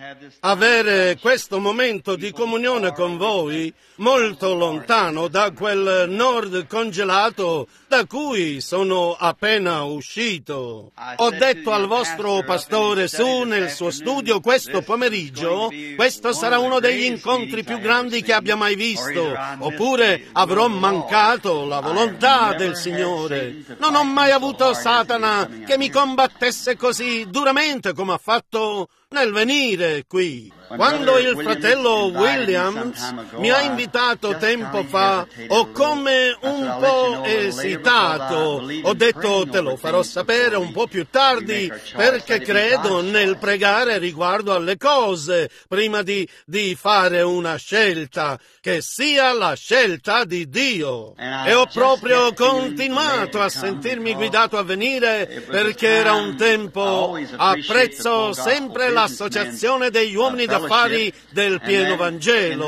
avere questo momento di comunione con voi molto lontano da quel nord congelato da cui sono appena uscito. Ho detto al vostro pastore su nel suo studio questo pomeriggio, questo sarà uno degli incontri più grandi che abbia mai visto, oppure avrò mancato la volontà del Signore. Non ho mai avuto Satana che mi combattesse così duramente come ha fatto nel venire qui. Quando il fratello Williams mi ha invitato tempo fa, ho come un po' esitato. Ho detto, te lo farò sapere un po' più tardi, perché credo nel pregare riguardo alle cose, prima di fare una scelta, che sia la scelta di Dio. E ho proprio continuato a sentirmi guidato a venire, perché era un tempo, apprezzo sempre l'associazione degli uomini d'affari del pieno Vangelo,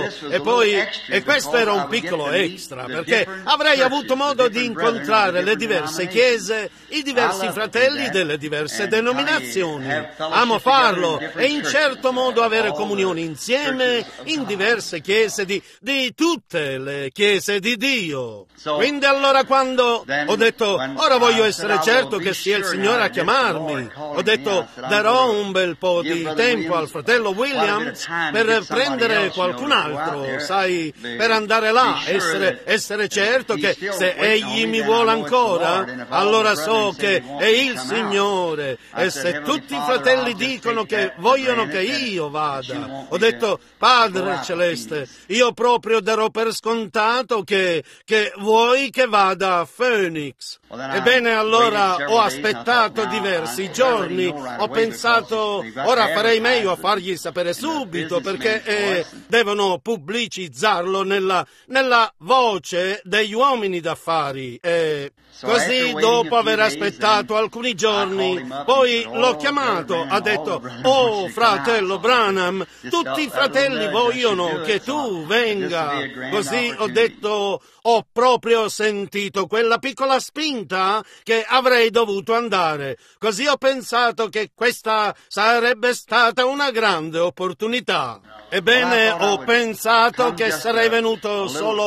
e questo era un piccolo extra, perché avrei avuto modo di incontrare le diverse chiese, i diversi fratelli delle diverse denominazioni. Amo farlo e in certo modo avere comunione insieme in diverse chiese di tutte le chiese di Dio. Quindi allora quando ho detto, ora voglio essere certo che sia il Signore a chiamarmi, ho detto, darò un bel po' di tempo al fratello Williams per prendere qualcun altro, sai, per andare là, essere certo che se egli mi vuole ancora, allora so che è il Signore, e se tutti i fratelli dicono che vogliono che io vada, ho detto, Padre Celeste, io proprio darò per scontato che vuoi che vada a Phoenix. Ebbene, allora ho aspettato diversi giorni, ho pensato, ora farei meglio a fargli sapere subito, perché devono pubblicizzarlo nella voce degli uomini d'affari. Così, dopo aver aspettato alcuni giorni, poi l'ho chiamato, ha detto, oh fratello Branham, tutti i fratelli vogliono che tu venga. Così ho detto, ho proprio sentito quella piccola spinta che avrei dovuto andare. Così ho pensato che questa sarebbe stata una grande opportunità. Ebbene, ho pensato che sarei venuto solo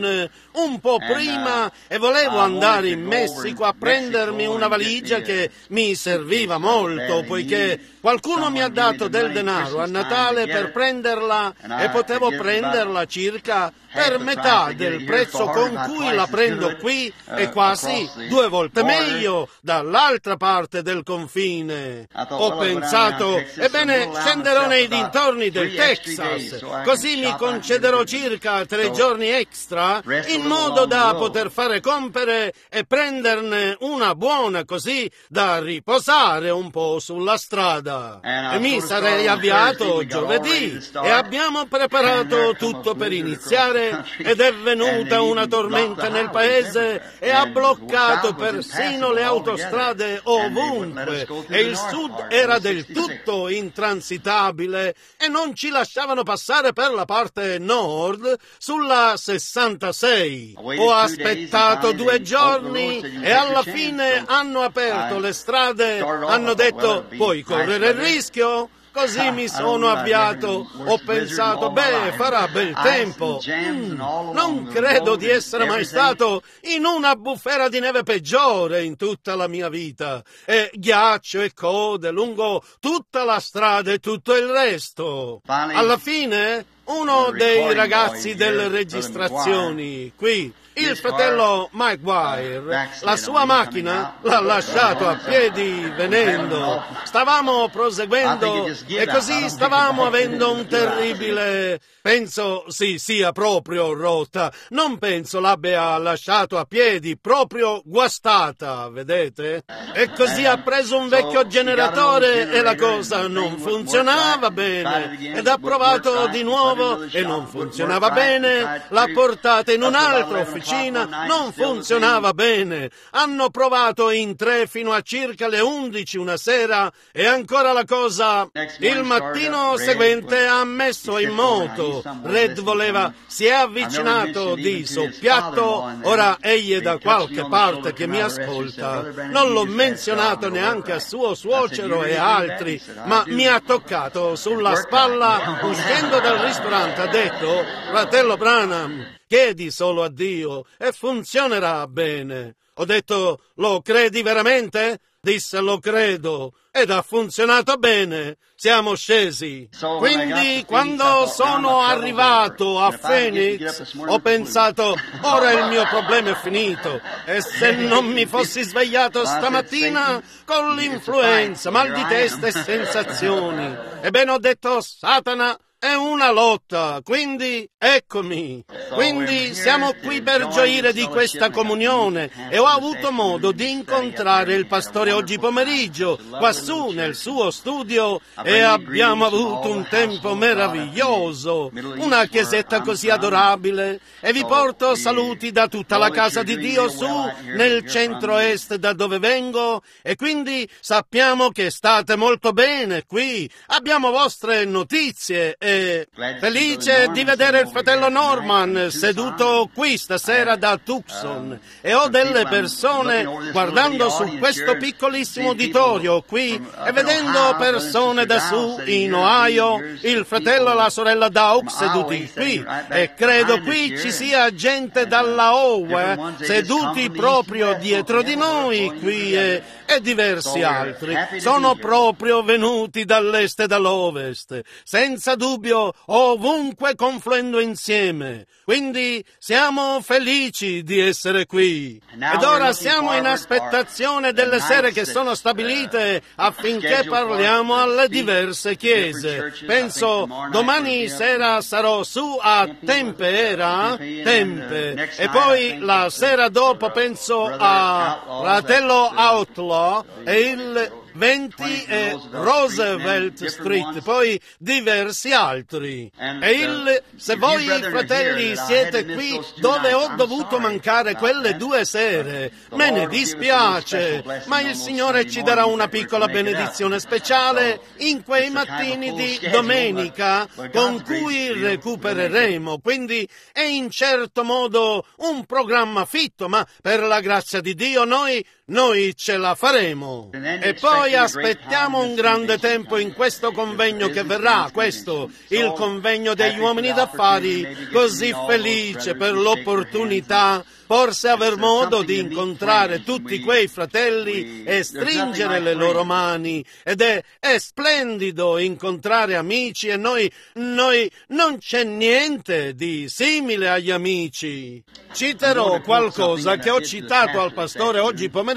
un po' prima e volevo andare in Messico a prendermi una valigia che mi serviva molto, poiché qualcuno mi ha dato del denaro a Natale per prenderla e potevo prenderla circa per metà del prezzo con cui la prendo qui e quasi 2 volte meglio dall'altra parte del confine. Ho pensato, ebbene, scenderò nei dintorni del Texas, così mi concederò circa 3 giorni extra in modo da poter fare compere e prenderne una buona, così da riposare un po' sulla strada. E mi sarei avviato giovedì e abbiamo preparato tutto per iniziare, ed è venuta una tormenta nel paese e ha bloccato persino le autostrade ovunque, e il sud era del tutto intransitabile e non ci lasciavano passare per la parte nord sulla 66. Ho aspettato 2 giorni e alla fine hanno aperto le strade, hanno detto, puoi correre il rischio? Così mi sono avviato, ho pensato, farà bel tempo. Non credo di essere mai stato in una bufera di neve peggiore in tutta la mia vita, e ghiaccio e code lungo tutta la strada e tutto il resto. Alla fine, uno dei ragazzi delle registrazioni qui, il fratello Maguire, la sua macchina l'ha lasciato a piedi venendo. Stavamo proseguendo e così stavamo avendo un terribile... Penso si sia proprio rotta. Non penso l'abbia lasciato a piedi, proprio guastata, vedete? E così ha preso un vecchio generatore e la cosa non funzionava bene. Ed ha provato di nuovo e non funzionava bene. L'ha portata in un altro ufficio officina non funzionava bene. Hanno provato in 3 fino a circa le 11 una sera e ancora la cosa... Il mattino seguente ha messo in moto. Red si è avvicinato di soppiatto. Ora egli è da qualche parte che mi ascolta. Non l'ho menzionato neanche a suo suocero e altri, ma mi ha toccato sulla spalla uscendo dal ristorante. Ha detto: fratello Branham, chiedi solo a Dio e funzionerà bene. Ho detto: lo credi veramente? Disse: lo credo. Ed ha funzionato bene. Siamo scesi. Quindi, quando sono arrivato a Phoenix, ho pensato: ora il mio problema è finito. E se non mi fossi svegliato stamattina con l'influenza, mal di testa e sensazioni? Ebbene, ho detto: Satana, è una lotta, quindi eccomi. Quindi siamo qui per gioire di questa comunione e ho avuto modo di incontrare il pastore oggi pomeriggio quassù nel suo studio e abbiamo avuto un tempo meraviglioso, una chiesetta così adorabile, e vi porto saluti da tutta la casa di Dio su nel centro-est da dove vengo, e quindi sappiamo che state molto bene qui, abbiamo vostre notizie e felice di vedere il fratello Norman seduto qui stasera da Tucson, e ho delle persone guardando su questo piccolissimo uditorio qui e vedendo persone da su in Ohio, il fratello e la sorella Doug seduti qui, e credo qui ci sia gente dalla Iowa seduti proprio dietro di noi qui e diversi altri sono proprio venuti dall'est e dall'ovest, senza dubbio ovunque confluendo insieme. Quindi siamo felici di essere qui. Ed ora siamo in aspettazione delle sere che sono stabilite affinché parliamo alle diverse chiese. Penso domani sera sarò su a Tempe, e poi la sera dopo penso a fratello Outlaw e il 20 e Roosevelt Street, poi diversi altri. E se voi fratelli siete qui dove ho dovuto mancare quelle 2 sere, me ne dispiace, ma il Signore ci darà una piccola benedizione speciale in quei mattini di domenica con cui recupereremo. Quindi è in certo modo un programma fitto, ma per la grazia di Dio noi ce la faremo. E poi aspettiamo un grande tempo in questo convegno che verrà, questo, il convegno degli uomini d'affari, così felice per l'opportunità, forse aver modo di incontrare tutti quei fratelli e stringere le loro mani, ed è splendido incontrare amici, e noi non c'è niente di simile agli amici. Citerò qualcosa che ho citato al pastore oggi pomeriggio.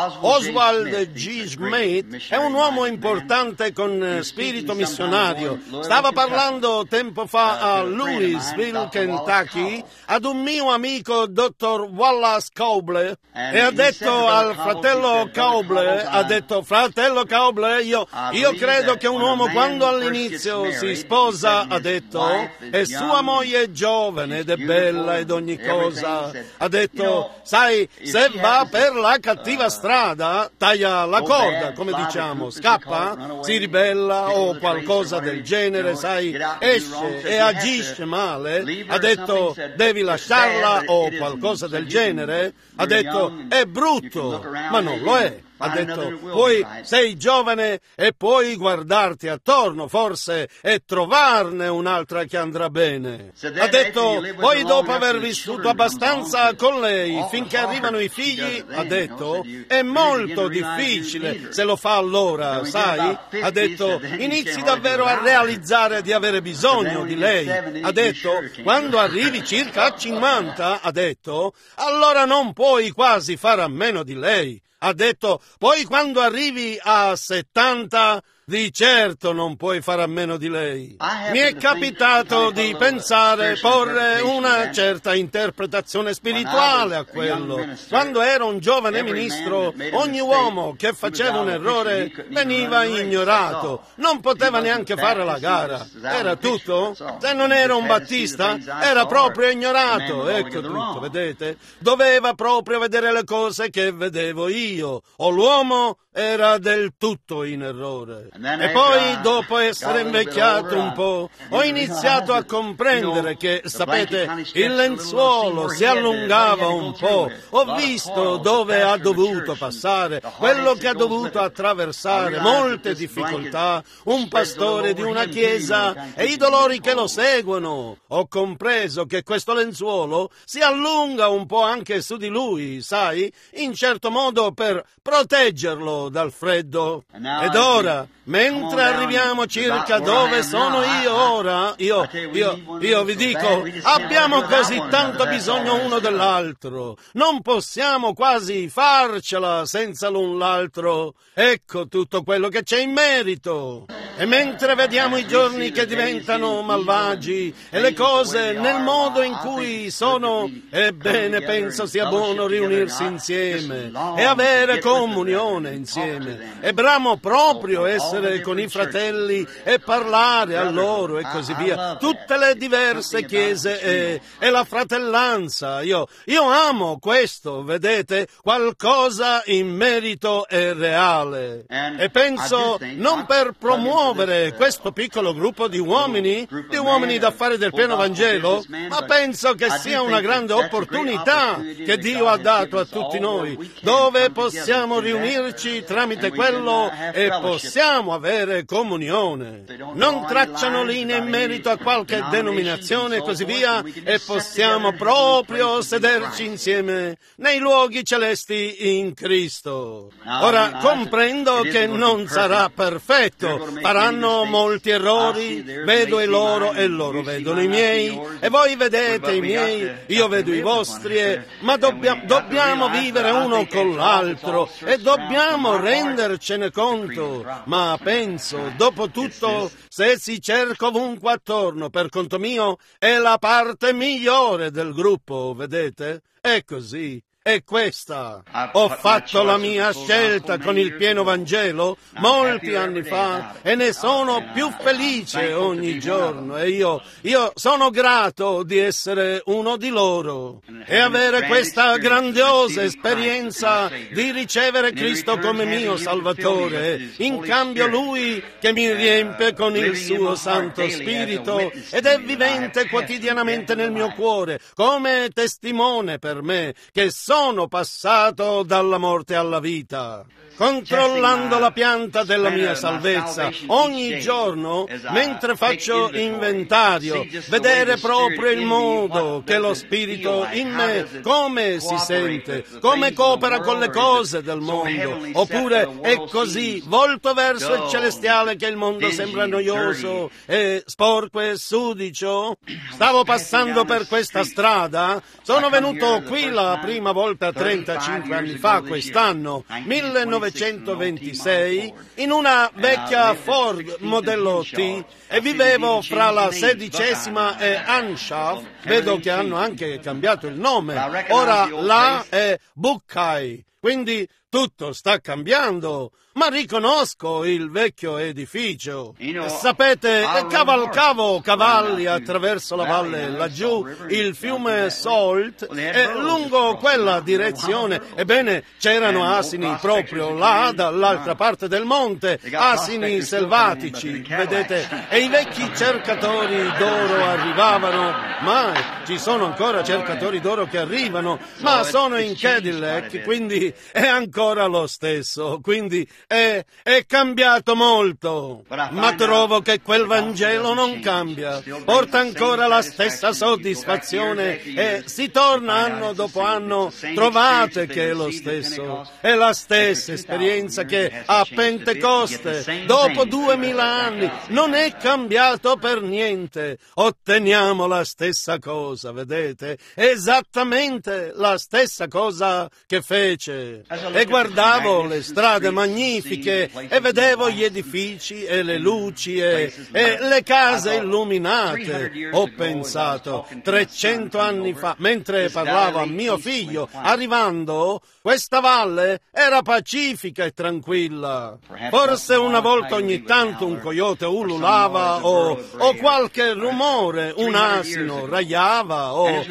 Oswald G. Smith è un uomo importante con spirito missionario. Stava parlando tempo fa a Louisville, Kentucky, ad un mio amico, dottor Wallace Cowble, e ha detto al fratello Cowble, fratello Cowble, io credo che un uomo quando all'inizio si sposa, ha detto, e sua moglie è giovane ed è bella ed ogni cosa, ha detto, sai, se va per la cattiva strada, taglia la corda, come diciamo, scappa, si ribella o qualcosa del genere, sai, esce e agisce male, ha detto, devi lasciarla o qualcosa del genere, ha detto, è brutto, ma non lo è. Ha detto, poi sei giovane e puoi guardarti attorno forse e trovarne un'altra che andrà bene. Ha detto, poi dopo aver vissuto abbastanza con lei finché arrivano i figli, ha detto, è molto difficile se lo fa allora, sai? Ha detto, inizi davvero a realizzare di avere bisogno di lei. Ha detto, quando arrivi circa a 50, ha detto, allora non puoi quasi fare a meno di lei. Ha detto, poi quando arrivi a 70, Di certo non puoi fare a meno di lei. Mi è capitato di pensare, porre una certa interpretazione spirituale a quello. Quando ero un giovane ministro, ogni uomo che faceva un errore veniva ignorato, non poteva neanche fare la gara. Era tutto? Se non era un battista, era proprio ignorato. Ecco tutto, vedete? Doveva proprio vedere le cose che vedevo io, o l'uomo era del tutto in errore. E poi, dopo essere invecchiato un po', ho iniziato a comprendere che, sapete, il lenzuolo si allungava un po'. Ho visto dove ha dovuto passare, quello che ha dovuto attraversare, molte difficoltà, un pastore di una chiesa e i dolori che lo seguono. Ho compreso che questo lenzuolo si allunga un po' anche su di lui, sai, in certo modo per proteggerlo dal freddo. Ed ora, mentre arriviamo circa dove sono io ora, io vi dico, abbiamo così tanto bisogno uno dell'altro, non possiamo quasi farcela senza l'un l'altro. Ecco tutto quello che c'è in merito. E mentre vediamo i giorni che diventano malvagi e le cose nel modo in cui sono, ebbene penso sia buono riunirsi insieme e avere comunione insieme. È bramo proprio essere con i fratelli e parlare a loro e così via. Tutte le diverse chiese e la fratellanza. Io amo questo, vedete? Qualcosa in merito è reale. E penso non per promuovere questo piccolo gruppo di uomini da fare del pieno Vangelo, ma penso che sia una grande opportunità che Dio ha dato a tutti noi, dove possiamo riunirci tramite quello e possiamo avere comunione. Non tracciano linee in merito a qualche denominazione e così via, e possiamo proprio sederci insieme nei luoghi celesti in Cristo. Ora, comprendo che non sarà perfetto, faranno molti errori, vedo i loro e loro vedono i miei, e voi vedete i miei, io vedo i vostri, ma dobbiamo vivere uno con l'altro e dobbiamo rendercene conto. Ma penso, dopo tutto, se si cerca ovunque attorno, per conto mio, è la parte migliore del gruppo, vedete? È così. È questa. Ho fatto la mia scelta con il pieno Vangelo molti anni fa e ne sono più felice ogni giorno, e io sono grato di essere uno di loro e avere questa grandiosa esperienza di ricevere Cristo come mio Salvatore, in cambio Lui che mi riempie con il suo Santo Spirito ed è vivente quotidianamente nel mio cuore come testimone per me che sono passato dalla morte alla vita, controllando la pianta della mia salvezza ogni giorno mentre faccio inventario, vedere proprio il modo che lo Spirito in me come si sente, come coopera con le cose del mondo, oppure è così volto verso il celestiale che il mondo sembra noioso e sporco e sudicio. Stavo passando per questa strada, sono venuto qui la prima volta 35 anni fa, quest'anno, 1926, in una vecchia Ford modello T, e vivevo fra la 16ª e Anshaft. Vedo che hanno anche cambiato il nome, ora là è Buckeye, quindi tutto sta cambiando, ma riconosco il vecchio edificio. Sapete, cavalcavo cavalli attraverso la valle laggiù, il fiume Salt, e lungo quella direzione, ebbene, c'erano asini proprio là, dall'altra parte del monte, asini selvatici, vedete, e i vecchi cercatori d'oro arrivavano, ma ci sono ancora cercatori d'oro che arrivano, ma sono in Cadillac, quindi è ancora lo stesso, quindi è cambiato molto, ma trovo che quel Vangelo non cambia, porta ancora la stessa soddisfazione e si torna anno dopo anno, trovate che è lo stesso, è la stessa esperienza che a Pentecoste, dopo 2000 anni, non è cambiato per niente, otteniamo la stessa cosa, vedete, esattamente la stessa cosa che fece. luce. E guardavo le strade magnifiche e vedevo gli edifici e le luci e le case illuminate. Ho pensato, 300 anni fa, mentre parlavo a mio figlio, arrivando, questa valle era pacifica e tranquilla. Forse una volta ogni tanto un coyote ululava o qualche rumore, un asino ragliava o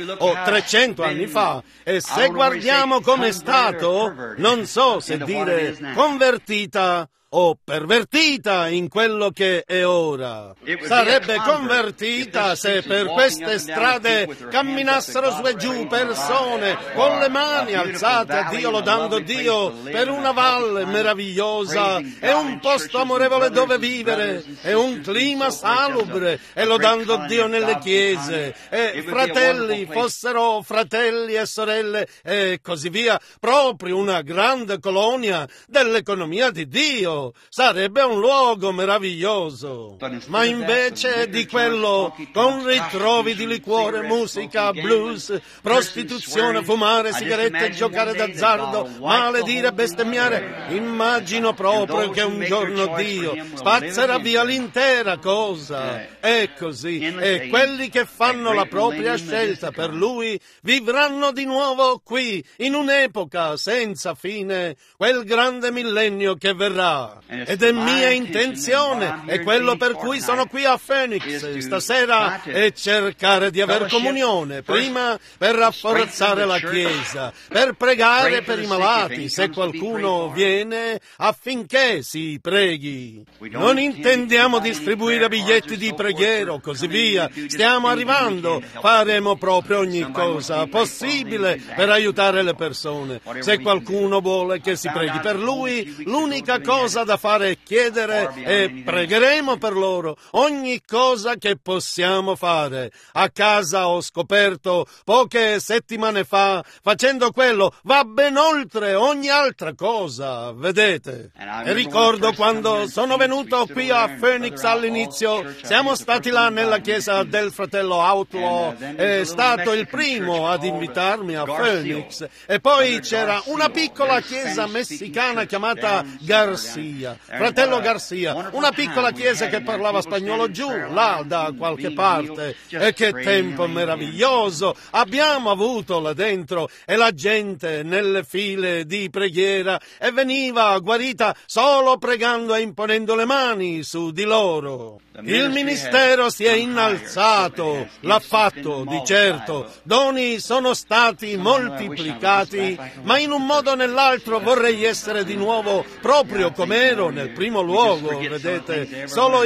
300 anni fa. E se guardiamo com'è stato, non so se dire convertita o pervertita in quello che è ora. Sarebbe convertita se per queste strade camminassero su e giù persone con le mani alzate a Dio, lodando Dio per una valle meravigliosa e un posto amorevole dove vivere e un clima salubre, e lodando Dio nelle chiese, e fratelli fossero fratelli e sorelle e così via, proprio una grande colonia dell'economia di Dio. Sarebbe un luogo meraviglioso. Ma invece di quello, con ritrovi di liquore, musica, blues, prostituzione, fumare, sigarette, giocare d'azzardo, maledire, bestemmiare, immagino proprio che un giorno Dio spazzerà via l'intera cosa. È così. E quelli che fanno la propria scelta per Lui vivranno di nuovo qui, in un'epoca senza fine, quel grande millennio che verrà. Ed è mia intenzione, è quello per cui sono qui a Phoenix stasera, è cercare di aver comunione, prima per rafforzare la Chiesa, per pregare per i malati, se qualcuno viene, affinché si preghi. Non intendiamo distribuire biglietti di preghiera o così via, stiamo arrivando, faremo proprio ogni cosa possibile per aiutare le persone. Se qualcuno vuole che si preghi per lui, l'unica cosa da fare è chiedere e pregheremo per loro. Ogni cosa che possiamo fare. A casa ho scoperto poche settimane fa, facendo quello, va ben oltre ogni altra cosa, vedete. E ricordo quando sono venuto qui a Phoenix all'inizio, siamo stati là nella chiesa del fratello Outlaw, è stato il primo ad invitarmi a Phoenix, e poi c'era una piccola chiesa messicana chiamata Garcia, fratello Garcia, una piccola chiesa che parlava spagnolo giù, là da qualche parte. E che tempo meraviglioso abbiamo avuto là dentro, e la gente nelle file di preghiera e veniva guarita solo pregando e imponendo le mani su di loro. Il ministero si è innalzato, l'ha fatto di certo, doni sono stati moltiplicati, ma in un modo o nell'altro vorrei essere di nuovo proprio come ero nel primo luogo, vedete,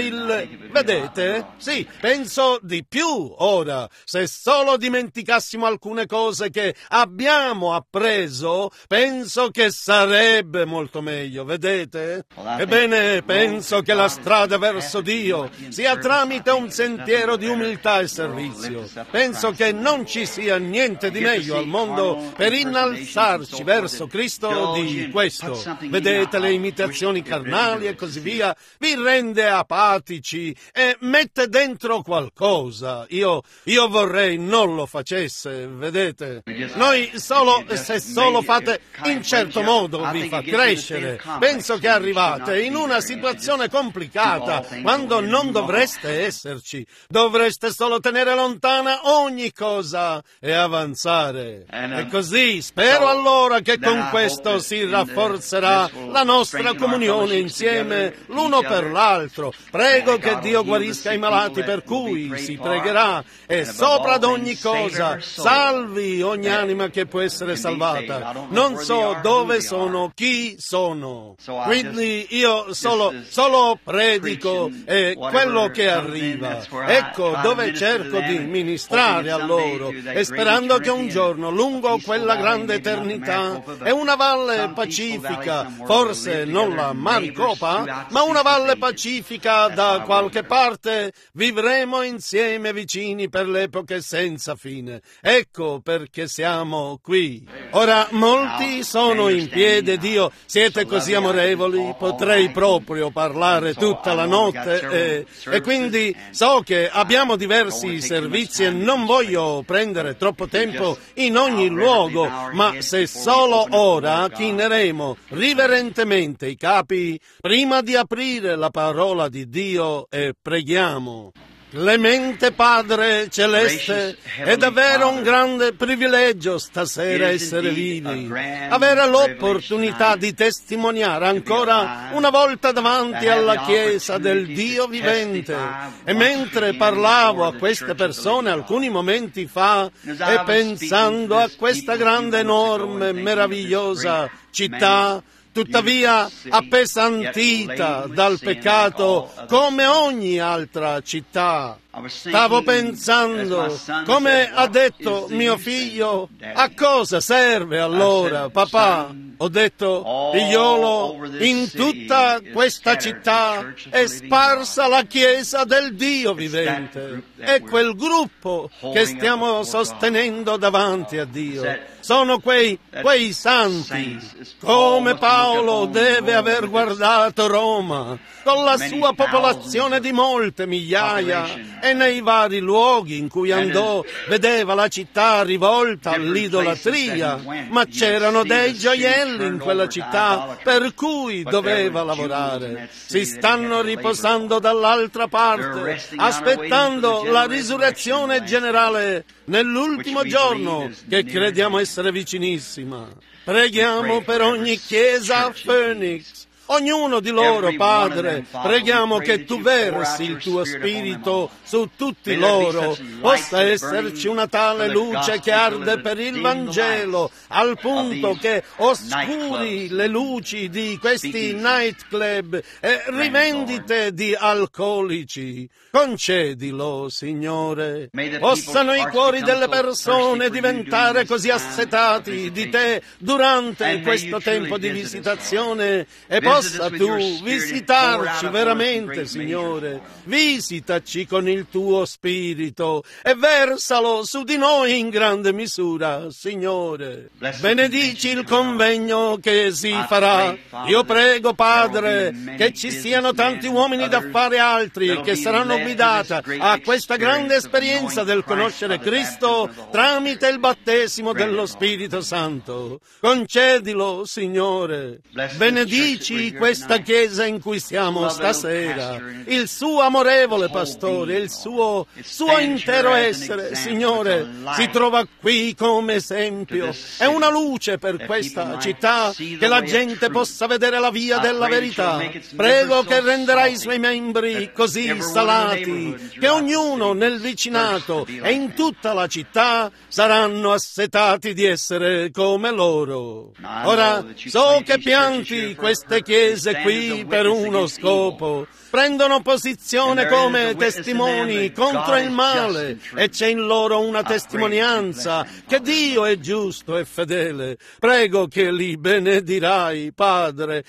vedete? Sì, penso di più ora, se solo dimenticassimo alcune cose che abbiamo appreso, penso che sarebbe molto meglio, vedete? Ebbene, penso che la strada verso Dio sia tramite un sentiero di umiltà e servizio. Penso che non ci sia niente di meglio al mondo per innalzarci verso Cristo di questo. Vedete, le imitazioni carnali e così via vi rende apatici e mette dentro qualcosa. Io vorrei non lo facesse, vedete. Noi se solo fate in certo modo vi fa crescere. Penso che arrivate in una situazione complicata quando non dovreste esserci. Dovreste solo tenere lontana ogni cosa e avanzare. E così spero allora che con questo si rafforzerà la nostra comunione insieme l'uno per l'altro. Prego che Dio guarisca i malati per cui si pregherà, e sopra ad ogni cosa salvi ogni anima che può essere salvata. Non so dove sono, chi sono. Quindi io solo predico quello che arriva. Ecco dove cerco di ministrare a loro, e sperando che un giorno, lungo quella grande eternità, è una valle pacifica, forse non la Maricopa, ma una valle pacifica da qualche qualche parte vivremo insieme vicini per l'epoca senza fine. Ecco perché siamo qui. Ora, molti sono in piedi, Dio, siete così amorevoli, potrei proprio parlare tutta la notte e quindi so che abbiamo diversi servizi e non voglio prendere troppo tempo in ogni luogo, ma se solo ora chineremo riverentemente i capi prima di aprire la parola di Dio e preghiamo. Clemente Padre Celeste, è davvero un grande privilegio stasera essere vivi, avere l'opportunità di testimoniare ancora una volta davanti alla Chiesa del Dio vivente. E mentre parlavo a queste persone alcuni momenti fa e pensando a questa grande, enorme, meravigliosa città, tuttavia appesantita dal peccato come ogni altra città. Stavo pensando, come ha detto mio figlio, a cosa serve allora, papà? Ho detto, figliolo, in tutta questa città è sparsa la Chiesa del Dio vivente. È quel gruppo che stiamo sostenendo davanti a Dio. Sono quei santi, come Paolo deve aver guardato Roma, con la sua popolazione di molte migliaia, e nei vari luoghi in cui andò vedeva la città rivolta all'idolatria, ma c'erano dei gioielli in quella città per cui doveva lavorare. Si stanno riposando dall'altra parte, aspettando la risurrezione generale nell'ultimo giorno, che crediamo essere vicinissima. Preghiamo per ogni chiesa a Phoenix, ognuno di loro, Padre, preghiamo che Tu versi il Tuo Spirito su tutti loro, possa esserci una tale luce che arde per il Vangelo, al punto che oscuri le luci di questi nightclub e rivendite di alcolici. Concedilo, Signore. Possano i cuori delle persone diventare così assetati di Te durante questo tempo di visitazione e possa Tu visitarci veramente, Signore. Visitaci con il Tuo Spirito e versalo su di noi in grande misura, Signore. Benedici il convegno che si farà. Io prego, Padre, che ci siano tanti uomini d'affari altri che saranno guidati a questa grande esperienza del conoscere Cristo tramite il battesimo dello Spirito Santo. Concedilo, Signore. Benedici questa Chiesa in cui siamo stasera, il suo amorevole pastore, il suo intero essere, Signore, si trova qui come esempio. È una luce per questa città, che la gente possa vedere la via della verità. Prego che renderai i suoi membri così salati, che ognuno nel vicinato e in tutta la città saranno assetati di essere come loro. Ora, so che pianti queste chiese qui per uno scopo. Prendono posizione come testimoni contro il male e c'è in loro una testimonianza che Dio è giusto e fedele. Prego che li benedirai, Padre,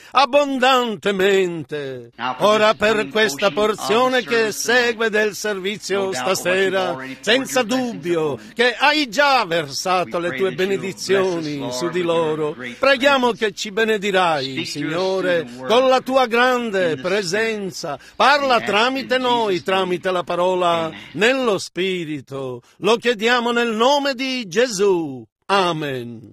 abbondantemente. Ora per questa porzione che segue del servizio stasera, senza dubbio che hai già versato le Tue benedizioni su di loro. Preghiamo che ci benedirai, Signore, con la Tua grande presenza. Parla tramite noi, tramite la parola, nello Spirito. Lo chiediamo nel nome di Gesù. Amen.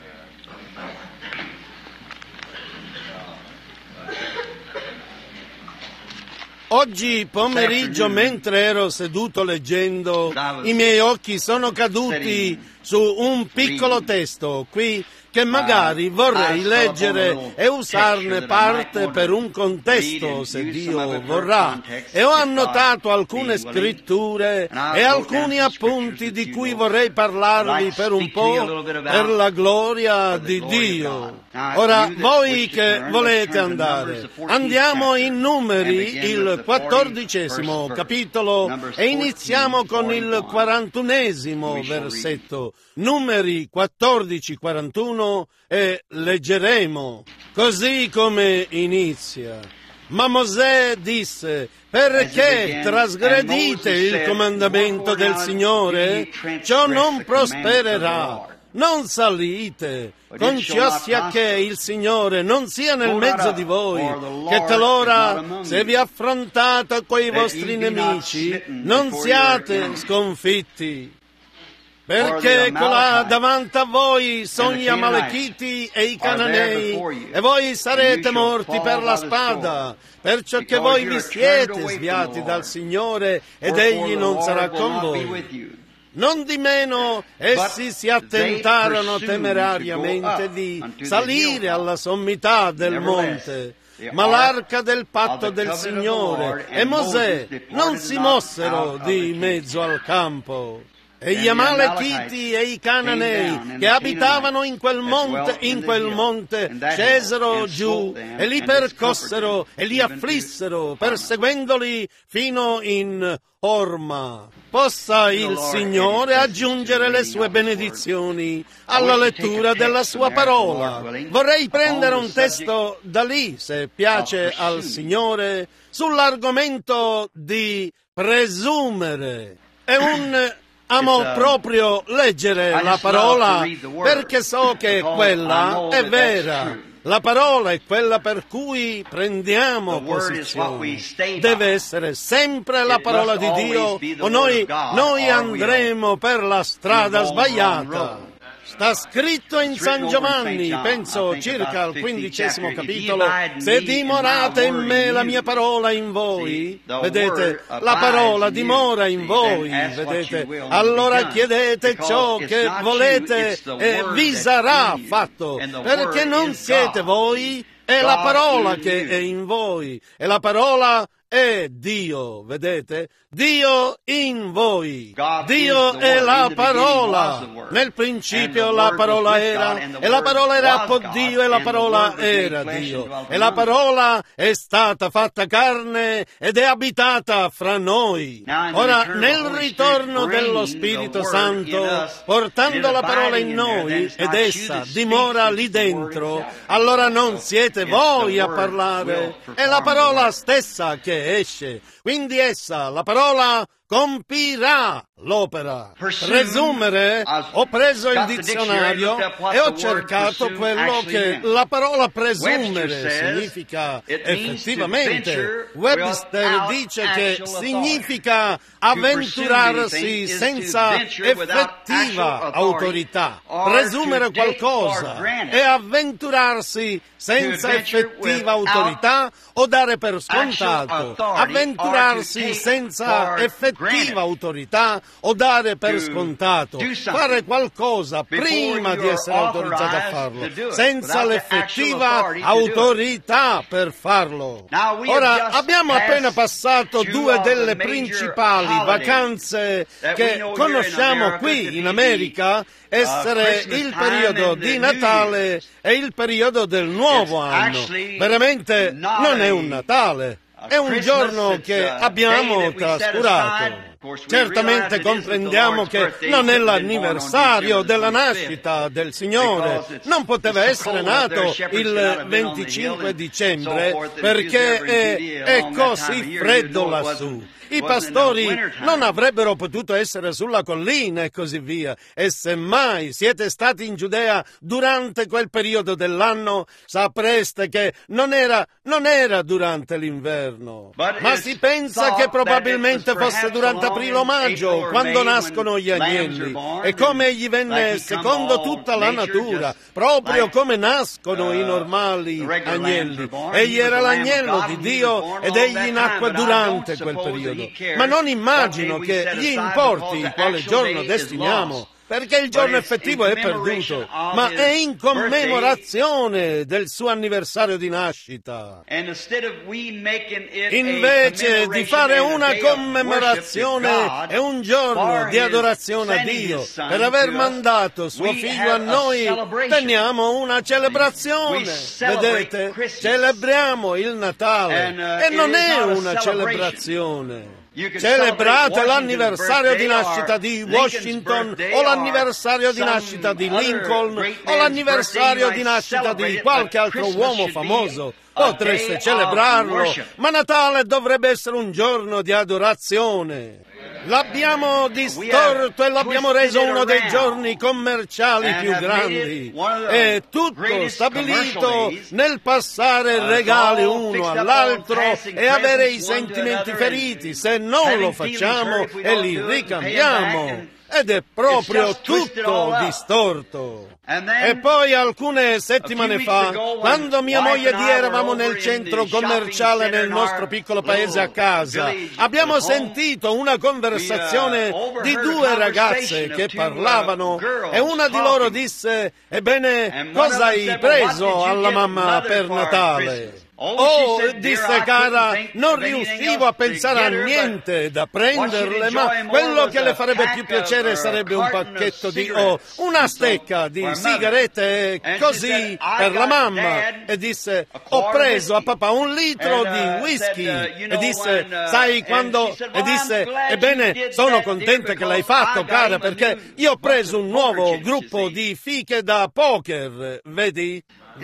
Oggi pomeriggio, mentre ero seduto leggendo, i miei occhi sono caduti su un piccolo testo qui che magari vorrei leggere e usarne parte per un contesto, se Dio vorrà. E ho annotato alcune scritture e alcuni appunti di cui vorrei parlarvi per un po', per la gloria di Dio. Ora, voi che volete andare, andiamo in Numeri, il 14° capitolo, e iniziamo con il 41° versetto. Numeri 14:41, e leggeremo così come inizia. Ma Mosè disse: perché trasgredite il comandamento del Signore? Ciò non prospererà. Non salite, con ciò sia che il Signore non sia nel mezzo di voi, che talora, se vi affrontate coi vostri nemici, non siate sconfitti. Perché colà davanti a voi sono gli Amalechiti e i Cananei, e voi sarete morti per la spada, perciò che voi vi siete sviati dal Signore, ed Egli non sarà con voi. Non di meno, essi si attentarono temerariamente di salire alla sommità del monte, ma l'arca del patto del Signore e Mosè non si mossero di mezzo al campo. E gli Amalechiti e i Cananei che abitavano in quel monte scesero giù e li percossero e li afflissero, perseguendoli fino in Orma. Possa il Signore aggiungere le sue benedizioni alla lettura della sua parola. Vorrei prendere un testo da lì, se piace al Signore, sull'argomento di presumere. Amo proprio leggere la parola perché so che quella è vera. La parola è quella per cui prendiamo posizione. Deve essere sempre la parola di Dio o noi andremo per la strada sbagliata. Sta scritto in San Giovanni, penso circa al 15° capitolo, se dimorate in me la mia parola in voi, vedete, la parola dimora in voi, vedete, allora chiedete ciò che volete e vi sarà fatto, perché non siete voi, è la parola che è in voi, e la parola è Dio, vedete? Dio in voi. Dio è la parola. Nel principio la parola era, e la parola era con Dio, e la parola era Dio. E la parola è stata fatta carne ed è abitata fra noi. Ora, nel ritorno dello Spirito Santo, portando la parola in noi, ed essa dimora lì dentro, allora non siete voi a parlare, è la parola stessa che esce. Quindi essa, la parola, compirà l'opera. Presumere, ho preso il dizionario e ho cercato quello che la parola presumere significa effettivamente. Webster dice che significa avventurarsi senza effettiva autorità. Presumere qualcosa è avventurarsi senza effettiva autorità o dare per scontato. Avventurarsi senza effettiva autorità o dare per scontato, fare qualcosa prima di essere autorizzato a farlo, senza l'effettiva autorità per farlo. Ora, abbiamo appena passato due delle principali vacanze che conosciamo qui in America, essere il periodo di Natale e il periodo del Nuovo Anno. Veramente non è un Natale. È un giorno che abbiamo trascurato. Certamente comprendiamo che non è l'anniversario della nascita del Signore. Non poteva essere nato il 25 dicembre perché è così freddo lassù. I pastori non avrebbero potuto essere sulla collina e così via. E semmai siete stati in Giudea durante quel periodo dell'anno, sapreste che non era durante l'inverno. Ma si pensa che probabilmente fosse durante aprile o maggio, quando nascono gli agnelli. E come egli venne secondo tutta la natura, proprio come nascono i normali agnelli. Egli era l'agnello di Dio ed egli nacque durante quel periodo. Ma non immagino che gli importi quale giorno destiniamo, perché il giorno effettivo è perduto, ma è in commemorazione del suo anniversario di nascita. Invece di fare una commemorazione e un giorno di adorazione a Dio per aver mandato suo figlio a noi, teniamo una celebrazione. Vedete? Celebriamo il Natale e non è una celebrazione. Celebrate l'anniversario di nascita di Washington o l'anniversario di nascita di Lincoln o l'anniversario di nascita di qualche altro uomo famoso. Potreste celebrarlo, ma Natale dovrebbe essere un giorno di adorazione. L'abbiamo distorto e l'abbiamo reso uno dei giorni commerciali più grandi. È tutto stabilito nel passare regali uno all'altro e avere i sentimenti feriti se non lo facciamo e li ricambiamo. Ed è proprio tutto distorto. E poi alcune settimane fa, quando mia moglie e io eravamo nel centro commerciale nel nostro piccolo paese a casa, abbiamo sentito una conversazione di due ragazze che parlavano e una di loro disse: ebbene, cosa hai preso alla mamma per Natale? Oh, disse cara, non riuscivo a pensare a niente da prenderle, ma quello che le farebbe più piacere sarebbe un pacchetto di, una stecca di sigarette, così, per la mamma. E disse, ho preso a papà 1 litro di whisky. E disse, sai quando? E disse, ebbene, sono contenta che l'hai fatto, cara, perché io ho preso un nuovo gruppo di fiche da poker, vedi?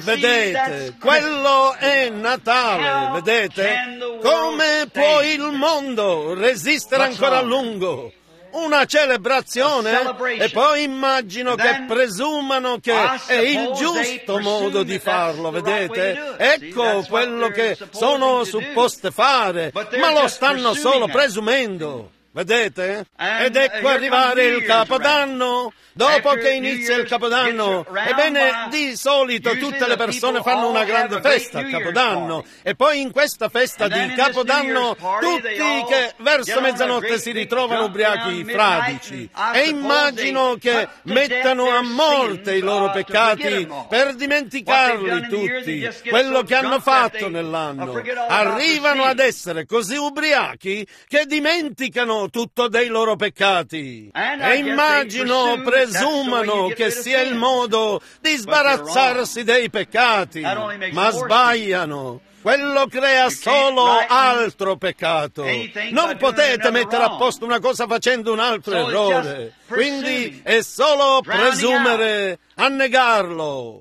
Vedete, quello è Natale, vedete? Come può il mondo resistere ancora a lungo? Una celebrazione? E poi immagino che presumano che è il giusto modo di farlo, vedete? Ecco quello che sono supposte fare, ma lo stanno solo presumendo. Vedete? Ed ecco arrivare il Capodanno. Dopo che inizia il Capodanno, ebbene, di solito tutte le persone fanno una grande festa a Capodanno e poi in questa festa di Capodanno tutti che verso mezzanotte si ritrovano ubriachi fradici e immagino che mettano a morte i loro peccati per dimenticarli tutti, quello che hanno fatto nell'anno. Arrivano ad essere così ubriachi che dimenticano tutto dei loro peccati e immagino presumano che sia il modo di sbarazzarsi dei peccati, ma sbagliano. Quello crea solo altro peccato. Non potete mettere a posto una cosa facendo un altro errore. Quindi è solo presumere a negarlo.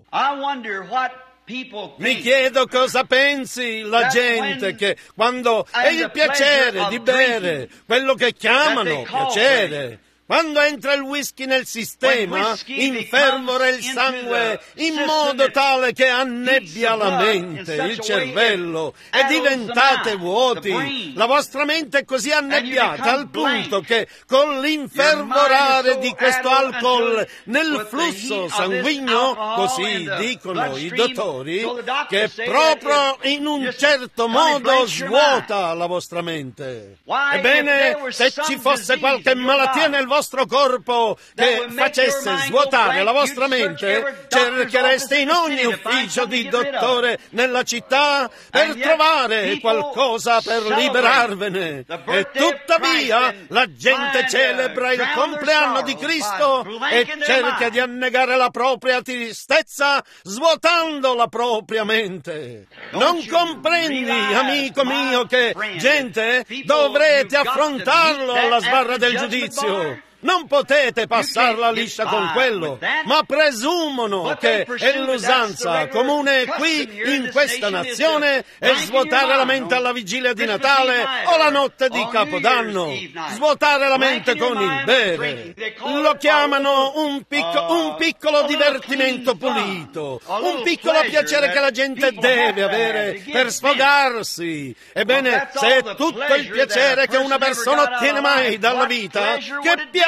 Mi chiedo cosa pensi la gente che quando è il piacere di bere, quello che chiamano piacere, quando entra il whisky nel sistema, infervora il sangue in modo tale che annebbia la mente, il cervello, e diventate vuoti. La vostra mente è così annebbiata al punto che con l'infervorare di questo alcol nel flusso sanguigno, così dicono i dottori, che proprio in un certo modo svuota la vostra mente. Ebbene, se ci fosse qualche malattia nel vostro corpo che facesse svuotare la vostra mente, cerchereste in ogni ufficio di dottore nella città per trovare qualcosa per liberarvene. E tuttavia la gente celebra il compleanno di Cristo e cerca di annegare la propria tristezza svuotando la propria mente. Non comprendi, amico mio, che gente dovrete affrontarlo alla sbarra del giudizio. Non potete passarla liscia con quello, ma presumono che è l'usanza comune qui in questa nazione è svuotare la mente alla vigilia di Natale o la notte di Capodanno, svuotare la mente con il bere. Lo chiamano un piccolo divertimento pulito, un piccolo piacere che la gente deve avere per sfogarsi. Ebbene, se è tutto il piacere che una persona ottiene mai dalla vita, che piacere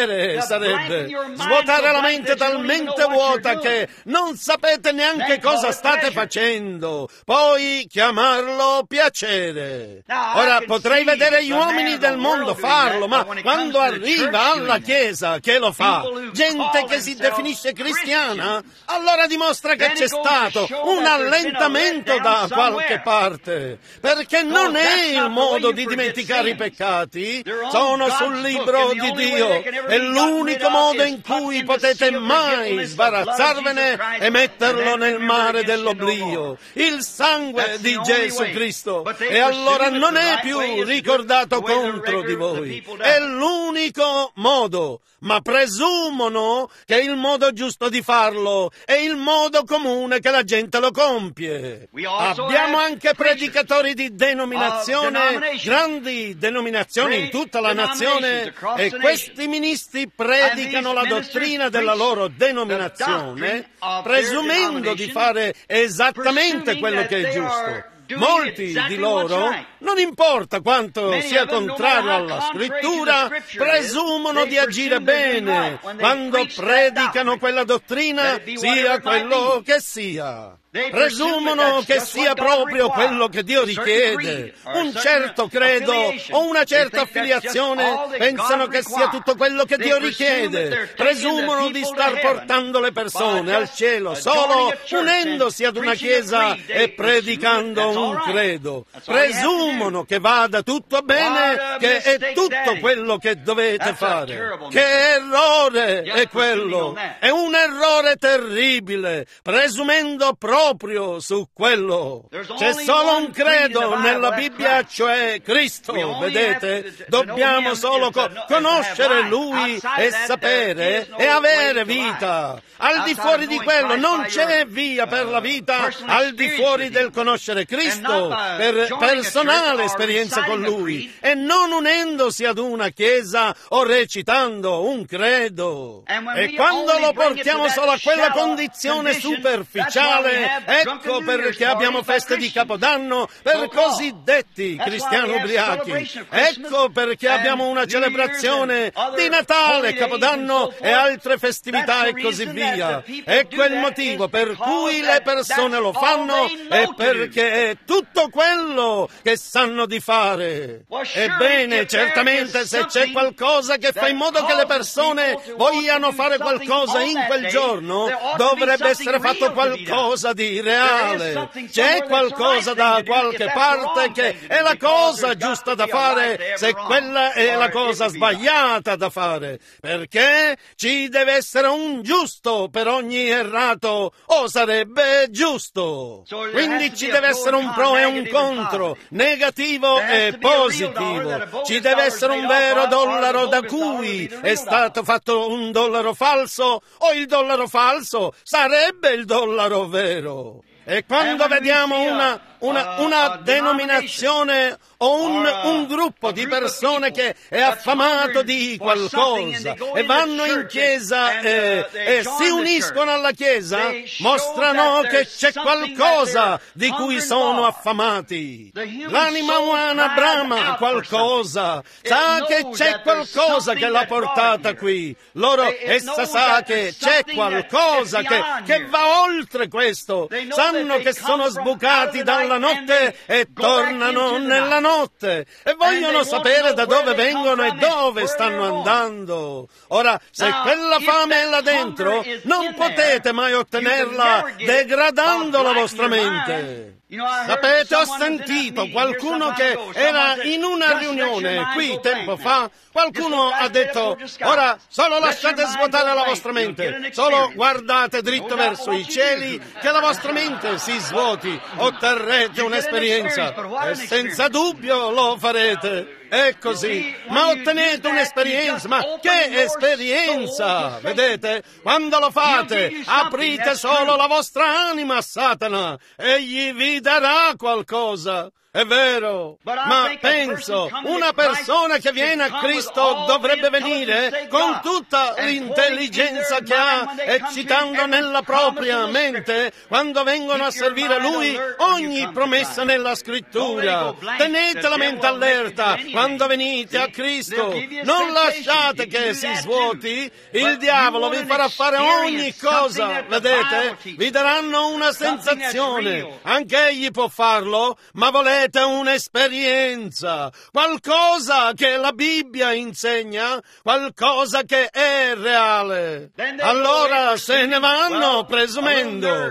sarebbe svuotare la mente talmente vuota che non sapete neanche cosa state facendo, poi chiamarlo piacere. Ora potrei vedere gli uomini del mondo farlo, ma quando arriva alla Chiesa che lo fa, gente che si definisce cristiana, allora dimostra che c'è stato un allentamento da qualche parte, perché non è il modo di dimenticare i peccati, sono sul libro di Dio. Cristo è l'unico modo in cui potete mai sbarazzarvene e metterlo nel mare dell'oblio, il sangue di Gesù Cristo, e allora non è più ricordato contro di voi. È l'unico modo, ma presumono che il modo giusto di farlo è il modo comune che la gente lo compie. Abbiamo anche predicatori di denominazione, grandi denominazioni in tutta la nazione, e questi ministri predicano la dottrina della loro denominazione, presumendo di fare esattamente quello che è giusto. Molti di loro, non importa quanto sia contrario alla Scrittura, presumono di agire bene quando predicano quella dottrina, sia quello che sia. Presumono che sia proprio quello che Dio richiede. Un certo credo o una certa affiliazione pensano che sia tutto quello che Dio richiede. Presumono di star portando le persone al cielo solo unendosi ad una chiesa e predicando un credo. Presumono che vada tutto bene, che è tutto quello che dovete fare. Che errore è quello! È un errore terribile, presumendo proprio su quello. C'è solo un credo nella Bibbia, cioè Cristo, vedete? Dobbiamo solo conoscere Lui e sapere e avere vita. Al di fuori di quello non c'è via per la vita, al di fuori del conoscere Cristo, per personale esperienza con Lui, e non unendosi ad una chiesa o recitando un credo. E quando lo portiamo solo a quella condizione superficiale, ecco perché abbiamo feste di Capodanno per cosiddetti cristiani ubriachi. Ecco perché abbiamo una celebrazione di Natale, Capodanno e altre festività e così via. Ecco il motivo per cui le persone lo fanno, e perché è tutto quello che sanno di fare. Ebbene, certamente se c'è qualcosa che fa in modo che le persone vogliano fare qualcosa in quel giorno, dovrebbe essere fatto qualcosa di reale. C'è qualcosa da qualche parte che è la cosa giusta da fare, se quella è la cosa sbagliata da fare, perché ci deve essere un giusto per ogni errato, o sarebbe giusto. Quindi ci deve essere un pro e un contro, negativo e positivo. Ci deve essere un vero dollaro da cui è stato fatto un dollaro falso, o il dollaro falso sarebbe il dollaro vero. E quando vediamo una denominazione o un gruppo di persone che è affamato di qualcosa e vanno in chiesa e si uniscono alla chiesa, mostrano che c'è qualcosa di cui sono affamati. L'anima umana brama qualcosa, sa che c'è qualcosa che l'ha portata qui. Essa sa che c'è qualcosa che va oltre questo. Sanno che sono sbucati dalla notte e tornano nella notte, e vogliono sapere da dove vengono e dove stanno andando. Ora, se quella fame è là dentro, non potete mai ottenerla degradando la vostra mente. Sapete, ho sentito qualcuno che era in una riunione qui tempo fa, qualcuno ha detto: ora solo lasciate svuotare la vostra mente, solo guardate dritto verso i cieli, che la vostra mente si svuoti, otterrete un'esperienza, e senza dubbio lo farete. È così, ma ottenete un'esperienza. Ma che esperienza! Vedete? Quando lo fate, aprite solo la vostra anima a Satana, egli vi darà qualcosa. È vero, ma penso, una persona che viene a Cristo dovrebbe venire con tutta l'intelligenza che ha, eccitando nella propria mente, quando vengono a servire Lui, ogni promessa nella Scrittura. Tenete la mente allerta quando venite a Cristo. Non lasciate che si svuoti. Il diavolo vi farà fare ogni cosa, vedete? Vi daranno una sensazione. Anche egli può farlo, ma volete avete un'esperienza, qualcosa che la Bibbia insegna, qualcosa che è reale. Allora se ne vanno presumendo.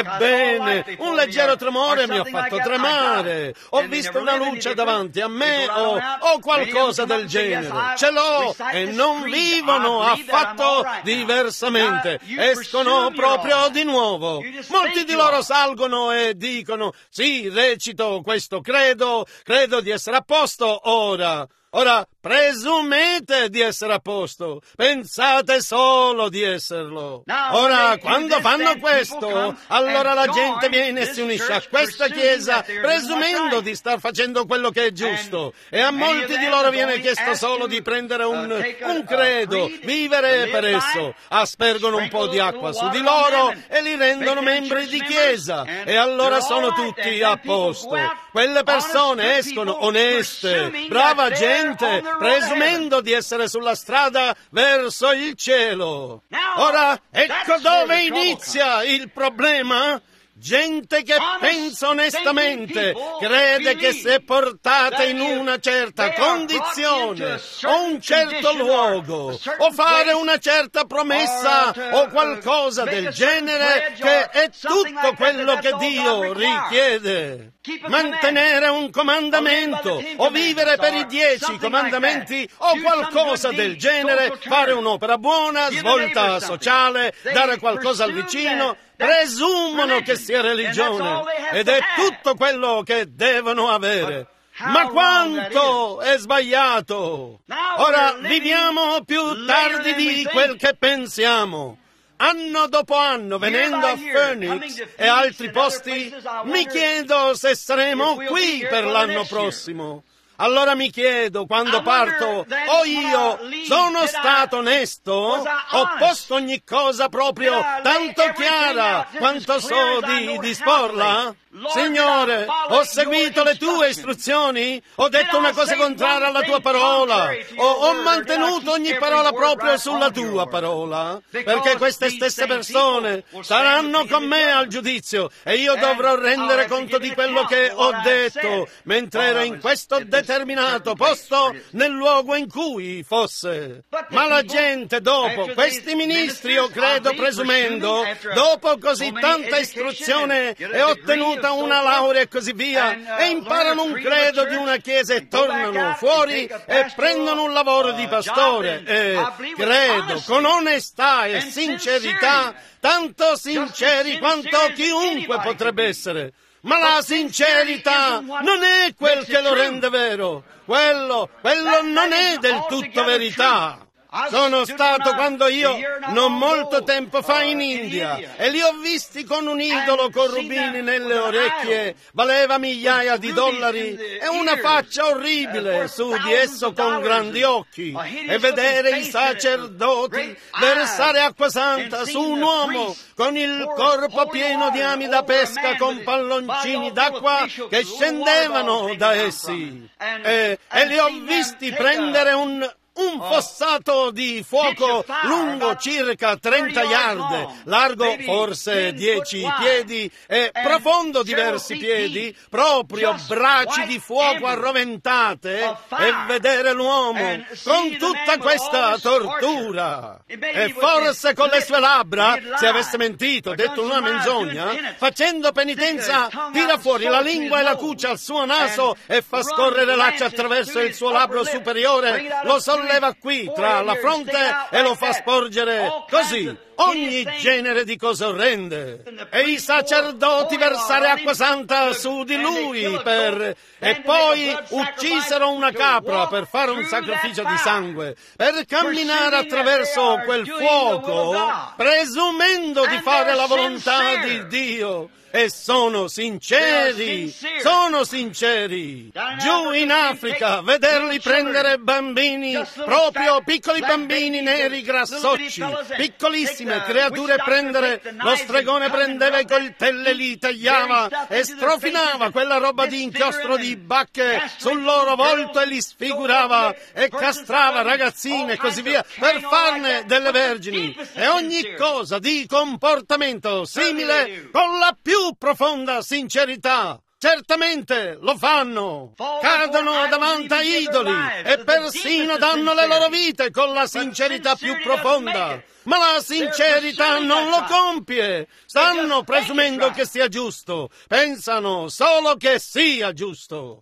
Ebbene, un leggero tremore mi ha fatto tremare, ho visto una luce davanti a me o qualcosa del genere. Ce l'ho e non vivono affatto diversamente, escono proprio di nuovo. Molti di loro salgono e dicono: sì, recito questo credo di essere a posto ora. Ora, presumete di essere a posto, pensate solo di esserlo. Ora, quando fanno questo, allora la gente viene e si unisce a questa chiesa presumendo di star facendo quello che è giusto. E a molti di loro viene chiesto solo di prendere un credo, vivere per esso. Aspergono un po' di acqua su di loro e li rendono membri di chiesa. E allora sono tutti a posto. Quelle persone escono oneste, brava gente, presumendo di essere sulla strada verso il cielo. Ora, ecco dove inizia il problema. Gente che pensa onestamente, crede che se portata in una certa condizione o un certo luogo o fare una certa promessa o qualcosa del genere, che è tutto quello che Dio richiede. Mantenere un comandamento o vivere per i 10 comandamenti o qualcosa del genere, fare un'opera buona, svolta sociale, dare qualcosa al vicino, presumono che sia religione ed è tutto quello che devono avere. Ma quanto è sbagliato! Ora viviamo più tardi di quel che pensiamo. Anno dopo anno, venendo a Phoenix e altri posti, mi chiedo se saremo qui per l'anno prossimo. Allora mi chiedo, quando parto, o io sono stato onesto? Ho posto ogni cosa proprio tanto chiara quanto so di disporla? Signore, ho seguito le tue istruzioni? Ho detto una cosa contraria alla tua parola? Ho mantenuto ogni parola proprio sulla tua parola? Perché queste stesse persone saranno con me al giudizio e io dovrò rendere conto di quello che ho detto mentre ero in questo determinato posto nel luogo in cui fosse. Ma la gente dopo, questi ministri, io credo presumendo, dopo così tanta istruzione e ottenuta una laurea e così via, e imparano un credo di una chiesa e tornano fuori e prendono un lavoro di pastore e credo con onestà e sincerità, tanto sinceri quanto chiunque potrebbe essere. Ma la sincerità non è quel che lo rende vero, quello non è del tutto verità. Sono stato quando io, non molto tempo fa, in India e li ho visti con un idolo con rubini nelle orecchie, valeva migliaia di dollari e una faccia orribile su di esso con grandi occhi, e vedere i sacerdoti versare acqua santa su un uomo con il corpo pieno di ami da pesca con palloncini d'acqua che scendevano da essi, e li ho visti prendere un fossato di fuoco lungo circa 30 yard, largo forse 10 piedi e profondo diversi piedi, proprio bracci di fuoco arroventate, e vedere l'uomo con tutta questa tortura. E forse con le sue labbra, se avesse mentito, detto una menzogna, facendo penitenza, tira fuori la lingua e la cuce al suo naso e fa scorrere l'accia attraverso il suo labbro superiore, lo solleva qui tra la fronte e lo fa sporgere così ogni genere di cose orrende, e i sacerdoti versare acqua santa su di lui e poi uccisero una capra per fare un sacrificio di sangue, per camminare attraverso quel fuoco presumendo di fare la volontà di Dio. E sono sinceri. Giù in Africa, vederli prendere bambini, proprio piccoli bambini neri grassocci, piccolissime creature, prendere, lo stregone prendeva i coltelli, li tagliava e strofinava quella roba di inchiostro di bacche sul loro volto e li sfigurava e castrava ragazzine e così via per farne delle vergini, e ogni cosa di comportamento simile con la più profonda sincerità. Certamente lo fanno, cadono davanti a idoli e persino danno le loro vite con la sincerità più profonda. Ma la sincerità non lo compie. Stanno presumendo che sia giusto. Pensano solo che sia giusto.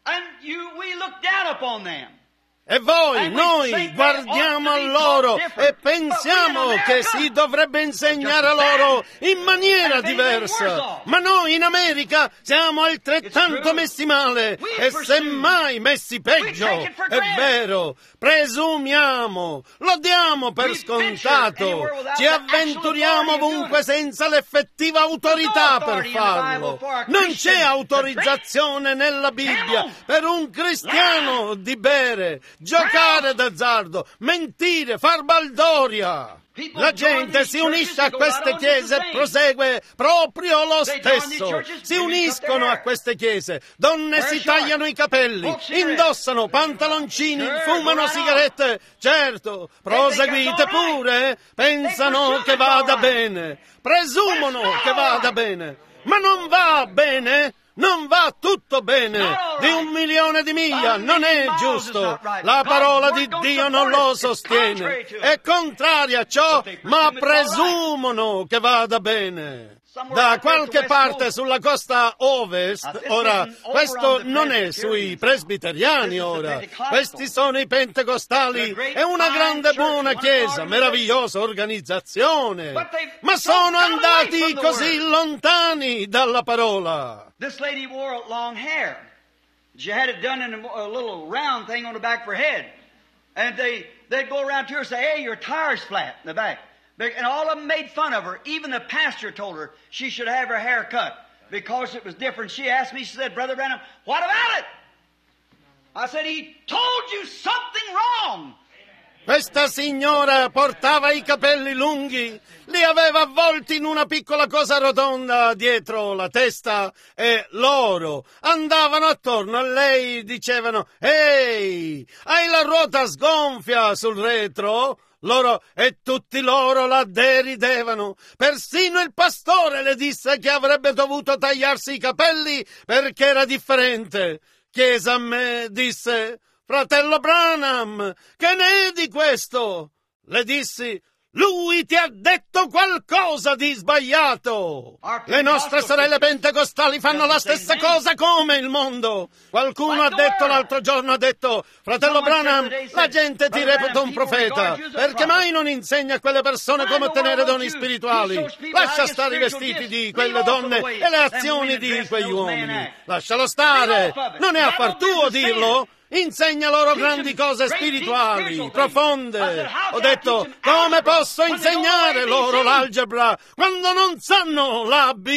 E noi guardiamo a loro e pensiamo che si dovrebbe insegnare a loro in maniera diversa. Ma noi in America siamo altrettanto messi male e semmai messi peggio. È vero, presumiamo, lo diamo per scontato, ci avventuriamo ovunque senza l'effettiva autorità per farlo. Non c'è autorizzazione nella Bibbia per un cristiano di bere, giocare d'azzardo, mentire, far baldoria. La gente si unisce a queste chiese e prosegue proprio lo stesso. Si uniscono a queste chiese, donne si tagliano i capelli, indossano pantaloncini, fumano sigarette. Certo, proseguite pure, pensano che vada bene, presumono che vada bene, ma non va bene. Non va tutto bene, di 1.000.000 di miglia, non è giusto. La parola di Dio non lo sostiene, è contraria a ciò, ma presumono che vada bene. Da qualche parte sulla costa ovest, ora, questo non è sui presbiteriani ora, questi sono i pentecostali, è una grande buona chiesa, meravigliosa organizzazione, ma sono andati così lontani dalla parola. This lady wore long hair. She had it done in a little round thing on the back of her head. And they'd go around to her and say, hey, your tire's flat in the back. And all of them made fun of her. Even the pastor told her she should have her hair cut because it was different. She asked me, she said, Brother Branham, what about it? I said, he told you something wrong. Questa signora portava i capelli lunghi, li aveva avvolti in una piccola cosa rotonda dietro la testa e loro andavano attorno a lei, dicevano, ehi, hai la ruota sgonfia sul retro? Loro e tutti loro la deridevano. Persino il pastore le disse che avrebbe dovuto tagliarsi i capelli perché era differente. Chiese a me, disse, fratello Branham, che ne è di questo? Le dissi, lui ti ha detto qualcosa di sbagliato. Le nostre sorelle pentecostali fanno la stessa cosa come il mondo. Qualcuno ha detto l'altro giorno, ha detto, fratello Branham, la gente ti reputa un profeta. Perché mai non insegna a quelle persone come ottenere doni spirituali? Lascia stare i vestiti di quelle donne e le azioni di quegli uomini. Lascialo stare. Non è affar tuo dirlo. Insegna loro grandi cose spirituali, profonde. Ho detto, come posso insegnare loro l'algebra quando non sanno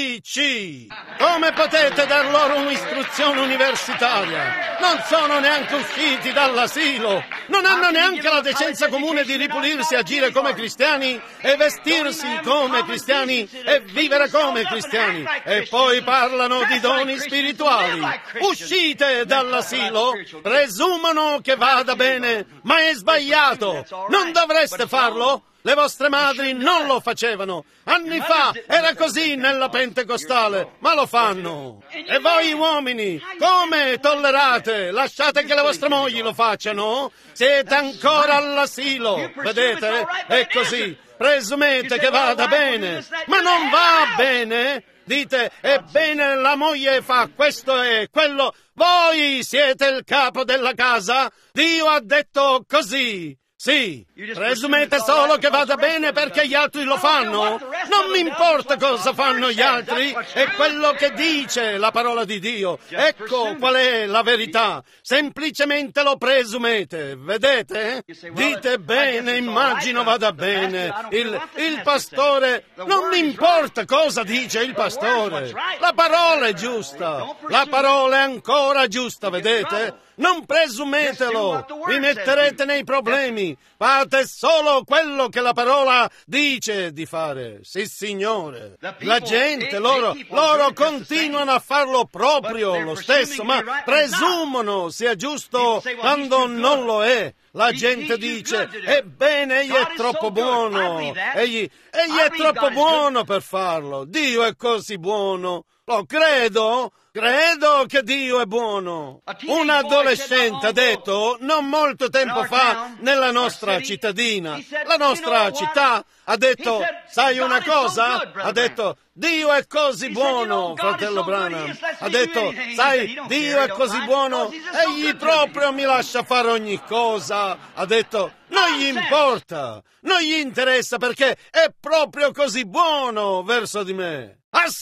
l'ABC? Come potete dar loro un'istruzione universitaria? Non sono neanche usciti dall'asilo. Non hanno neanche la decenza comune di ripulirsi, agire come cristiani e vestirsi come cristiani e vivere come cristiani. E poi parlano di doni spirituali. Uscite dall'asilo, presumono che vada bene, ma è sbagliato. Non dovreste farlo. Le vostre madri non lo facevano. Anni fa era così nella pentecostale, ma lo fanno. E voi uomini, come tollerate? Lasciate che le vostre mogli lo facciano? Siete ancora all'asilo, vedete? È così. Presumete che vada bene, ma non va bene. Dite, ebbene la moglie fa questo e quello. Voi siete il capo della casa? Dio ha detto così. Sì, presumete solo che vada bene perché gli altri lo fanno? Non mi importa cosa fanno gli altri, è quello che dice la parola di Dio. Ecco qual è la verità. Semplicemente lo presumete, vedete? Dite bene, immagino vada bene. Il pastore, non mi importa cosa dice il pastore. La parola è giusta, la parola è ancora giusta, vedete? Non presumetelo, vi metterete nei problemi. Fate solo quello che la parola dice di fare. Sì, signore. La gente, loro continuano a farlo proprio lo stesso, ma presumono sia giusto quando non lo è. La gente dice, ebbene, egli è troppo buono. Egli è troppo buono per farlo. Dio è così buono. Lo credo, Credo che Dio è buono. Un adolescente ha detto non molto tempo fa nella nostra cittadina, la nostra città, ha detto, sai una cosa? Ha detto, Dio è così buono, fratello Branham. Ha detto, sai, Dio è così buono, egli proprio mi lascia fare ogni cosa. Ha detto, non gli importa, non gli interessa perché è proprio così buono verso di me.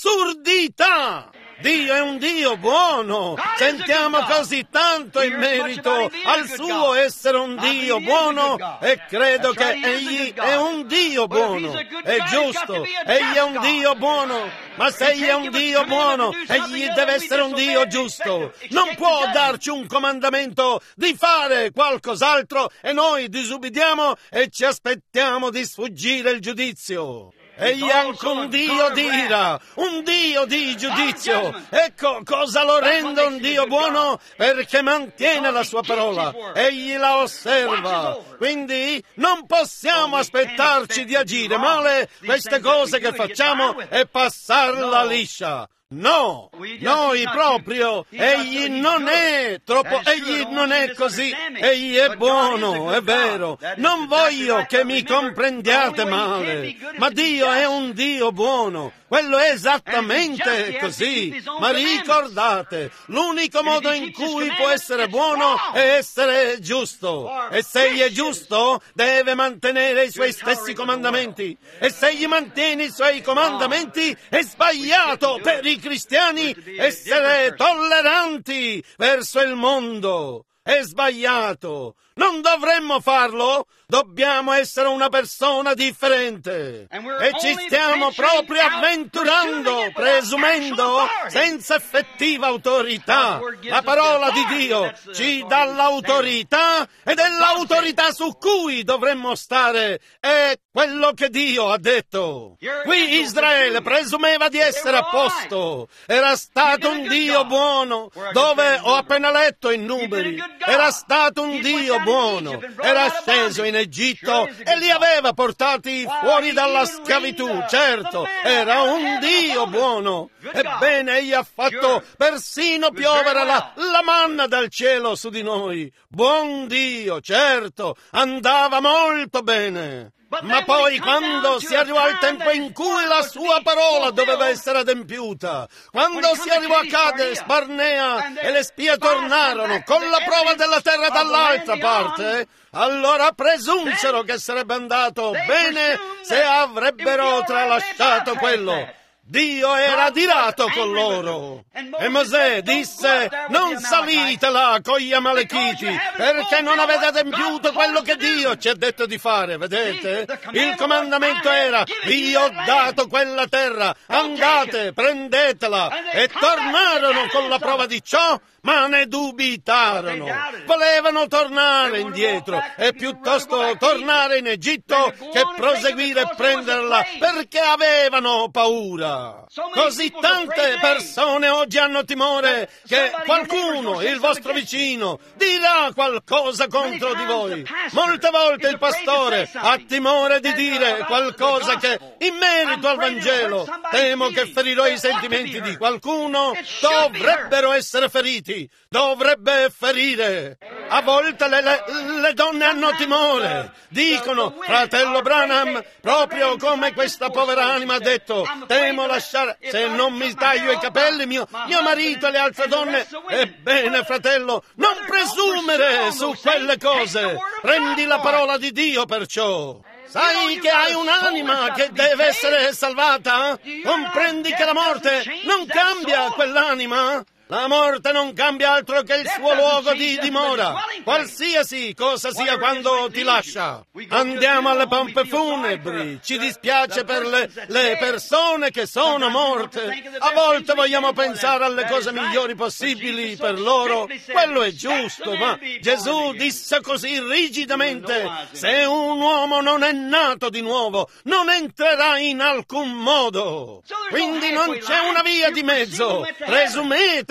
Assurdità! Dio è un Dio buono. Sentiamo così tanto in merito al suo essere un Dio buono e credo che egli è un Dio buono. È giusto, egli è un Dio buono. Ma se egli è un Dio buono, egli deve essere un Dio giusto. Non può darci un comandamento di fare qualcos'altro e noi disubbidiamo e ci aspettiamo di sfuggire il giudizio. Egli è anche un Dio di ira, un Dio di giudizio. Ecco cosa lo rende un Dio buono, perché mantiene la sua parola, egli la osserva. Quindi non possiamo aspettarci di agire male queste cose che facciamo e passarla liscia. No, noi proprio, egli non è troppo, egli non è così, egli è buono, è vero. Non voglio che mi comprendiate male, ma Dio è un Dio buono. Quello è esattamente così. Ma ricordate, l'unico modo in cui può essere buono è essere giusto. E se egli è giusto, deve mantenere i suoi stessi comandamenti. E se egli mantiene i suoi comandamenti, è sbagliato per i cristiani essere tolleranti verso il mondo. È sbagliato. Non dovremmo farlo. Dobbiamo essere una persona differente. E ci stiamo proprio avventurando, presumendo, senza effettiva autorità. La parola di Dio ci dà l'autorità ed è l'autorità su cui dovremmo stare. È quello che Dio ha detto. Qui Israele presumeva di essere a posto. Era stato un Dio buono, dove ho appena letto i numeri. Era stato un Dio buono. Era sceso in Egitto e li aveva portati fuori dalla schiavitù. Certo, era un Dio buono. Ebbene, egli ha fatto persino piovere la manna dal cielo su di noi. Buon Dio, certo, andava molto bene. Ma poi quando si arrivò al tempo in cui la sua parola doveva essere adempiuta, quando si arrivò a Cades Barnea e le spie tornarono con la prova della terra dall'altra parte, allora presunsero che sarebbe andato bene se avrebbero tralasciato quello. Dio era adirato con loro. E Mosè disse, non salite là con gli Amalechiti, perché non avete adempiuto quello che Dio ci ha detto di fare, vedete? Il comandamento era, io ho dato quella terra, andate, prendetela. E tornarono con la prova di ciò, ma ne dubitarono. Volevano tornare indietro e piuttosto tornare in Egitto che proseguire e prenderla perché avevano paura. Così tante persone oggi hanno timore che qualcuno, il vostro vicino, dirà qualcosa contro di voi. Molte volte il pastore ha timore di dire qualcosa che, in merito al Vangelo, temo che ferirò i sentimenti di qualcuno, dovrebbero essere feriti. Dovrebbe ferire. A volte le donne hanno timore. Dicono, fratello Branham, proprio come questa povera anima ha detto, temo lasciare, se non mi taglio i capelli, mio marito e le altre donne. Ebbene, fratello, non presumere su quelle cose. Prendi la parola di Dio perciò. Sai che hai un'anima che deve essere salvata? Comprendi che la morte non cambia quell'anima? La morte non cambia altro che il suo luogo di dimora, qualsiasi cosa sia quando ti lascia. Andiamo alle pompe funebri, ci dispiace per le persone che sono morte. A volte vogliamo pensare alle cose migliori possibili per loro, quello è giusto, ma Gesù disse così rigidamente, se un uomo non è nato di nuovo, non entrerà in alcun modo. Quindi non c'è una via di mezzo, presumete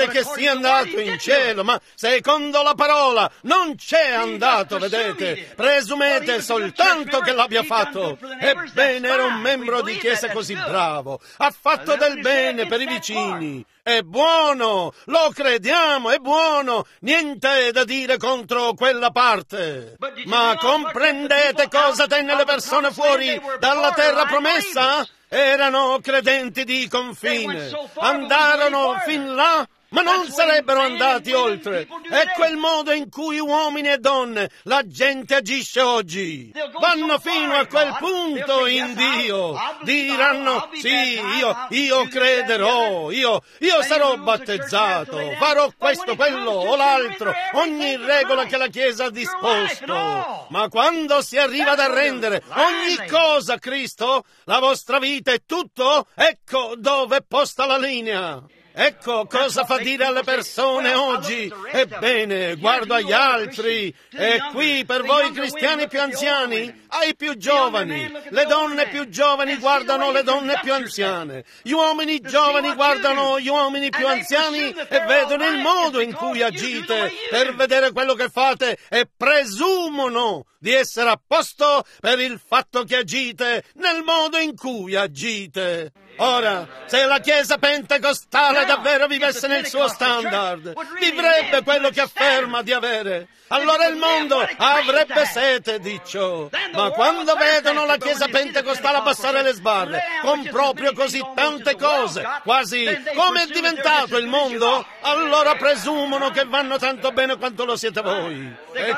Credete che sia andato in cielo, ma secondo la parola non c'è andato, vedete? Presumete soltanto che l'abbia fatto. Ebbene, era un membro di chiesa così bravo, ha fatto del bene per i vicini. È buono, lo crediamo, è buono, niente da dire contro quella parte. Ma comprendete cosa tenne le persone fuori dalla terra promessa? Erano credenti di confine, andarono fin là, ma non sarebbero andati oltre. Ecco il modo in cui uomini e donne, la gente agisce oggi. Vanno fino a quel punto in Dio. Diranno, sì, io crederò, io sarò battezzato, farò questo, quello o l'altro, ogni regola che la Chiesa ha disposto. Ma quando si arriva ad arrendere ogni cosa a Cristo, la vostra vita è tutto, ecco dove è posta la linea. Ecco cosa fa dire alle persone oggi. Ebbene, guardo agli altri. E qui per voi cristiani più anziani, ai più giovani. Le donne più giovani guardano le donne più anziane. Gli uomini giovani guardano gli uomini più anziani e vedono il modo in cui agite per vedere quello che fate e presumono di essere a posto per il fatto che agite nel modo in cui agite. Ora, se la Chiesa pentecostale davvero vivesse nel suo standard, vivrebbe quello che afferma di avere, allora il mondo avrebbe sete di ciò. Ma quando vedono la Chiesa pentecostale abbassare le sbarre con proprio così tante cose, quasi come è diventato il mondo, allora presumono che vanno tanto bene quanto lo siete voi. È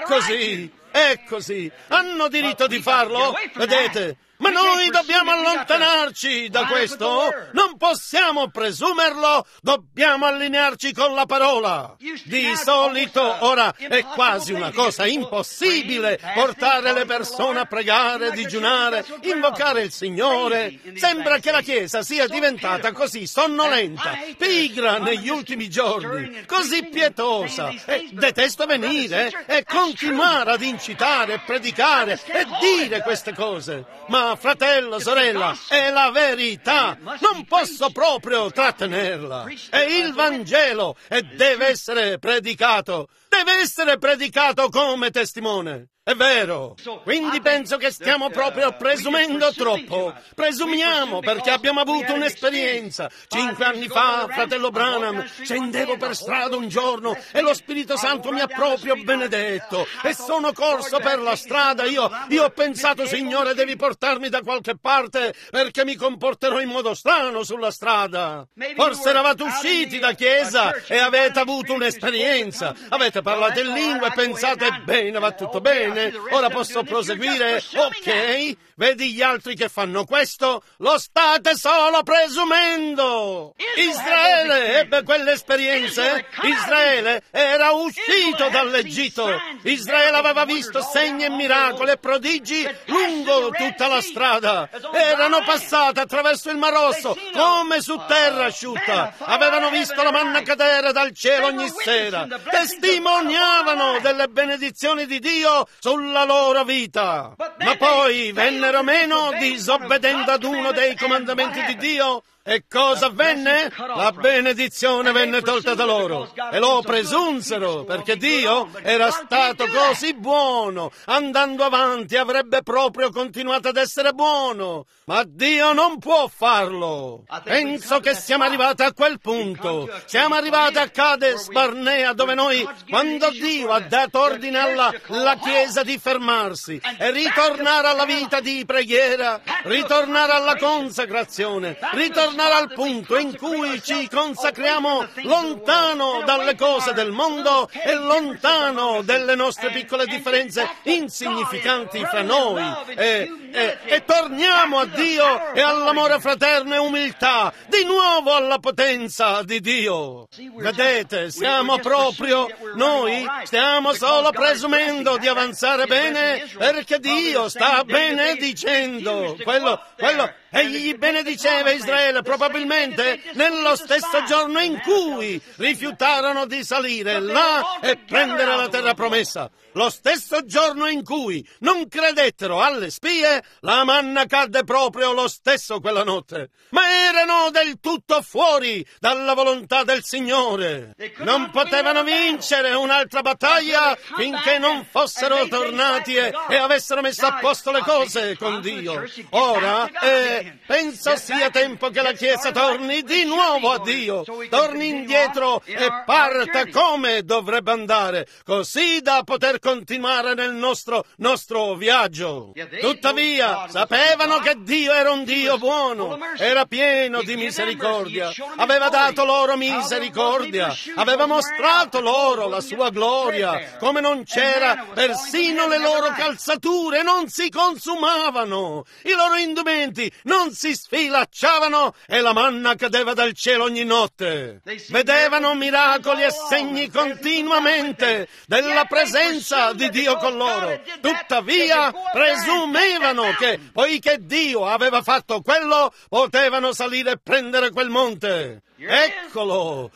così. Hanno diritto di farlo, vedete? Ma noi dobbiamo allontanarci da questo, non possiamo presumerlo, dobbiamo allinearci con la parola. Di solito, ora, è quasi una cosa impossibile portare le persone a pregare, digiunare, invocare il Signore. Sembra che la Chiesa sia diventata così sonnolenta, pigra negli ultimi giorni, così pietosa. E detesto venire e continuare ad incitare, e predicare e dire queste cose. Ma fratello, sorella, è la verità, non posso proprio trattenerla. È il Vangelo e deve essere predicato come testimone. È vero. Quindi penso che stiamo proprio presumendo troppo. Presumiamo perché abbiamo avuto un'esperienza. 5 anni fa, fratello Branham, scendevo per strada un giorno e lo Spirito Santo mi ha proprio benedetto e sono corso per la strada. Io ho pensato, Signore, devi portarmi da qualche parte perché mi comporterò in modo strano sulla strada. Forse eravate usciti da chiesa e avete avuto un'esperienza. Avete parlato in lingua e pensate, bene, va tutto bene. Ora posso proseguire? Ok, vedi gli altri che fanno questo? Lo state solo presumendo! Israele ebbe quelle esperienze? Israele era uscito dall'Egitto! Israele aveva visto segni e miracoli e prodigi lungo tutta la strada! Erano passati attraverso il Mar Rosso come su terra asciutta! Avevano visto la manna cadere dal cielo ogni sera! Testimoniavano delle benedizioni di Dio sulla loro vita, ma poi vennero meno disobbedendo ad uno dei comandamenti di Dio. E cosa avvenne? La benedizione venne tolta da loro e lo presunsero perché Dio era stato così buono. Andando avanti avrebbe proprio continuato ad essere buono, ma Dio non può farlo. Penso che siamo arrivati a quel punto. Siamo arrivati a Cades Barnea, dove noi, quando Dio ha dato ordine alla Chiesa di fermarsi e ritornare alla vita di preghiera, ritornare alla consacrazione, ritornare al punto in cui ci consacriamo lontano dalle cose del mondo e lontano delle nostre piccole differenze insignificanti fra noi e torniamo a Dio e all'amore fraterno e umiltà, di nuovo alla potenza di Dio. Vedete, stiamo solo presumendo di avanzare bene perché Dio sta benedicendo. Quello Egli benediceva Israele probabilmente nello stesso giorno in cui rifiutarono di salire là e prendere la terra promessa. Lo stesso giorno in cui non credettero alle spie, la manna cadde proprio lo stesso quella notte. Ma erano del tutto fuori dalla volontà del Signore. Non potevano vincere un'altra battaglia finché non fossero tornati e avessero messo a posto le cose con Dio. Ora, penso sia tempo che la Chiesa torni di nuovo a Dio, torni indietro e parta come dovrebbe andare, così da poter continuare nel nostro viaggio. Tuttavia, sapevano che Dio era un Dio buono, era pieno di misericordia, aveva dato loro misericordia, aveva mostrato loro la sua gloria, come non c'era, persino le loro calzature non si consumavano, i loro indumenti non si sfilacciavano e la manna cadeva dal cielo ogni notte. Vedevano miracoli e segni continuamente della presenza di Dio con loro. Tuttavia presumevano che, poiché Dio aveva fatto quello, potevano salire e prendere quel monte. Eccolo,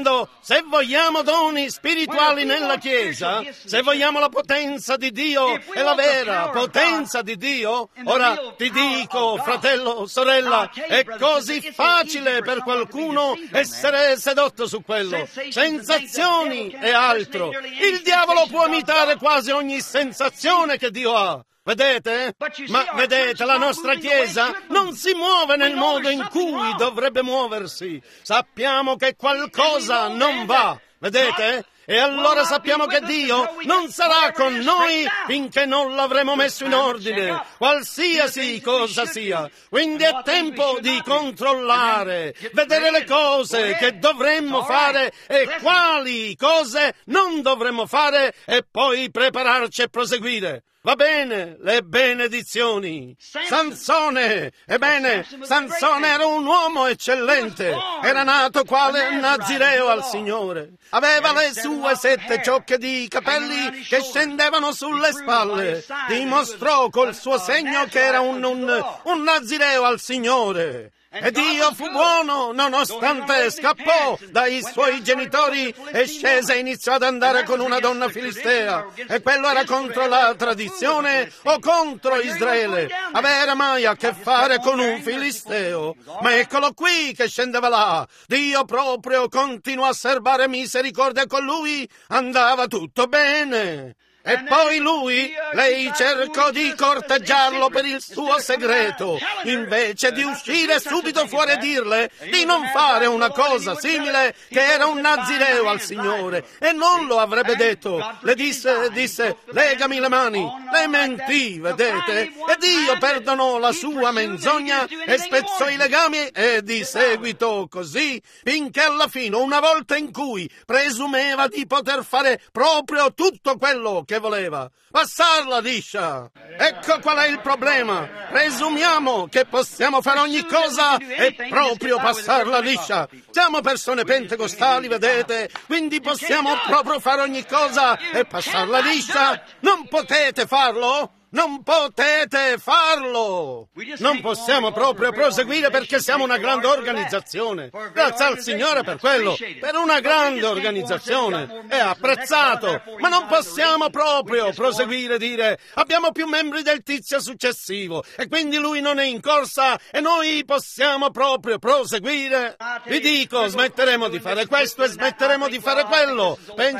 se vogliamo doni spirituali nella Chiesa, se vogliamo la potenza di Dio e la vera potenza di Dio, ora ti dico, fratello, sorella, è così facile per qualcuno essere sedotto su quello. Sensazioni e altro. Il diavolo può imitare quasi ogni sensazione che Dio ha. Vedete? Ma vedete, la nostra Chiesa non si muove nel modo in cui dovrebbe muoversi. Sappiamo che qualcosa non va. Vedete? E allora sappiamo che Dio non sarà con noi finché non l'avremo messo in ordine, qualsiasi cosa sia. Quindi è tempo di controllare, vedere le cose che dovremmo fare e quali cose non dovremmo fare e poi prepararci e proseguire. Va bene, le benedizioni. Sansone, ebbene, Sansone era un uomo eccellente, era nato quale nazireo al Signore. Aveva le sue 7 ciocche di capelli che scendevano sulle spalle. Dimostrò col suo segno che era un nazireo al Signore. E Dio fu buono, nonostante scappò dai suoi genitori e scese e iniziò ad andare con una donna filistea. E quello era contro la tradizione o contro Israele. Avere mai a che fare con un filisteo. Ma eccolo qui che scendeva là. Dio proprio continuò a serbare misericordia con lui. Andava tutto bene. E poi lei cercò di corteggiarlo per il suo segreto, invece di uscire subito fuori e dirle di non fare una cosa simile, che era un nazireo al Signore, e non lo avrebbe detto. Le disse, legami le mani. Le mentì, vedete? E Dio perdonò la sua menzogna e spezzò i legami e di seguito così, finché alla fine, una volta in cui presumeva di poter fare proprio tutto quello che voleva, passarla liscia. Ecco qual è il problema. Presumiamo che possiamo fare ogni cosa e proprio passarla liscia. Siamo persone pentecostali, vedete? Quindi possiamo proprio fare ogni cosa e passarla liscia. Non potete farlo? Non potete farlo! Non possiamo proprio proseguire perché siamo una grande organizzazione. Grazie al Signore per quello, per una grande organizzazione. È apprezzato, ma non possiamo proprio proseguire e dire abbiamo più membri del tizio successivo e quindi lui non è in corsa e noi possiamo proprio proseguire. Vi dico, smetteremo di fare questo e smetteremo di fare quello.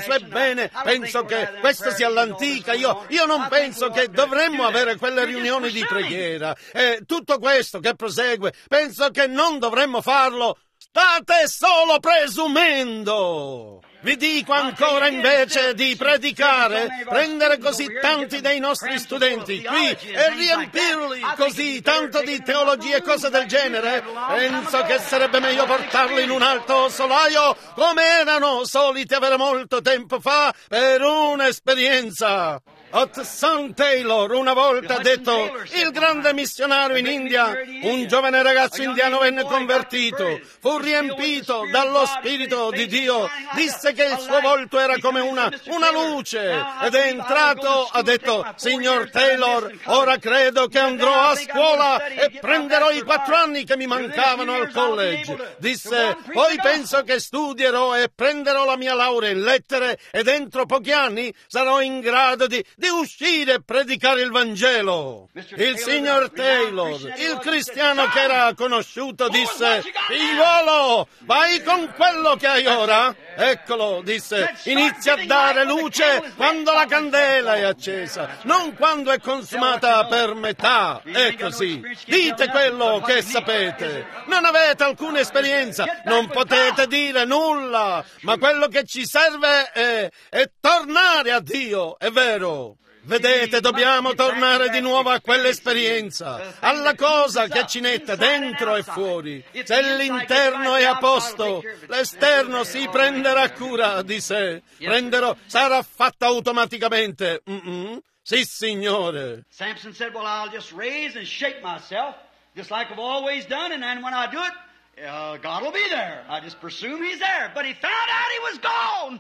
Penso che questo sia l'antica. Io non penso che dovremmo avere quelle riunioni di preghiera e tutto questo che prosegue, penso che non dovremmo farlo. State solo presumendo. Vi dico ancora, invece di predicare, prendere così tanti dei nostri studenti qui e riempirli così tanto di teologia e cose del genere, penso che sarebbe meglio portarli in un alto solaio come erano soliti avere molto tempo fa per un'esperienza. Hudson Taylor una volta ha detto: il grande missionario in India, un giovane ragazzo indiano venne convertito, fu riempito dallo Spirito di Dio, disse che il suo volto era come una luce ed è entrato, ha detto: signor Taylor, ora credo che andrò a scuola e prenderò i 4 anni che mi mancavano al college. Disse: poi penso che studierò e prenderò la mia laurea in lettere ed entro pochi anni sarò in grado di uscire e predicare il Vangelo. Il signor Taylor, il cristiano che era conosciuto, disse: figliuolo, vai con quello che hai ora. Eccolo, disse, inizia a dare luce quando la candela è accesa, non quando è consumata per metà. È così. Dite quello che sapete. Non avete alcuna esperienza, non potete dire nulla, ma quello che ci serve è tornare a Dio, è vero. Vedete, dobbiamo tornare di nuovo a quell'esperienza, alla cosa che ci mette dentro e fuori. Se l'interno è a posto, l'esterno si prenderà cura di sé. Sarà fatto automaticamente. Sì, signore. Samson said, well, I'll just raise and shake myself, just like I've always done, and then when I do it, God will be there. I just presume He's there. But he found out He was gone.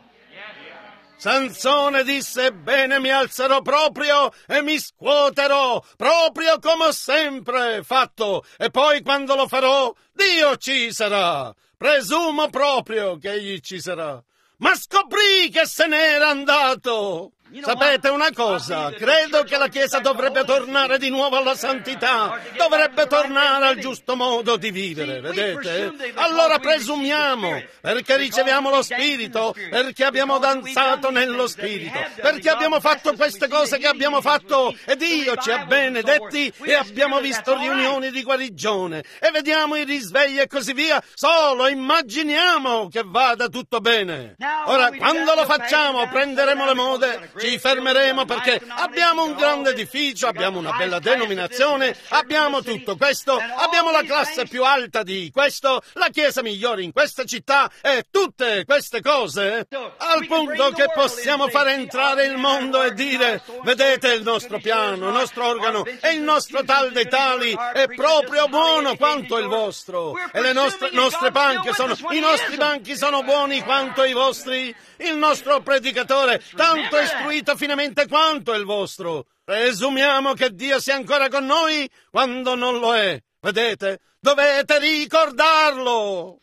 Sansone disse: bene, mi alzerò proprio e mi scuoterò, proprio come ho sempre fatto, e poi quando lo farò, Dio ci sarà. Presumo proprio che Egli ci sarà. Ma scoprì che se n'era andato. Sapete una cosa? Credo che la Chiesa dovrebbe tornare di nuovo alla santità, dovrebbe tornare al giusto modo di vivere, vedete? Allora presumiamo, perché riceviamo lo Spirito, perché abbiamo danzato nello Spirito, perché abbiamo fatto queste cose che abbiamo fatto e Dio ci ha benedetti e abbiamo visto riunioni di guarigione e vediamo i risvegli e così via, solo immaginiamo che vada tutto bene. Ora, quando lo facciamo, prenderemo le mode, ci fermeremo perché abbiamo un grande edificio, abbiamo una bella denominazione, abbiamo tutto questo, abbiamo la classe più alta di questo, la chiesa migliore in questa città e tutte queste cose, al punto che possiamo far entrare il mondo e dire: vedete il nostro piano, il nostro organo e il nostro tal dei tali è proprio buono quanto il vostro e le nostre banche i nostri banchi sono buoni quanto i vostri. Il nostro predicatore tanto istruito finemente quanto il vostro. Presumiamo che Dio sia ancora con noi quando non lo è. Vedete? Dovete ricordarlo.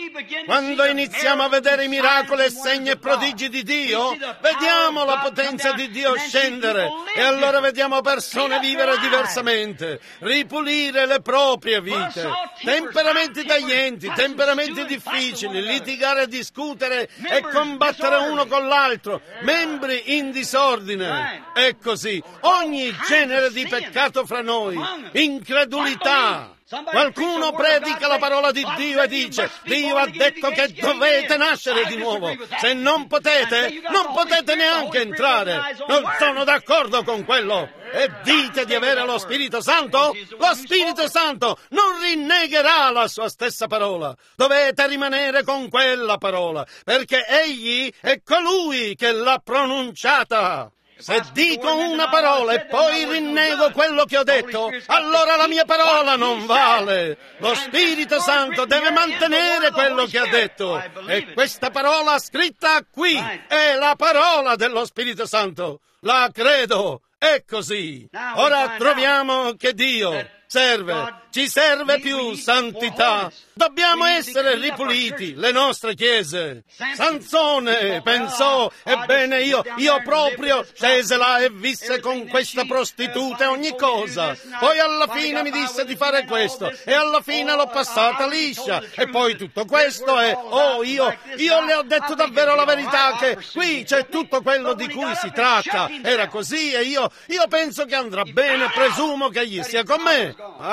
Quando iniziamo a vedere i miracoli e segni e prodigi di Dio, vediamo la potenza di Dio scendere e allora vediamo persone vivere diversamente, ripulire le proprie vite, temperamenti taglienti, temperamenti difficili, litigare, discutere e combattere uno con l'altro, membri in disordine. È così. Ogni genere di peccato fra noi, incredulità. Qualcuno predica la parola di Dio e dice: Dio ha detto che dovete nascere di nuovo. Se non potete, non potete neanche entrare. Non sono d'accordo con quello. E dite di avere lo Spirito Santo? Lo Spirito Santo non rinnegherà la sua stessa parola. Dovete rimanere con quella parola, perché Egli è colui che l'ha pronunciata. Se dico una parola e poi rinnego quello che ho detto, allora la mia parola non vale. Lo Spirito Santo deve mantenere quello che ha detto. E questa parola scritta qui è la parola dello Spirito Santo. La credo. È così. Ora troviamo che Dio ci serve più santità. Dobbiamo essere ripuliti, le nostre chiese. Sansone pensò: ebbene io proprio scese là e visse con questa prostituta e ogni cosa. Poi alla fine mi disse di fare questo e alla fine l'ho passata liscia. E poi tutto questo è, io le ho detto davvero la verità, che qui c'è tutto quello di cui si tratta. Era così e io penso che andrà bene, presumo che egli sia con me. Ma quando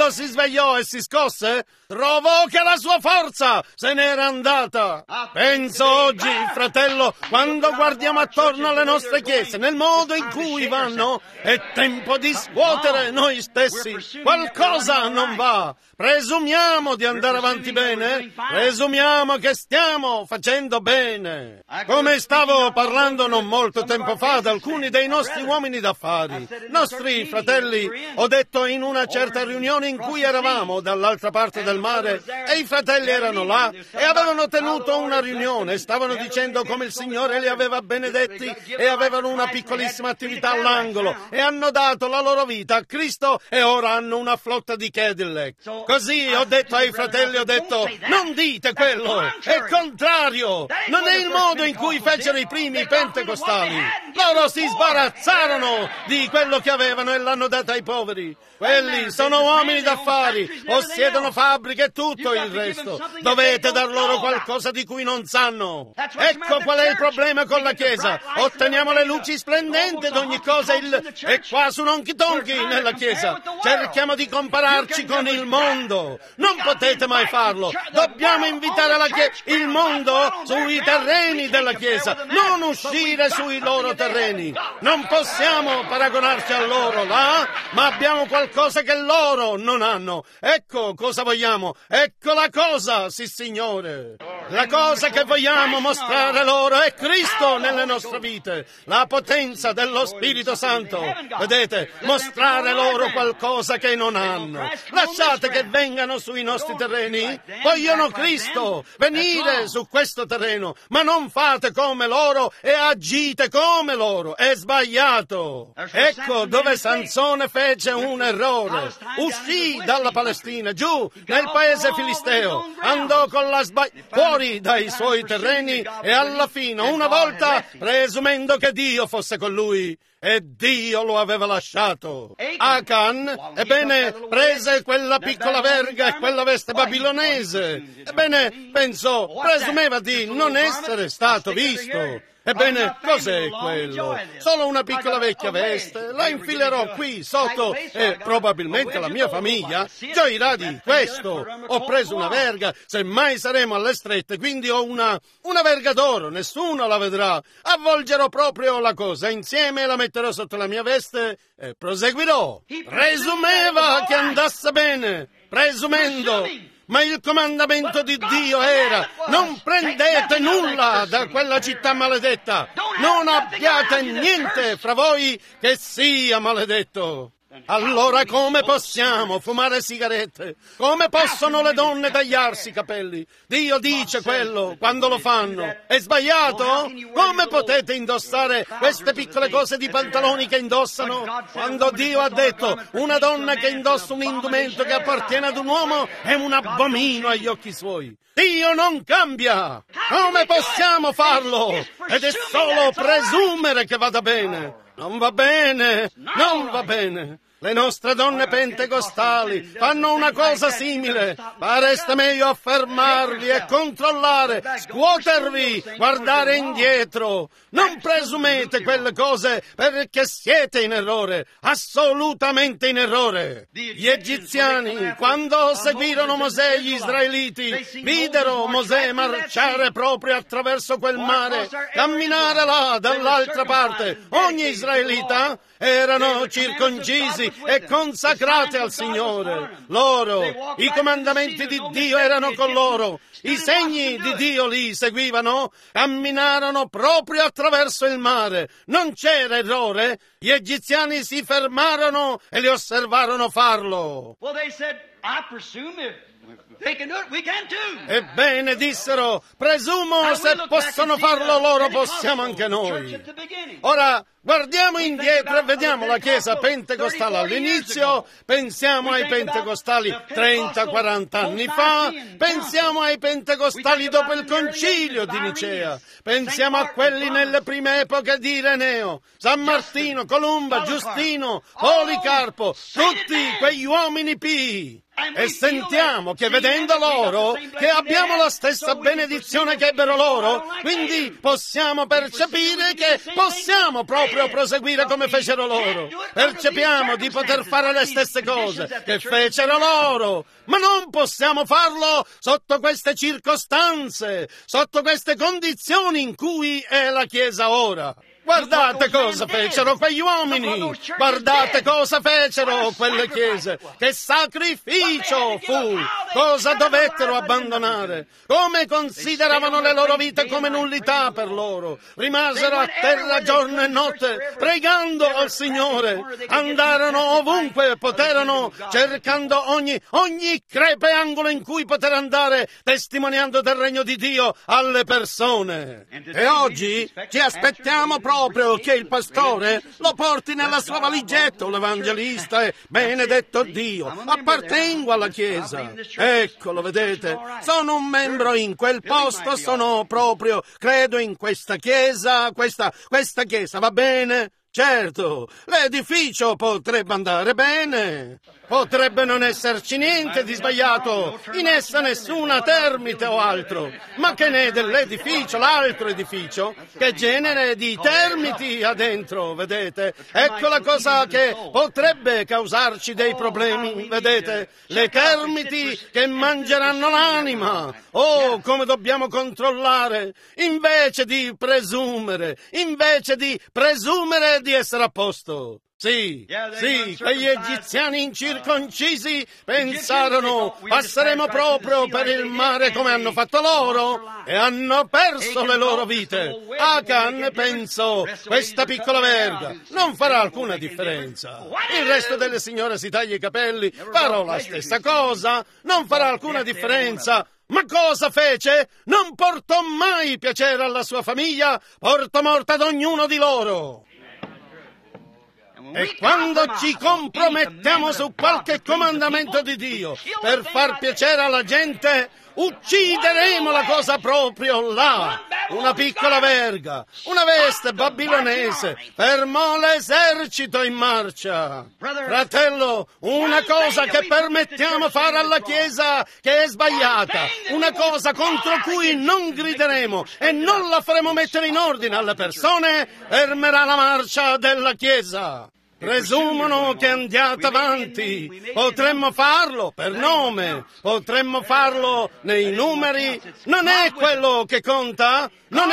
quando si svegliò e si scosse, trovò che la sua forza se n'era andata. Penso oggi, fratello, quando guardiamo attorno alle nostre chiese, nel modo in cui vanno, è tempo di scuotere noi stessi. Qualcosa non va. Presumiamo di andare avanti bene? Presumiamo che stiamo facendo bene. Come stavo parlando non molto tempo fa ad alcuni dei nostri uomini d'affari, nostri fratelli, ho detto in una certa riunione in cui eravamo dall'altra parte del mare e i fratelli erano là e avevano tenuto una riunione, stavano dicendo come il Signore li aveva benedetti e avevano una piccolissima attività all'angolo e hanno dato la loro vita a Cristo e ora hanno una flotta di Cadillac. Così ho detto ai fratelli, ho detto, non dite quello, è contrario, non è il modo in cui fecero i primi pentecostali. Loro si sbarazzarono di quello che avevano e l'hanno dato ai poveri. Quelli sono uomini d'affari, possiedono fabbriche e tutto il resto. Dovete dar loro qualcosa di cui non sanno. Ecco qual è il problema con la Chiesa. Otteniamo le luci splendenti ed ogni cosa è qua su honky tonky nella Chiesa. Cerchiamo di compararci con il mondo. Non potete mai farlo. Dobbiamo invitare il mondo sui terreni della Chiesa, non uscire sui loro terreni. Non possiamo paragonarci a loro là, ma abbiamo qualcosa che loro non hanno. Ecco cosa vogliamo. Ecco la cosa, sì Signore. La cosa che vogliamo mostrare loro è Cristo nelle nostre vite, la potenza dello Spirito Santo. Vedete, mostrare loro qualcosa che non hanno. Lasciate che vengano sui nostri terreni. Vogliono Cristo, venire su questo terreno, ma non fate come loro e agite come loro. È sbagliato. Ecco dove Sansone fece un errore. Uscì dalla Palestina, giù nel paese filisteo, andò con la fuori dai suoi terreni e alla fine, una volta, presumendo che Dio fosse con lui, e Dio lo aveva lasciato. Acan, ebbene, prese quella piccola verga e quella veste babilonese. Ebbene, pensò, presumeva di non essere stato visto. Ebbene, cos'è quello? Solo una piccola vecchia veste. La infilerò qui sotto e probabilmente la mia famiglia gioirà di questo. Ho preso una verga, semmai saremo alle strette, quindi ho una verga d'oro, nessuno la vedrà. Avvolgerò proprio la cosa insieme e la metterò sotto la mia veste e proseguirò. Presumeva che andasse bene, presumendo. Ma il comandamento di Dio era: non prendete nulla da quella città maledetta, non abbiate niente fra voi che sia maledetto. Allora come possiamo fumare sigarette? Come possono le donne tagliarsi i capelli? Dio dice quello quando lo fanno. È sbagliato? Come potete indossare queste piccole cose di pantaloni che indossano? Quando Dio ha detto una donna che indossa un indumento che appartiene ad un uomo è un abominio agli occhi suoi. Dio non cambia! Come possiamo farlo? Ed è solo presumere che vada bene. Non va bene, non va bene. Le nostre donne pentecostali fanno una cosa simile. Fareste meglio a fermarvi e controllare, scuotervi, guardare indietro. Non presumete quelle cose perché siete in errore, assolutamente in errore. Gli egiziani, quando seguirono Mosè e gli israeliti, videro Mosè marciare proprio attraverso quel mare, camminare là dall'altra parte. Ogni israelita erano circoncisi e consacrate al Signore. Loro, i comandamenti di Dio erano con loro, i segni di Dio li seguivano, camminarono proprio attraverso il mare. Non c'era errore, gli egiziani si fermarono e li osservarono farlo. Ebbene, dissero, presumo se possono farlo loro, possiamo anche noi. Ora, guardiamo indietro e vediamo la Chiesa pentecostale all'inizio, pensiamo ai pentecostali 30-40 anni fa, pensiamo ai pentecostali dopo il concilio di Nicea, pensiamo a quelli nelle prime epoche di Ireneo, San Martino, Columba, Giustino, Policarpo, tutti quegli uomini pii. E sentiamo che vedendo loro che abbiamo la stessa benedizione che ebbero loro, quindi possiamo percepire che possiamo proprio proprio proseguire come fecero loro. Percepiamo di poter fare le stesse cose che fecero loro, ma non possiamo farlo sotto queste circostanze, sotto queste condizioni in cui è la Chiesa ora. Guardate cosa fecero quegli uomini, guardate cosa fecero quelle chiese, che sacrificio fu, cosa dovettero abbandonare, come consideravano le loro vite come nullità per loro, rimasero a terra giorno e notte pregando al Signore, andarono ovunque poterono, cercando ogni crepe angolo in cui poter andare, testimoniando del regno di Dio alle persone. E oggi ci aspettiamo proprio che il pastore lo porti nella sua valigetta, l'evangelista, e benedetto Dio, appartengo alla Chiesa. Eccolo, vedete, sono un membro in quel posto, sono proprio, credo in questa Chiesa, questa Chiesa, va bene? Certo, l'edificio potrebbe andare bene, potrebbe non esserci niente di sbagliato, in essa nessuna termite o altro, ma che ne è dell'edificio, l'altro edificio, che genere di termiti ha dentro, vedete? Ecco la cosa che potrebbe causarci dei problemi, vedete? Le termiti che mangeranno l'anima. Oh, come dobbiamo controllare, invece di presumere di essere a posto. Sì, quegli egiziani incirconcisi pensarono passeremo proprio per il mare come hanno fatto loro e hanno perso le loro vite. Achan pensò, questa piccola verga non farà alcuna differenza. Il resto delle signore si taglia i capelli, farò la stessa cosa, non farà alcuna differenza. Ma cosa fece? Non portò mai piacere alla sua famiglia, portò morte ad ognuno di loro. E quando ci compromettiamo su qualche comandamento di Dio per far piacere alla gente, uccideremo la cosa proprio là. Una piccola verga, una veste babilonese, fermò l'esercito in marcia. Fratello, una cosa che permettiamo fare alla Chiesa che è sbagliata, una cosa contro cui non grideremo e non la faremo mettere in ordine alle persone, fermerà la marcia della Chiesa. Presumono che andiate avanti, potremmo farlo per nome, potremmo farlo nei numeri, non è quello che conta,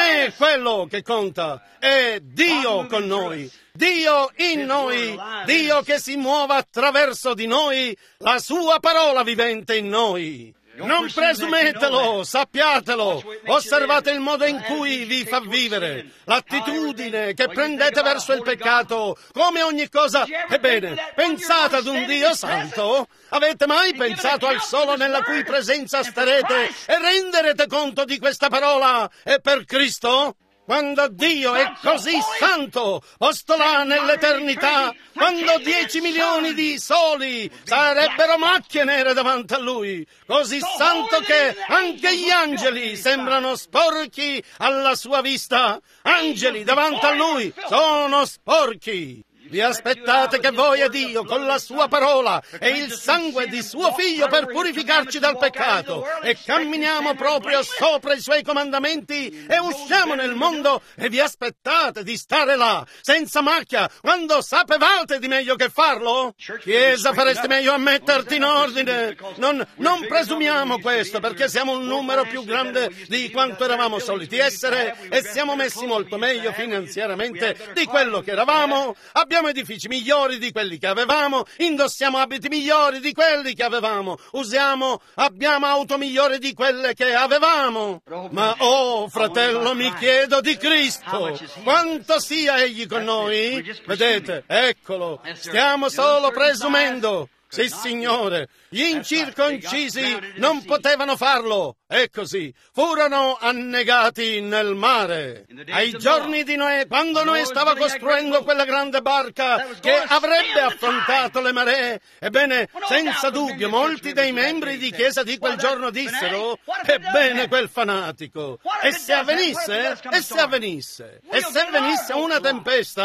è Dio con noi, Dio in noi, Dio che si muove attraverso di noi, la sua parola vivente in noi. Non presumetelo, sappiatelo, osservate il modo in cui vi fa vivere, l'attitudine che prendete verso il peccato, come ogni cosa. Ebbene, pensate ad un Dio santo? Avete mai pensato al solo nella cui presenza starete e renderete conto di questa parola è per Cristo? Quando Dio è così santo, posto là nell'eternità, quando 10 milioni di soli sarebbero macchie nere davanti a Lui, così santo che anche gli angeli sembrano sporchi alla sua vista. Angeli davanti a Lui sono sporchi. Vi aspettate che voi e Dio, con la sua parola e il sangue di suo figlio per purificarci dal peccato, e camminiamo proprio sopra i suoi comandamenti e usciamo nel mondo, e vi aspettate di stare là, senza macchia, quando sapevate di meglio che farlo? Chiesa, fareste meglio a metterti in ordine. Non presumiamo questo, perché siamo un numero più grande di quanto eravamo soliti essere e siamo messi molto meglio finanziariamente di quello che eravamo. Abbiamo edifici migliori di quelli che avevamo, indossiamo abiti migliori di quelli che avevamo, abbiamo auto migliori di quelle che avevamo. Ma fratello, mi chiedo di Cristo, quanto sia Egli con noi? Vedete, eccolo, stiamo solo presumendo. Sì, Signore, gli incirconcisi non potevano farlo. E così furono annegati nel mare. Ai giorni di Noè, quando Noè stava costruendo quella grande barca che avrebbe affrontato le maree, ebbene, senza dubbio, molti dei membri di chiesa di quel giorno dissero: ebbene, quel fanatico. E se avvenisse una tempesta,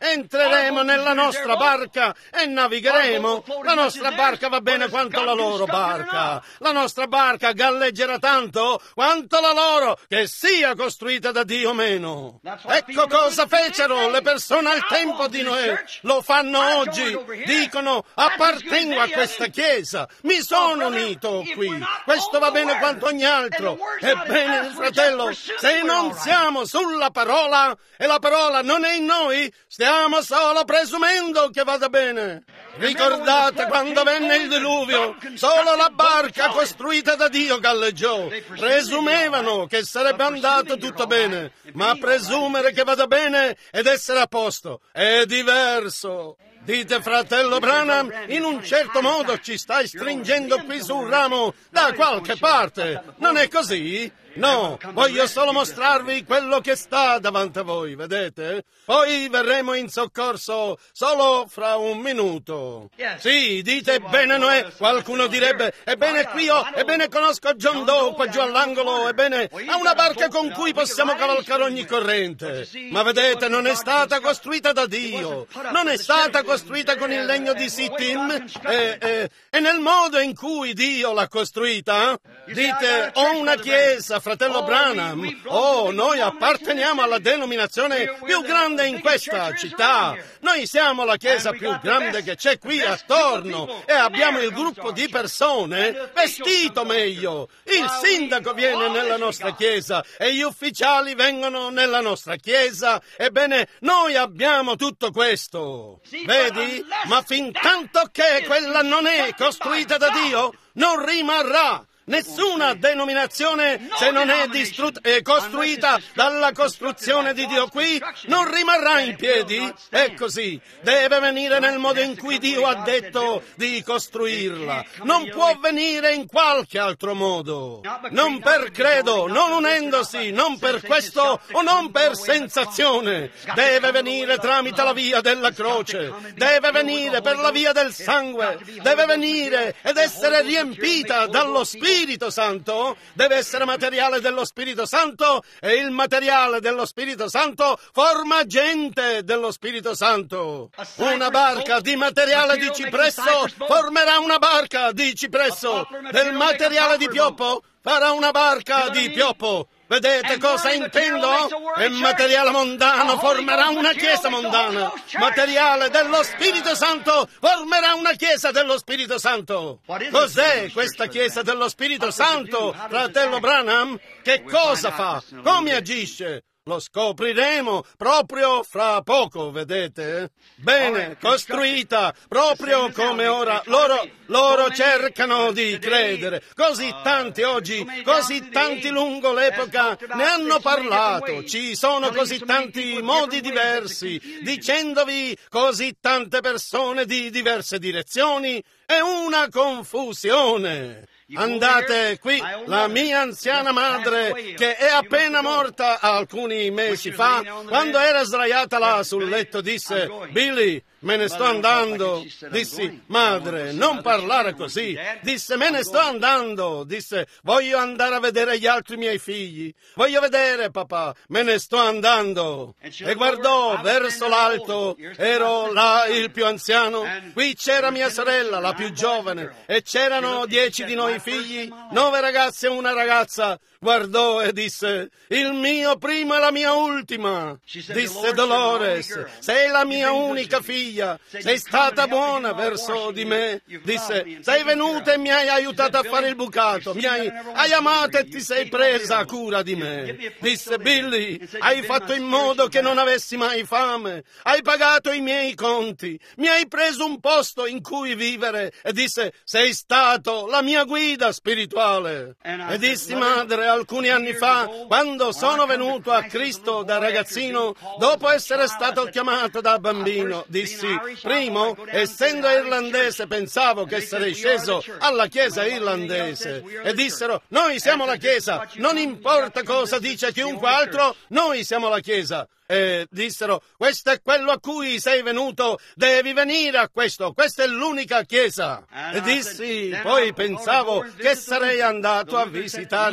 entreremo nella nostra barca e navigheremo. La nostra barca va bene quanto la loro barca. La nostra barca galleggerà tanto quanto la loro, che sia costruita da Dio o meno. Ecco cosa fecero le persone al tempo di Noè. Lo fanno oggi. Dicono: appartengo a questa chiesa, mi sono unito qui. Questo va bene quanto ogni altro. Ebbene, fratello, se non siamo sulla parola e la parola non è in noi, stiamo solo presumendo che vada bene. Ricordate quando venne il diluvio? Solo la barca costruita da Dio galleggiò. Presumevano che sarebbe andato tutto bene, ma presumere che vada bene ed essere a posto è diverso. Dite: fratello Branham, in un certo modo ci stai stringendo qui sul ramo da qualche parte. Non è così? No, voglio solo mostrarvi quello che sta davanti a voi, vedete? Poi verremo in soccorso solo fra un minuto. Sì, dite: ebbene Noè. Qualcuno direbbe: ebbene qui io, ebbene conosco John Doe qua giù all'angolo, ebbene ha una barca con cui possiamo cavalcare ogni corrente. Ma vedete, non è stata costruita da Dio, non è stata costruita con il legno di Sittim, e nel modo in cui Dio l'ha costruita. Dite: ho una chiesa, fratello Branham, noi apparteniamo alla denominazione più grande in questa città. Noi siamo la chiesa più grande che c'è qui attorno e abbiamo il gruppo di persone vestito meglio. Il sindaco viene nella nostra chiesa e gli ufficiali vengono nella nostra chiesa. Ebbene, noi abbiamo tutto questo. Vedi? Ma fin tanto che quella non è costruita da Dio, non rimarrà. Nessuna denominazione, se non è costruita dalla costruzione di Dio qui, non rimarrà in piedi. È così. Deve venire nel modo in cui Dio ha detto di costruirla. Non può venire in qualche altro modo. Non per credo, non unendosi, non per questo o non per sensazione. Deve venire tramite la via della croce. Deve venire per la via del sangue. Deve venire ed essere riempita dallo Spirito Santo, deve essere materiale dello Spirito Santo, e il materiale dello Spirito Santo forma gente dello Spirito Santo. Una barca di materiale di cipresso formerà una barca di cipresso. Del materiale di pioppo farà una barca di pioppo. Vedete cosa intendo? E materiale mondano formerà una chiesa mondana. Materiale dello Spirito Santo formerà una chiesa dello Spirito Santo. Cos'è questa chiesa dello Spirito Santo, fratello Branham? Che cosa fa? Come agisce? Lo scopriremo proprio fra poco, vedete? Bene, costruita proprio come ora. Loro cercano di credere. Così tanti oggi, così tanti lungo l'epoca ne hanno parlato. Ci sono così tanti modi diversi, dicendovi così tante persone di diverse direzioni. È una confusione. Andate qui, la mia anziana madre, che è appena morta alcuni mesi fa, quando era sdraiata là sul letto, disse: Billy, me ne sto andando. Dissi: madre, non parlare così. Disse: me ne sto andando. Disse: voglio andare a vedere gli altri miei figli. Voglio vedere, papà, me ne sto andando. E guardò verso l'alto. Ero là il più anziano. Qui c'era mia sorella, la più giovane, e c'erano 10 di noi figli, 9 ragazze e una ragazza. Guardò e disse: il mio primo e la mia ultima. Disse Dolores: sei la mia unica figlia, sei stata buona verso di me. Disse: sei venuta e mi hai aiutato a fare il bucato, hai amato e ti sei presa a cura di me. Disse: Billy, hai fatto in modo che non avessi mai fame, hai pagato i miei conti, mi hai preso un posto in cui vivere. E disse: sei stato la mia guida spirituale. E dissi: madre, alcuni anni fa, quando sono venuto a Cristo da ragazzino, dopo essere stato chiamato da bambino, dissi: primo, essendo irlandese, pensavo che sarei sceso alla chiesa irlandese. E dissero: noi siamo la chiesa, non importa cosa dice chiunque altro, noi siamo la chiesa. E dissero: questo è quello a cui sei venuto, devi venire a questo, questa è l'unica chiesa. E dissi: poi pensavo che sarei andato a visitare la Lutheran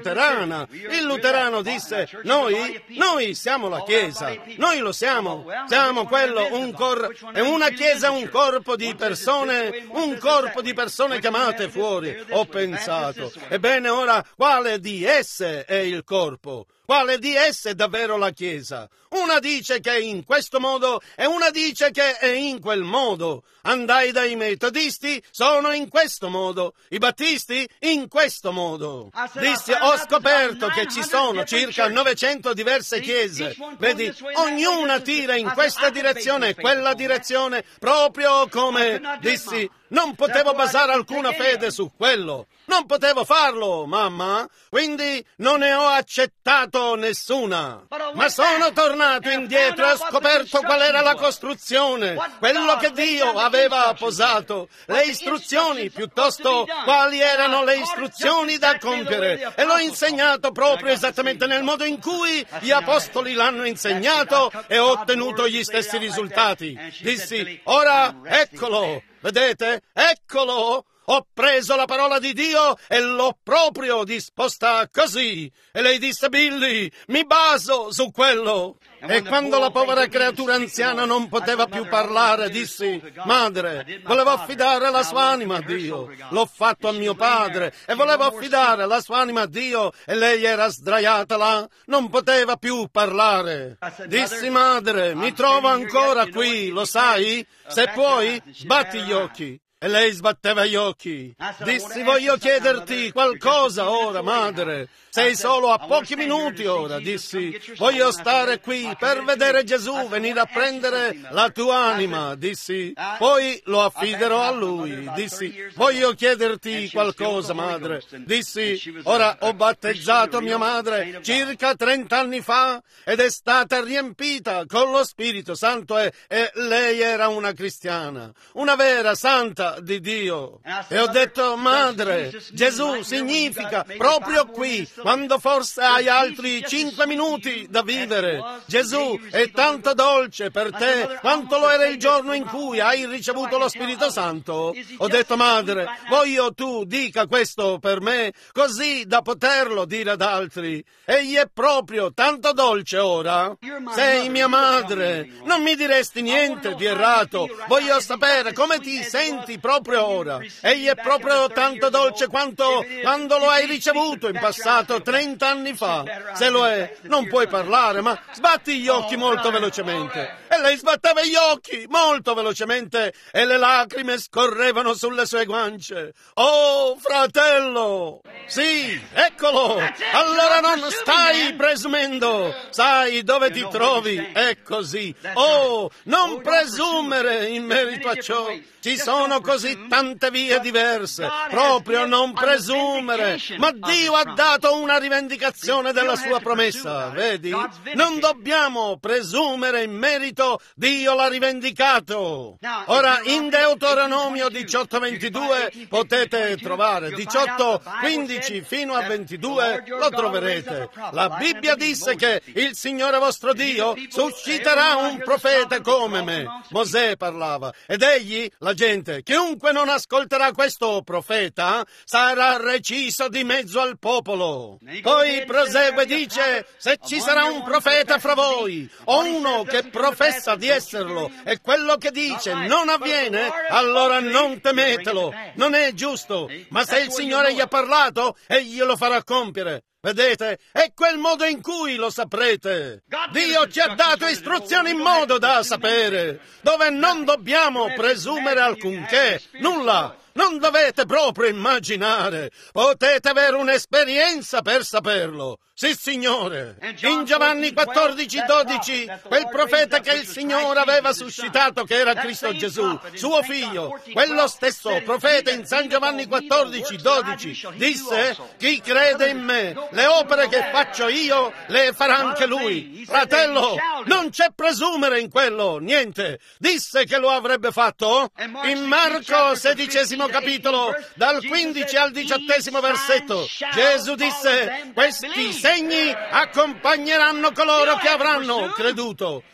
luterana. Il luterano disse: noi siamo la Chiesa, noi lo siamo quello, è una Chiesa, un corpo di persone chiamate fuori. Ho pensato, ebbene ora, quale di esse è il corpo? Quale di esse è davvero la Chiesa? Una dice che è in questo modo e una dice che è in quel modo. Andai dai metodisti, sono in questo modo, i battisti in questo modo. Dissi: ho scoperto che ci sono circa 900 diverse chiese. Vedi, ognuna tira in questa direzione e quella direzione, proprio come dissi. Non potevo basare alcuna fede su quello. Non potevo farlo, mamma. Quindi non ne ho accettato nessuna. Ma sono tornato indietro e ho scoperto qual era la costruzione, quello che Dio aveva posato, le istruzioni, piuttosto quali erano le istruzioni da compiere. E l'ho insegnato proprio esattamente nel modo in cui gli apostoli l'hanno insegnato e ho ottenuto gli stessi risultati. Dissi: ora eccolo. Vedete? Eccolo! Ho preso la parola di Dio e l'ho proprio disposta così. E lei disse: Billy, mi baso su quello. E quando la povera creatura anziana non poteva più parlare, dissi: madre, volevo affidare la sua anima a Dio. L'ho fatto a mio padre e volevo affidare la sua anima a Dio, e lei era sdraiata là, non poteva più parlare. Dissi: madre, mi trovo ancora qui, lo sai? Se puoi, sbatti gli occhi. E lei sbatteva gli occhi. Dissi: voglio chiederti qualcosa ora, madre. Sei solo a pochi minuti ora. Dissi: voglio stare qui per vedere Gesù venire a prendere la tua anima. Dissi: poi lo affiderò a lui. Dissi: voglio chiederti qualcosa, madre. Dissi: ora ho battezzato mia madre circa 30 anni fa ed è stata riempita con lo Spirito Santo e lei era una cristiana, una vera santa di Dio. E ho detto: madre, Gesù significa proprio qui, quando forse hai altri 5 minuti da vivere. Gesù è tanto dolce per te quanto lo era il giorno in cui hai ricevuto lo Spirito Santo. Ho detto: madre, voglio tu dica questo per me, così da poterlo dire ad altri. Egli è proprio tanto dolce ora. Sei mia madre, non mi diresti niente di errato. Voglio sapere come ti senti proprio ora. Egli è proprio tanto dolce quanto quando lo hai ricevuto in passato 30 anni fa. Se lo è, non puoi parlare, ma sbatti gli occhi molto velocemente. E lei sbatteva gli occhi molto velocemente e le lacrime scorrevano sulle sue guance. Oh, fratello! Sì, eccolo! Allora non stai presumendo. Sai dove ti trovi? È così. Oh, non presumere in merito a ciò. Ci sono così tante vie diverse. Proprio non presumere. Ma Dio ha dato una rivendicazione della sua promessa, vedi? Non dobbiamo presumere in merito, Dio l'ha rivendicato. Ora, in Deuteronomio 18:22 potete trovare, 18:15 fino a 22 lo troverete. La Bibbia disse che il Signore vostro Dio susciterà un profeta come me. Mosè parlava, ed egli, la gente, chiunque non ascolterà questo profeta, sarà reciso di mezzo al popolo. Poi prosegue, dice: se ci sarà un profeta fra voi, o uno che professa di esserlo, e quello che dice non avviene, allora non temetelo, non è giusto, ma se il Signore gli ha parlato, egli lo farà compiere. Vedete? È quel modo in cui lo saprete. Dio ci ha dato istruzioni in modo da sapere, dove non dobbiamo presumere alcunché, nulla. Non dovete proprio immaginare. Potete avere un'esperienza per saperlo. Sì, Signore. In Giovanni 14:12, quel profeta che il Signore aveva suscitato, che era Cristo Gesù, suo figlio, quello stesso profeta in San Giovanni 14:12, disse: chi crede in me, le opere che faccio io, le farà anche lui. Fratello, non c'è presumere in quello, niente. Disse che lo avrebbe fatto. In Marco 16 capitolo, dal 15 al 18 versetto, Gesù disse: questi segni accompagneranno coloro che avranno creduto.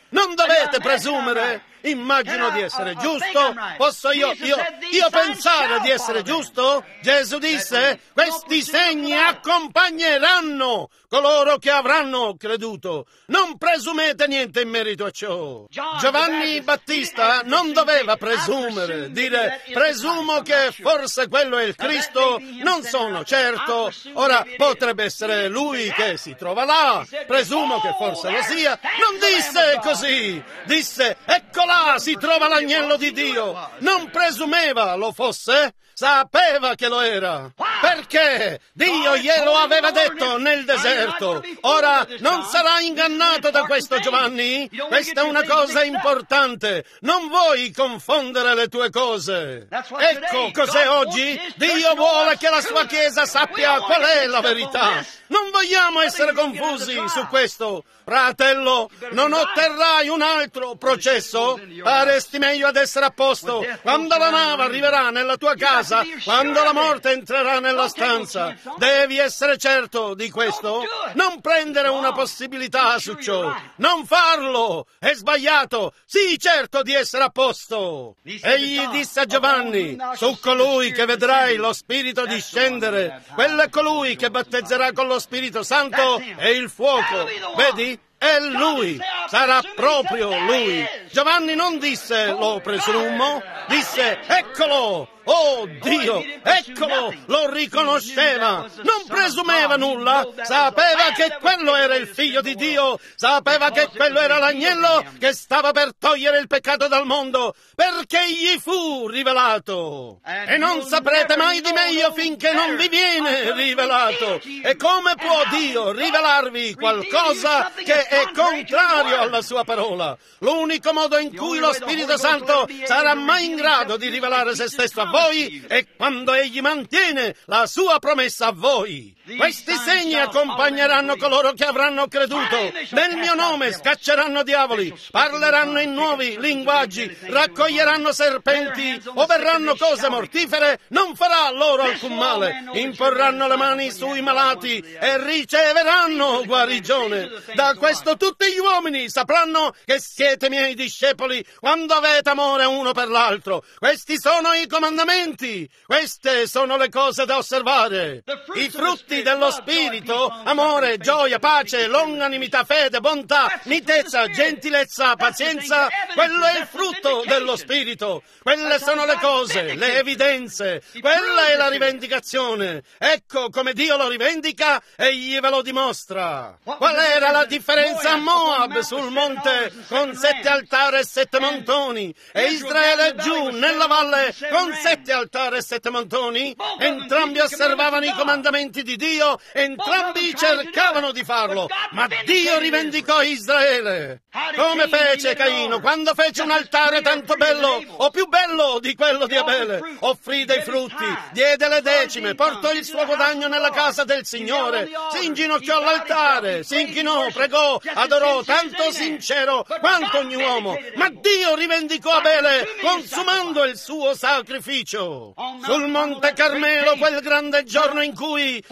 Non dovete presumere. Immagino di essere giusto. Posso io pensare di essere giusto? Gesù disse, questi segni accompagneranno coloro che avranno creduto. Non presumete niente in merito a ciò. Giovanni Battista non doveva presumere, dire, presumo che forse quello è il Cristo, non sono certo. Ora potrebbe essere lui che si trova là, presumo che forse lo sia. Non disse così, disse, ecco là si trova l'agnello di Dio. Non presumeva lo fosse, sapeva che lo era. Perché? Dio glielo aveva detto nel deserto. Ora, non sarà ingannato da questo Giovanni? Questa è una cosa importante. Non vuoi confondere le tue cose. Ecco cos'è oggi. Dio vuole che la sua Chiesa sappia qual è la verità. Non vogliamo essere confusi su questo. Fratello, non otterrai un altro processo? Faresti meglio ad essere a posto. Quando la nave arriverà nella tua casa, quando la morte entrerà nella stanza, devi essere certo di questo. Non prendere una possibilità su ciò. Non farlo. È sbagliato. Sii certo di essere a posto. Egli disse a Giovanni, su colui che vedrai lo Spirito discendere, quello è colui che battezzerà con lo Spirito Santo e il fuoco. Vedi? È lui, sarà proprio lui. Giovanni non disse lo presumo, disse eccolo. Oh Dio, eccolo, lo riconosceva, non presumeva nulla, sapeva che quello era il Figlio di Dio, sapeva che quello era l'agnello che stava per togliere il peccato dal mondo, perché gli fu rivelato. E non saprete mai di meglio finché non vi viene rivelato. E come può Dio rivelarvi qualcosa che è contrario alla sua parola? L'unico modo in cui lo Spirito Santo sarà mai in grado di rivelare se stesso a voi è quando egli mantiene la sua promessa a voi. Questi segni accompagneranno coloro che avranno creduto. Nel mio nome scacceranno diavoli, parleranno in nuovi linguaggi, raccoglieranno serpenti, overranno cose mortifere, non farà loro alcun male, imporranno le mani sui malati e riceveranno guarigione. Da questo tutti gli uomini sapranno che siete miei discepoli quando avete amore uno per l'altro. Questi sono i comandamenti, queste sono le cose da osservare. I frutti dello Spirito, amore, gioia, pace, longanimità, fede, bontà, mitezza, gentilezza, pazienza, quello è il frutto dello Spirito. Quelle sono le cose, le evidenze, quella è la rivendicazione. Ecco come Dio lo rivendica, egli ve lo dimostra. Qual era la differenza a Moab sul monte con 7 altari e 7 montoni e Israele giù nella valle con 7 altari e 7 montoni? Entrambi osservavano i comandamenti di Dio, entrambi cercavano di farlo, ma Dio rivendicò Israele. Come fece Caino quando fece un altare tanto bello o più bello di quello di Abele? Offrì dei frutti, diede le decime, portò il suo guadagno nella casa del Signore, si inginocchiò all'altare, si inchinò, pregò, adorò, tanto sincero quanto ogni uomo, ma Dio rivendicò Abele consumando il suo sacrificio. Sul Monte Carmelo, quel grande giorno in cui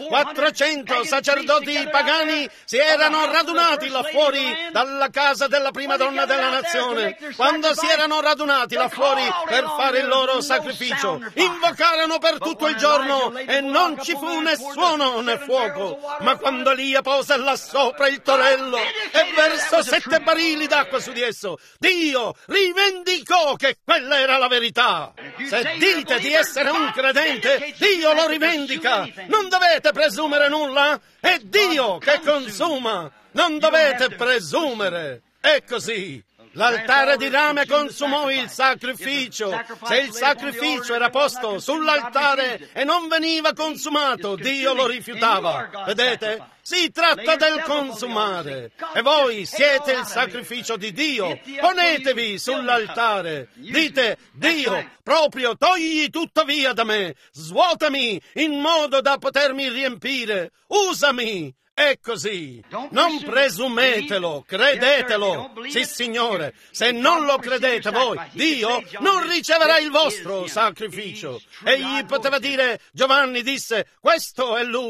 400 sacerdoti pagani si erano radunati là fuori dalla casa della prima donna della nazione, quando si erano radunati là fuori per fare il loro sacrificio, invocarono per tutto il giorno e non ci fu né suono né fuoco, ma quando Elia pose là sopra il torello e versò 7 barili d'acqua su di esso, Dio rivendicò che quella era la verità. Se dite di essere un credente, Dio lo rivendica. Non dovete presumere nulla, è Dio che consuma. Non dovete presumere. È così. L'altare di rame consumò il sacrificio. Se il sacrificio era posto sull'altare e non veniva consumato, Dio lo rifiutava. Vedete? Si tratta del consumare. E voi siete il sacrificio di Dio. Ponetevi sull'altare. Dite, Dio, proprio togli tutto via da me. Svuotami in modo da potermi riempire. Usami. È così. Non presumetelo, credetelo. Sì, Signore, se non lo credete voi, Dio non riceverà il vostro sacrificio. Egli poteva dire, Giovanni disse, questo è lui?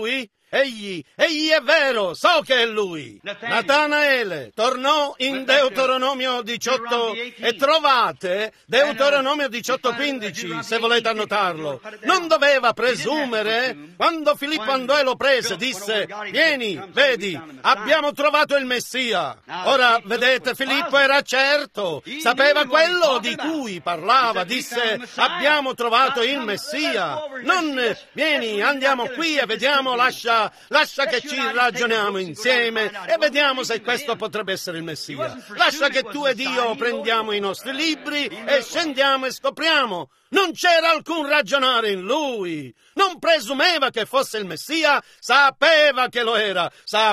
egli è vero, so che è lui. Natanaele tornò in Deuteronomio 18 e trovate Deuteronomio 18:15, se volete annotarlo. Non doveva presumere. Quando Filippo andò e lo prese, disse: vieni, vedi, abbiamo trovato il Messia. Ora, vedete, Filippo era certo, sapeva quello di cui parlava, disse: abbiamo trovato il Messia. Non, vieni, andiamo qui e vediamo, lascia che ci ragioniamo insieme e vediamo se questo potrebbe essere il Messia. Lascia che tu ed io prendiamo i nostri libri e scendiamo e scopriamo. Non c'era alcun ragionare in lui. Non presumeva che fosse il Messia, sapeva che lo era.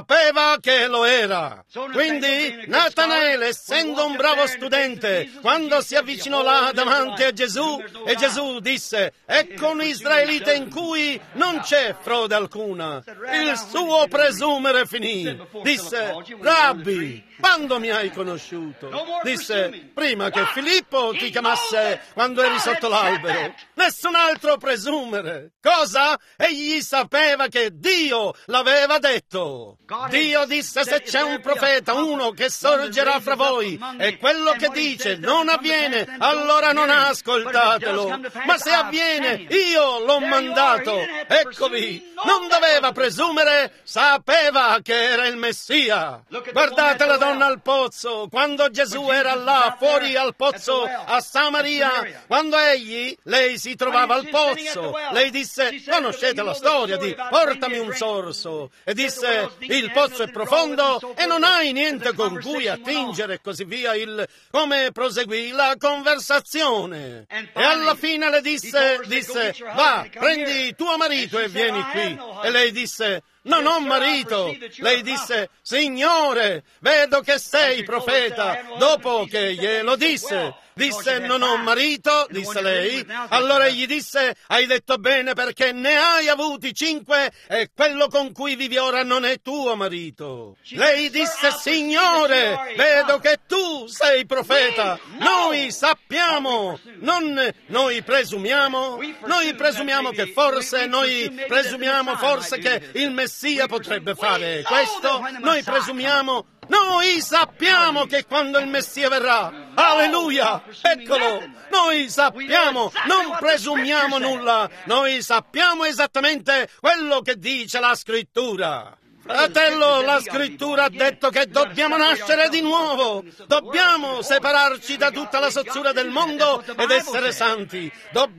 Quindi Natanaele, essendo un bravo studente, quando si avvicinò là davanti a Gesù, e Gesù disse: ecco un israelita in cui non c'è frode alcuna. Il suo presumere finì. Disse: Rabbi, quando mi hai conosciuto? Disse: prima che Filippo ti chiamasse quando eri sotto l'albero. Nessun altro presumere. Cosa? Egli sapeva che Dio l'aveva detto. Dio disse: se c'è un profeta, uno che sorgerà fra voi, e quello che dice non avviene, allora non ascoltatelo. Ma se avviene, io l'ho mandato. Eccovi. Non doveva presumere, sapeva che era il Messia. Guardate la donna al pozzo, quando Gesù era là fuori al pozzo a Samaria, quando lei si trovava al pozzo, lei disse: conoscete la storia di portami un sorso, e disse: il pozzo è profondo e non hai niente con cui attingere, e così via. Come proseguì la conversazione, e alla fine le disse: va, prendi tuo marito e vieni qui. E lei disse: non ho marito. Lei disse: Signore, vedo che sei profeta. Dopo che glielo disse, non ho marito, disse lei. Allora egli disse: hai detto bene, perché ne hai avuti 5 e quello con cui vivi ora non è tuo marito. Lei disse: Signore, vedo che tu sei profeta. Noi sappiamo, noi presumiamo che forse, che il Messia potrebbe fare questo. Noi sappiamo che quando il Messia verrà, alleluia, eccolo, noi sappiamo, non presumiamo nulla, noi sappiamo esattamente quello che dice la Scrittura. Fratello, la Scrittura ha detto che dobbiamo nascere di nuovo, dobbiamo separarci da tutta la sozzura del mondo ed essere santi.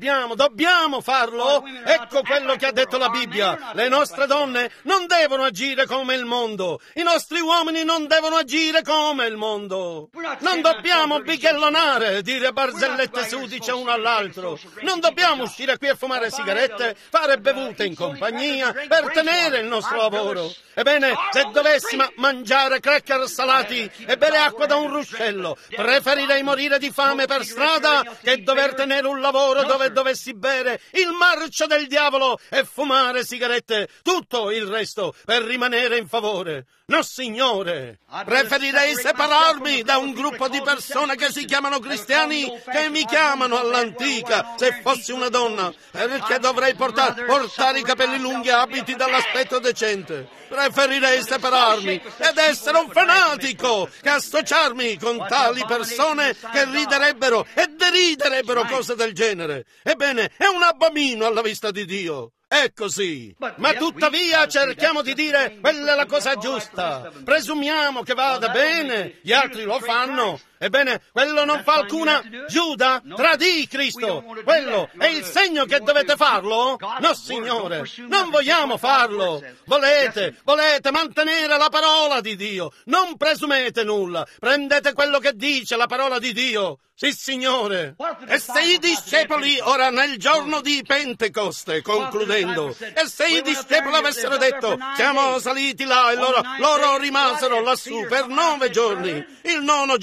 Dobbiamo farlo. Ecco quello che ha detto la Bibbia. Le nostre donne non devono agire come il mondo, i nostri uomini non devono agire come il mondo. Non dobbiamo bighellonare, dire barzellette sudice uno all'altro. Non dobbiamo uscire qui a fumare sigarette, fare bevute in compagnia per tenere il nostro lavoro. Ebbene, se dovessi mangiare cracker salati e bere acqua da un ruscello, preferirei morire di fame per strada che dover tenere un lavoro dove dovessi bere il marcio del diavolo e fumare sigarette, tutto il resto, per rimanere in favore. No, signore, preferirei separarmi da un gruppo di persone che si chiamano cristiani, che mi chiamano all'antica, se fossi una donna, perché dovrei portare i capelli lunghi e abiti dall'aspetto decente. Preferirei separarmi ed essere un fanatico che associarmi con tali persone che riderebbero e deriderebbero cose del genere. Ebbene, è un abominio alla vista di Dio. È così, ma tuttavia cerchiamo di dire: quella è la cosa giusta, presumiamo che vada bene, gli altri lo fanno. Ebbene, quello non fa alcuna. Giuda tradì Cristo. Quello è il segno che dovete farlo? No, signore, non vogliamo farlo. Volete mantenere la parola di Dio. Non presumete nulla. Prendete quello che dice la parola di Dio. Sì, signore. E se i discepoli, ora nel giorno di Pentecoste, concludendo, e se i discepoli avessero detto: siamo saliti là, e loro rimasero lassù per 9 giorni, il 9° giorno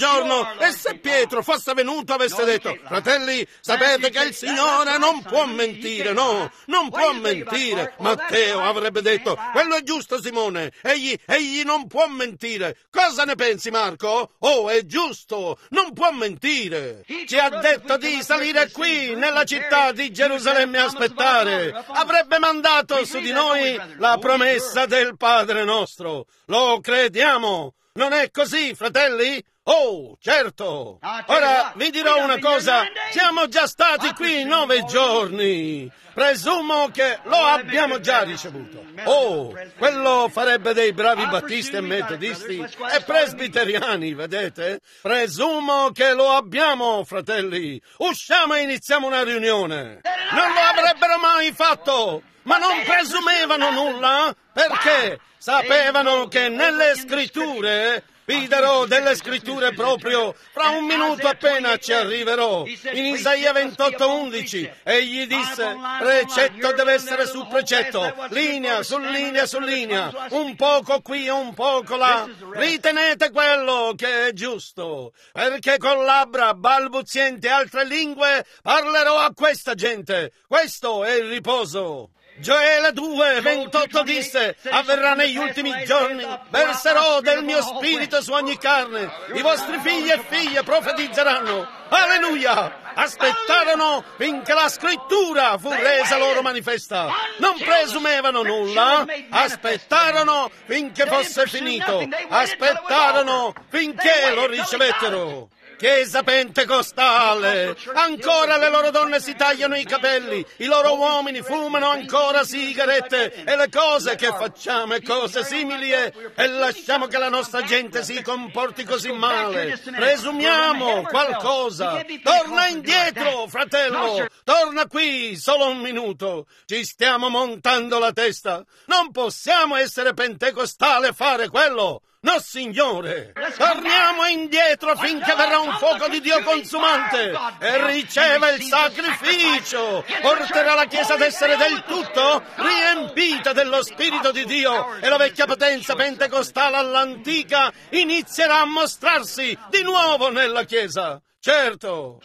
Pietro, e se Pietro fosse venuto avesse detto: fratelli, sapete che il Signore non può mentire, no, non può mentire. Matteo avrebbe detto: quello è giusto, Simone, egli non può mentire. Cosa ne pensi, Marco? Oh, è giusto, non può mentire. Ci ha detto di salire qui nella città di Gerusalemme a aspettare. Avrebbe mandato su di noi la promessa del Padre nostro. Lo crediamo. Non è così, fratelli? Oh, certo! Ora vi dirò una cosa, siamo già stati qui 9 giorni. Presumo che lo abbiamo già ricevuto. Oh, quello farebbe dei bravi battisti e metodisti e presbiteriani, vedete? Presumo che lo abbiamo, fratelli. Usciamo e iniziamo una riunione. Non lo avrebbero mai fatto, ma non presumevano nulla, perché sapevano che nelle scritture... Vi darò delle scritture proprio fra un minuto appena ci arriverò. In Isaia 28:11 egli disse: precetto deve essere su precetto, linea su linea su linea, un poco qui e un poco là. Ritenete quello che è giusto, perché con labbra balbuzienti e altre lingue parlerò a questa gente. Questo è il riposo. Gioele 2:28 disse: avverrà negli ultimi giorni, verserò del mio spirito su ogni carne, i vostri figli e figlie profetizzeranno. Alleluia! Aspettarono finché la scrittura fu resa loro manifesta. Non presumevano nulla, aspettarono finché fosse finito, aspettarono finché lo ricevettero. Chiesa pentecostale, ancora le loro donne si tagliano i capelli, i loro uomini fumano ancora sigarette, e le cose che facciamo e cose simili e lasciamo che la nostra gente si comporti così male. Presumiamo qualcosa. Torna indietro, fratello, torna qui solo un minuto. Ci stiamo montando la testa. Non possiamo essere pentecostali e fare quello. No, Signore! Torniamo indietro finché verrà un fuoco di Dio consumante e riceva il sacrificio. Porterà la Chiesa ad essere del tutto riempita dello Spirito di Dio e la vecchia potenza pentecostale all'antica inizierà a mostrarsi di nuovo nella Chiesa. Certo,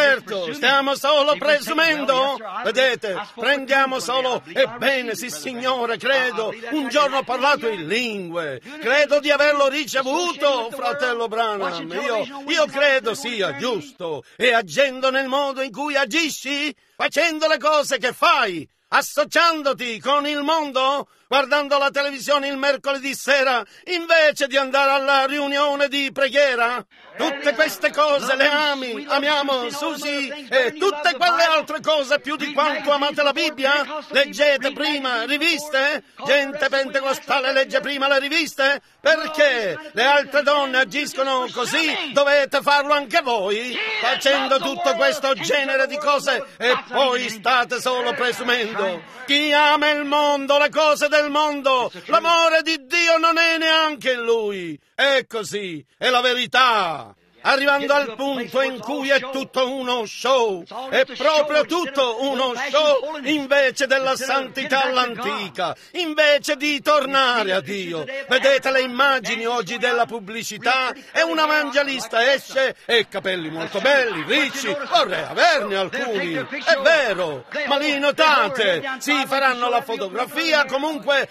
stiamo solo presumendo. Vedete, prendiamo solo, ebbene sì Signore, credo, un giorno ho parlato in lingue, credo di averlo ricevuto, fratello Branham, io credo sia giusto, e agendo nel modo in cui agisci, facendo le cose che fai, associandoti con il mondo, guardando la televisione il mercoledì sera, invece di andare alla riunione di preghiera. Tutte queste cose le amiamo, Susi, e tutte quelle altre cose più di quanto amate la Bibbia. Leggete prima riviste? Gente pentecostale legge prima le riviste? Perché le altre donne agiscono così, dovete farlo anche voi, facendo tutto questo genere di cose, e poi state solo presumendo. Chi ama il mondo, le cose del mondo, l'amore di Dio non è neanche in lui. È così, è la verità. Arrivando al punto in cui è tutto uno show, è proprio tutto uno show, invece della santità all'antica, invece di tornare a Dio. Vedete le immagini oggi della pubblicità, e un evangelista esce e capelli molto belli, ricci, vorrei averne alcuni, è vero, ma li notate, si faranno la fotografia, comunque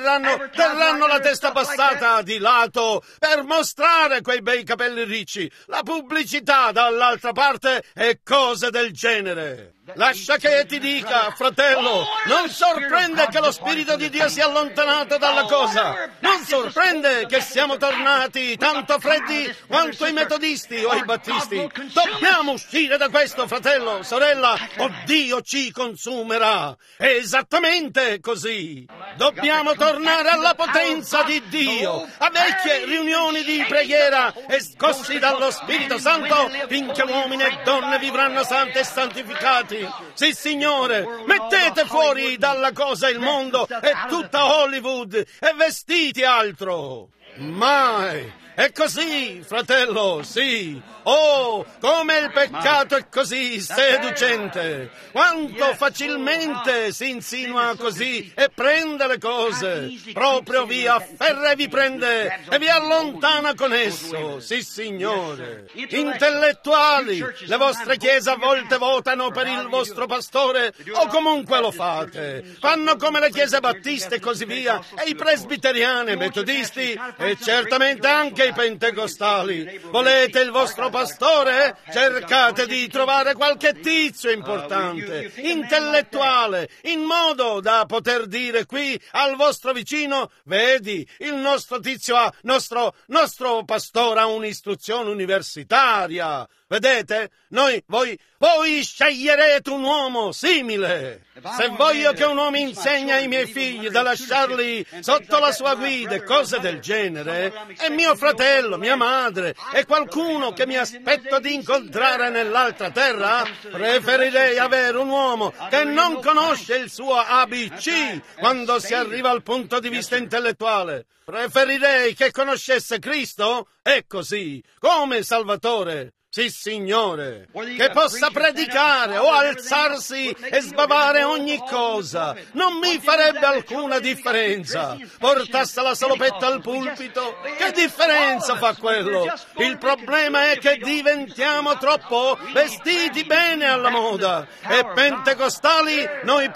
terranno la testa passata di lato per mostrare quei bei capelli ricci. La pubblicità dall'altra parte è cose del genere. Lascia che ti dica, fratello, non sorprende che lo Spirito di Dio sia allontanato dalla cosa. Non sorprende che siamo tornati tanto freddi quanto i metodisti o i battisti. Dobbiamo uscire da questo, fratello, sorella, o Dio ci consumerà. È esattamente così. Dobbiamo tornare alla potenza di Dio, a vecchie riunioni di preghiera e scossi dallo Spirito Santo, finché uomini e donne vivranno santi e santificati. Sì, Signore, mettete fuori dalla cosa il mondo e tutta Hollywood e vestiti altro. Mai! È così, fratello, sì. Oh, come il peccato è così seducente. Quanto facilmente si insinua così e prende le cose. Proprio vi afferra e vi prende e vi allontana con esso. Sì, Signore. Intellettuali, le vostre chiese a volte votano per il vostro pastore o comunque lo fate. Fanno come le chiese battiste e così via, e i presbiteriani, metodisti e certamente anche i pentecostali. Volete il vostro pastore? Cercate di trovare qualche tizio importante, intellettuale, in modo da poter dire qui al vostro vicino: vedi, il nostro tizio ha, nostro pastore ha un'istruzione universitaria. Vedete? Voi sceglierete un uomo simile. Se voglio che un uomo insegni ai miei figli da lasciarli sotto la sua guida e cose del genere, è mio fratello, mia madre, è qualcuno che mi aspetto di incontrare nell'altra terra, preferirei avere un uomo che non conosce il suo ABC quando si arriva al punto di vista intellettuale. Preferirei che conoscesse Cristo, è così, come Salvatore. Sì, Signore, che possa predicare o alzarsi e sbavare ogni cosa. Non mi farebbe alcuna differenza. Portasse la salopetta al pulpito. Che differenza fa quello? Il problema è che diventiamo troppo vestiti bene alla moda. E pentecostali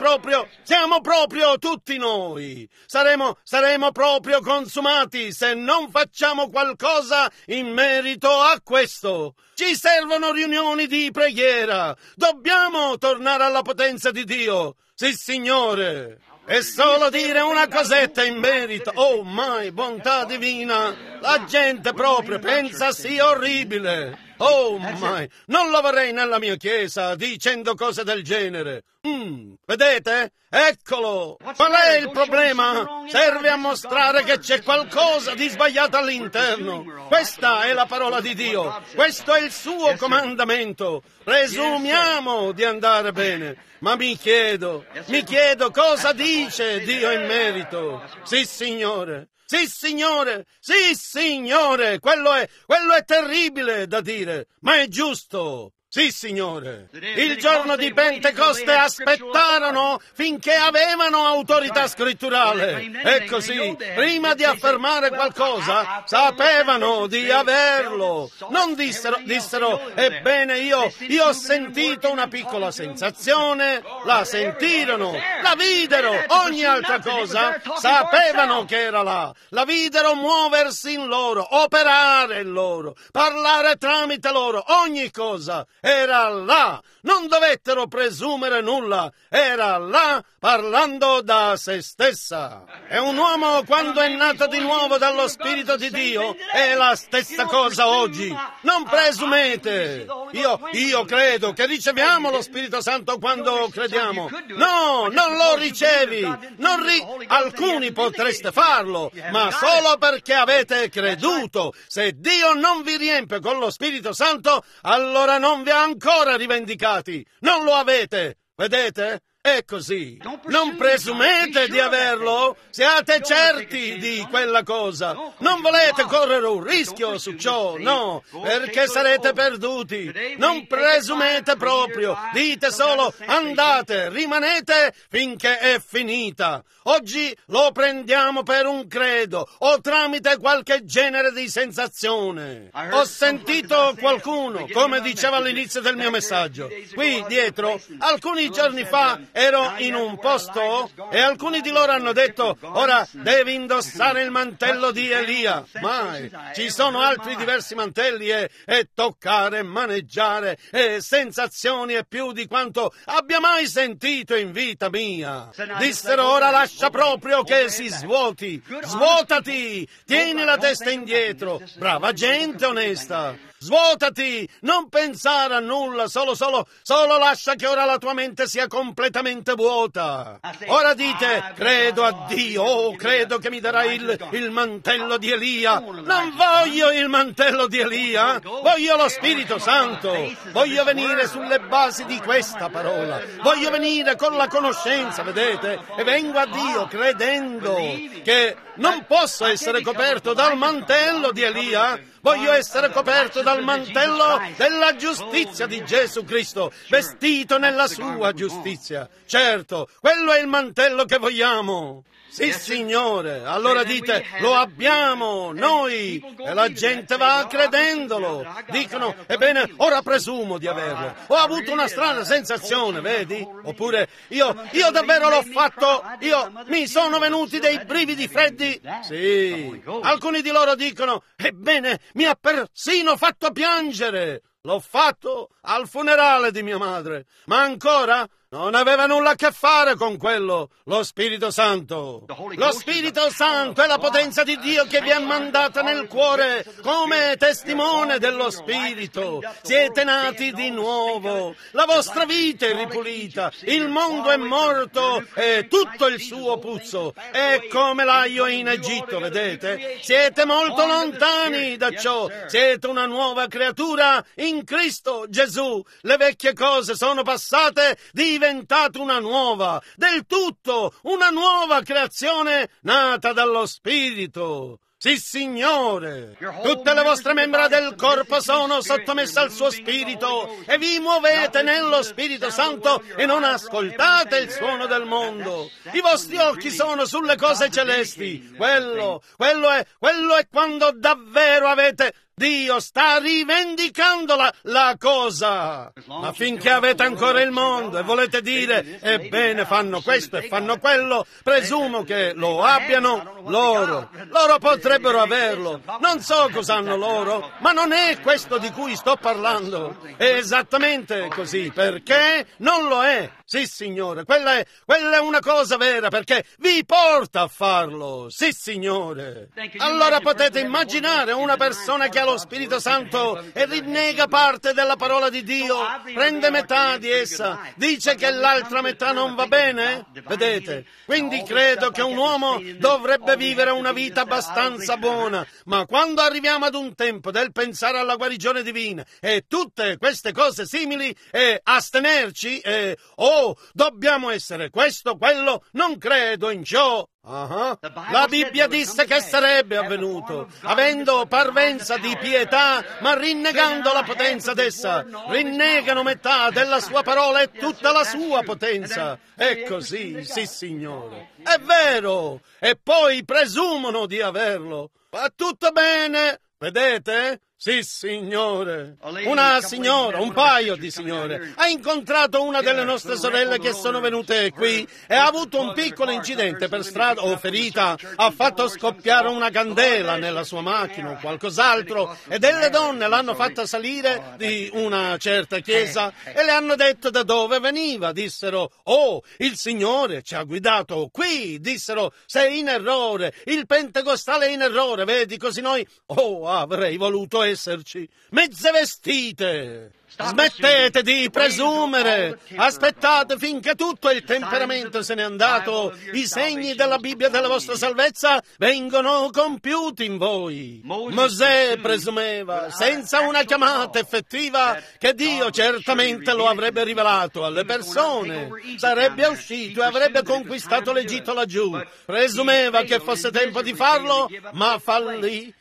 siamo proprio tutti noi. Saremo proprio consumati se non facciamo qualcosa in merito a questo. Ci servono riunioni di preghiera. Dobbiamo tornare alla potenza di Dio. Sì, Signore. E solo dire una cosetta in merito. Oh, mai, bontà divina. La gente proprio pensa sia orribile. Oh, mai, non lo vorrei nella mia chiesa dicendo cose del genere. Vedete? Eccolo! Qual è il problema? Serve a mostrare che c'è qualcosa di sbagliato all'interno. Questa è la parola di Dio. Questo è il suo comandamento. Presumiamo di andare bene. Ma mi chiedo cosa dice Dio in merito. Sì, Signore. Sì, Signore! Sì, Signore! Quello è terribile da dire, ma è giusto. Sì, Signore. Il giorno di Pentecoste aspettarono finché avevano autorità scritturale. E così, prima di affermare qualcosa, sapevano di averlo. Non dissero, ebbene io ho sentito una piccola sensazione, la sentirono, la videro, ogni altra cosa, sapevano che era là. La videro muoversi in loro, operare in loro, parlare tramite loro, ogni cosa. Era là, non dovettero presumere nulla, era là parlando da se stessa. E un uomo, quando è nato di nuovo dallo Spirito di Dio, è la stessa cosa oggi. Non presumete. Io credo che riceviamo lo Spirito Santo quando crediamo. No, non lo ricevi. Alcuni potreste farlo, ma solo perché avete creduto. Se Dio non vi riempie con lo Spirito Santo, allora non vi ha ancora rivendicati. Non lo avete. Vedete? È così. Non presumete di averlo? Siate certi di quella cosa. Non volete correre un rischio su ciò, no, perché sarete perduti. Non presumete proprio. Dite solo, andate, rimanete finché è finita. Oggi lo prendiamo per un credo o tramite qualche genere di sensazione. Ho sentito qualcuno, come diceva all'inizio del mio messaggio, qui dietro, alcuni giorni fa ero in un posto e alcuni di loro hanno detto, ora devi indossare il mantello di Elia. Mai, ci sono altri diversi mantelli e toccare, maneggiare e sensazioni e più di quanto abbia mai sentito in vita mia. Dissero, ora lascia proprio che si svuoti. Svuotati, tieni la testa indietro. Brava gente onesta. Svuotati, non pensare a nulla, solo lascia che ora la tua mente sia completamente completamente vuota. Ora dite, credo a Dio, oh, credo che mi darà il mantello di Elia. Non voglio il mantello di Elia, voglio lo Spirito Santo. Voglio venire sulle basi di questa parola. Voglio venire con la conoscenza, vedete? E vengo a Dio credendo che non posso essere coperto dal mantello di Elia. Voglio essere coperto dal mantello della giustizia di Gesù Cristo, vestito nella sua giustizia. Certo, quello è il mantello che vogliamo. Sì, Signore. Allora dite, lo abbiamo noi. E la gente va credendolo. Dicono, ebbene, ora presumo di averlo. Ho avuto una strana sensazione, vedi? Oppure, io davvero l'ho fatto. Mi sono venuti dei brividi freddi. Sì. Alcuni di loro dicono, ebbene, mi ha persino fatto piangere. L'ho fatto al funerale di mia madre. Ma ancora non aveva nulla a che fare con quello, lo Spirito Santo. Lo Spirito Santo è la potenza di Dio che vi è mandata nel cuore come testimone dello Spirito. Siete nati di nuovo, la vostra vita è ripulita, il mondo è morto e tutto il suo puzzo è come l'aglio in Egitto, vedete? Siete molto lontani da ciò, siete una nuova creatura in Cristo Gesù. Le vecchie cose sono passate, diventata una nuova, del tutto una nuova creazione nata dallo Spirito. Sì, Signore, tutte le vostre membra del corpo sono sottomesse al suo Spirito e vi muovete nello Spirito Santo e non ascoltate il suono del mondo. I vostri occhi sono sulle cose celesti. Quello è quando davvero avete... Dio sta rivendicando la cosa. Ma finché avete ancora il mondo e volete dire, ebbene, fanno questo e fanno quello, presumo che lo abbiano loro. Loro potrebbero averlo. Non so cosa hanno loro, ma non è questo di cui sto parlando. È esattamente così, perché non lo è. Sì, Signore, quella è una cosa vera, perché vi porta a farlo. Sì, Signore. Allora potete immaginare una persona che ha lo Spirito Santo e rinnega parte della parola di Dio, prende metà di essa, dice che l'altra metà non va bene? Vedete? Quindi credo che un uomo dovrebbe vivere una vita abbastanza buona, ma quando arriviamo ad un tempo del pensare alla guarigione divina e tutte queste cose simili e astenerci e dobbiamo essere questo, quello, non credo in ciò. La Bibbia disse che sarebbe avvenuto, avendo parvenza di pietà, ma rinnegando la potenza d'essa. Rinnegano metà della sua parola e tutta la sua potenza. È così, sì, Signore. È vero. E poi presumono di averlo. Va tutto bene, vedete? Sì, Signore. Una signora, un paio di signore, ha incontrato una delle nostre sorelle che sono venute qui e ha avuto un piccolo incidente per strada o ferita, ha fatto scoppiare una candela nella sua macchina o qualcos'altro e delle donne l'hanno fatta salire di una certa chiesa e le hanno detto da dove veniva. Dissero, il Signore ci ha guidato qui. Dissero, sei in errore, il pentecostale è in errore, vedi, così noi, avrei voluto esserci, mezze vestite. Smettete di presumere, aspettate finché tutto il temperamento se n'è andato, i segni della Bibbia della vostra salvezza vengono compiuti in voi. Mosè presumeva, senza una chiamata effettiva, che Dio certamente lo avrebbe rivelato alle persone, sarebbe uscito e avrebbe conquistato l'Egitto laggiù. Presumeva che fosse tempo di farlo, ma fallì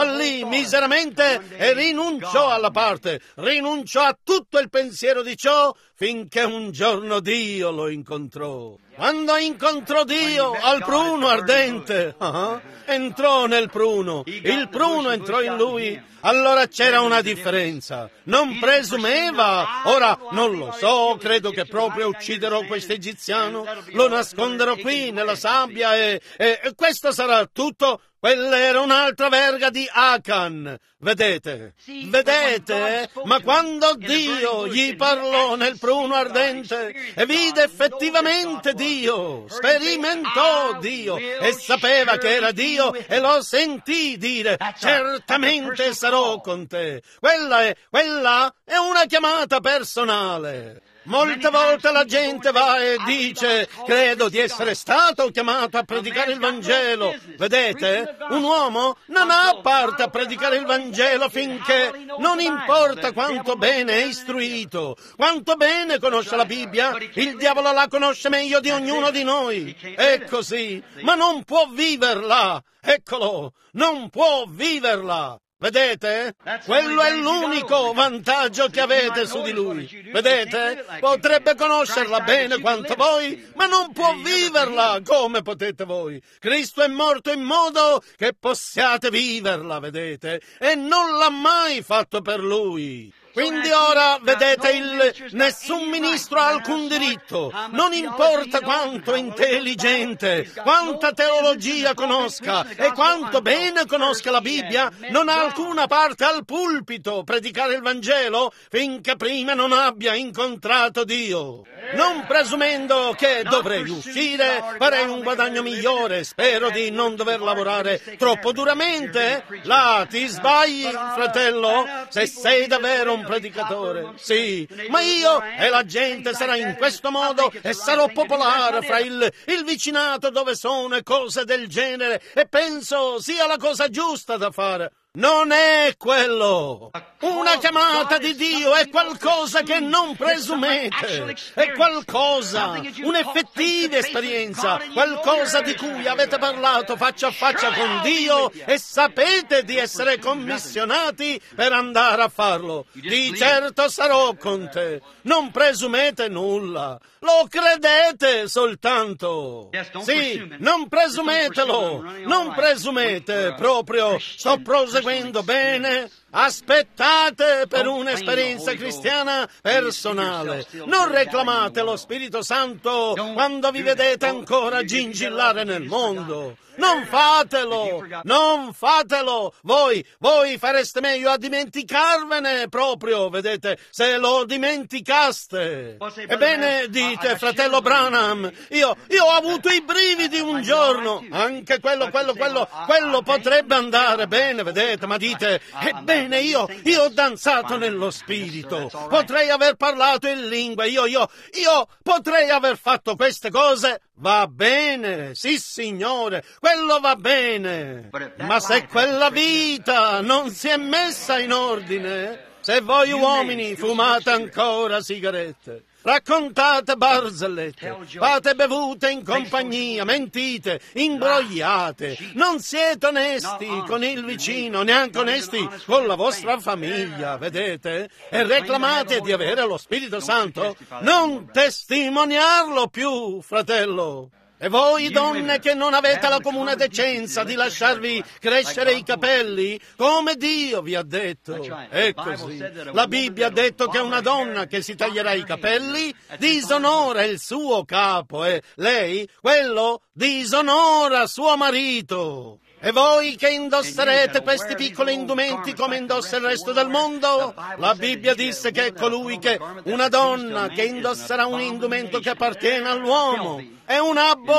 miseramente e rinunciò alla parte, rinunciò a tutto il pensiero di ciò finché un giorno Dio lo incontrò. Quando incontrò Dio al pruno ardente, entrò nel pruno, il pruno entrò in lui, allora c'era una differenza. Non presumeva, ora non lo so, credo che proprio ucciderò questo egiziano, lo nasconderò qui nella sabbia e questo sarà tutto. Quella era un'altra verga di Achan. Vedete? Ma quando Dio gli parlò nel pruno ardente e vide effettivamente Dio, sperimentò Dio e sapeva che era Dio e lo sentì dire, certamente sarò con te. Quella è una chiamata personale. Molte volte la gente va e dice: credo di essere stato chiamato a predicare il Vangelo. Vedete? Un uomo non ha parte a predicare il Vangelo finché non importa quanto bene è istruito, quanto bene conosce la Bibbia. Il diavolo la conosce meglio di ognuno di noi. È così, ma non può viverla. Eccolo, non può viverla. Vedete? Quello è l'unico vantaggio che avete su di lui. Vedete? Potrebbe conoscerla bene quanto voi, ma non può viverla come potete voi. Cristo è morto in modo che possiate viverla, vedete? E non l'ha mai fatto per lui. Quindi ora, vedete, nessun ministro ha alcun diritto, non importa quanto intelligente, quanta teologia conosca e quanto bene conosca la Bibbia, non ha alcuna parte al pulpito predicare il Vangelo finché prima non abbia incontrato Dio. Non presumendo che dovrei uscire, farei un guadagno migliore, spero di non dover lavorare troppo duramente. Là ti sbagli, fratello, se sei davvero un predicatore. Sì, ma io e la gente sarà in questo modo e sarò popolare fra il vicinato dove sono e cose del genere, e penso sia la cosa giusta da fare. Non è quello. Una chiamata di Dio è qualcosa che non presumete, è qualcosa, un'effettiva esperienza, qualcosa di cui avete parlato faccia a faccia con Dio e sapete di essere commissionati per andare a farlo. Di certo sarò con te. Non presumete nulla, lo credete soltanto. Sì, non presumetelo, non presumete proprio. Sto proseguendo bene. Aspettate per un'esperienza cristiana personale. Non reclamate lo Spirito Santo quando vi vedete ancora gingillare nel mondo. Non fatelo, non fatelo. Voi fareste meglio a dimenticarvene proprio, vedete, se lo dimenticaste. Ebbene, dite, fratello Branham, io ho avuto i brividi un giorno. Anche quello potrebbe andare bene, vedete, ma dite, ebbene, io ho danzato nello Spirito, potrei aver parlato in lingua, io potrei aver fatto queste cose. Va bene, sì signore, quello va bene, ma se quella vita non si è messa in ordine, se voi uomini fumate ancora sigarette, raccontate barzellette, fate bevute in compagnia, mentite, imbrogliate, non siete onesti con il vicino, neanche onesti con la vostra famiglia, vedete? E reclamate di avere lo Spirito Santo, non testimoniarlo più, fratello. E voi donne che non avete la comune decenza di lasciarvi crescere i capelli, come Dio vi ha detto. È così. La Bibbia ha detto che una donna che si taglierà i capelli disonora il suo capo e lei, quello, disonora suo marito. E voi che indosserete questi piccoli indumenti come indossa il resto del mondo? La Bibbia disse che è colui che, una donna che indosserà un indumento che appartiene all'uomo, è un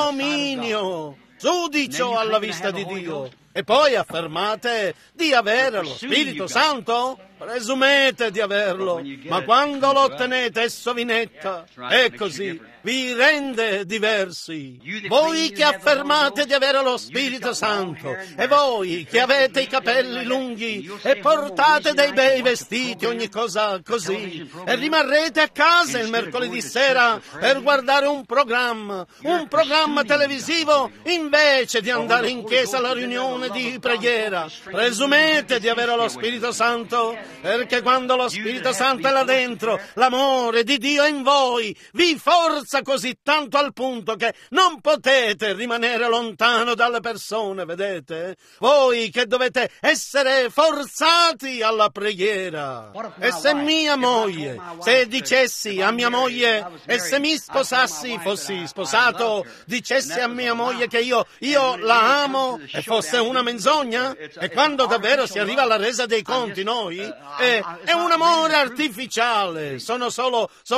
abominio, giudicio alla vista di Dio. E poi affermate di avere lo Spirito Santo? Presumete di averlo, ma quando lo ottenete esso vi netta. È così, vi rende diversi. Voi che affermate di avere lo Spirito Santo e voi che avete i capelli lunghi e portate dei bei vestiti, ogni cosa così, e rimarrete a casa il mercoledì sera per guardare un programma televisivo invece di andare in chiesa alla riunione di preghiera. Presumete di avere lo Spirito Santo? Perché quando lo Spirito Santo è là dentro, l'amore di Dio è in voi, vi forza così tanto al punto che non potete rimanere lontano dalle persone, vedete? Voi che dovete essere forzati alla preghiera. E se mia moglie, se dicessi a mia moglie, e se mi sposassi, fossi sposato, dicessi a mia moglie che io la amo, e fosse una menzogna? E quando davvero si arriva alla resa dei conti noi, è un amore artificiale,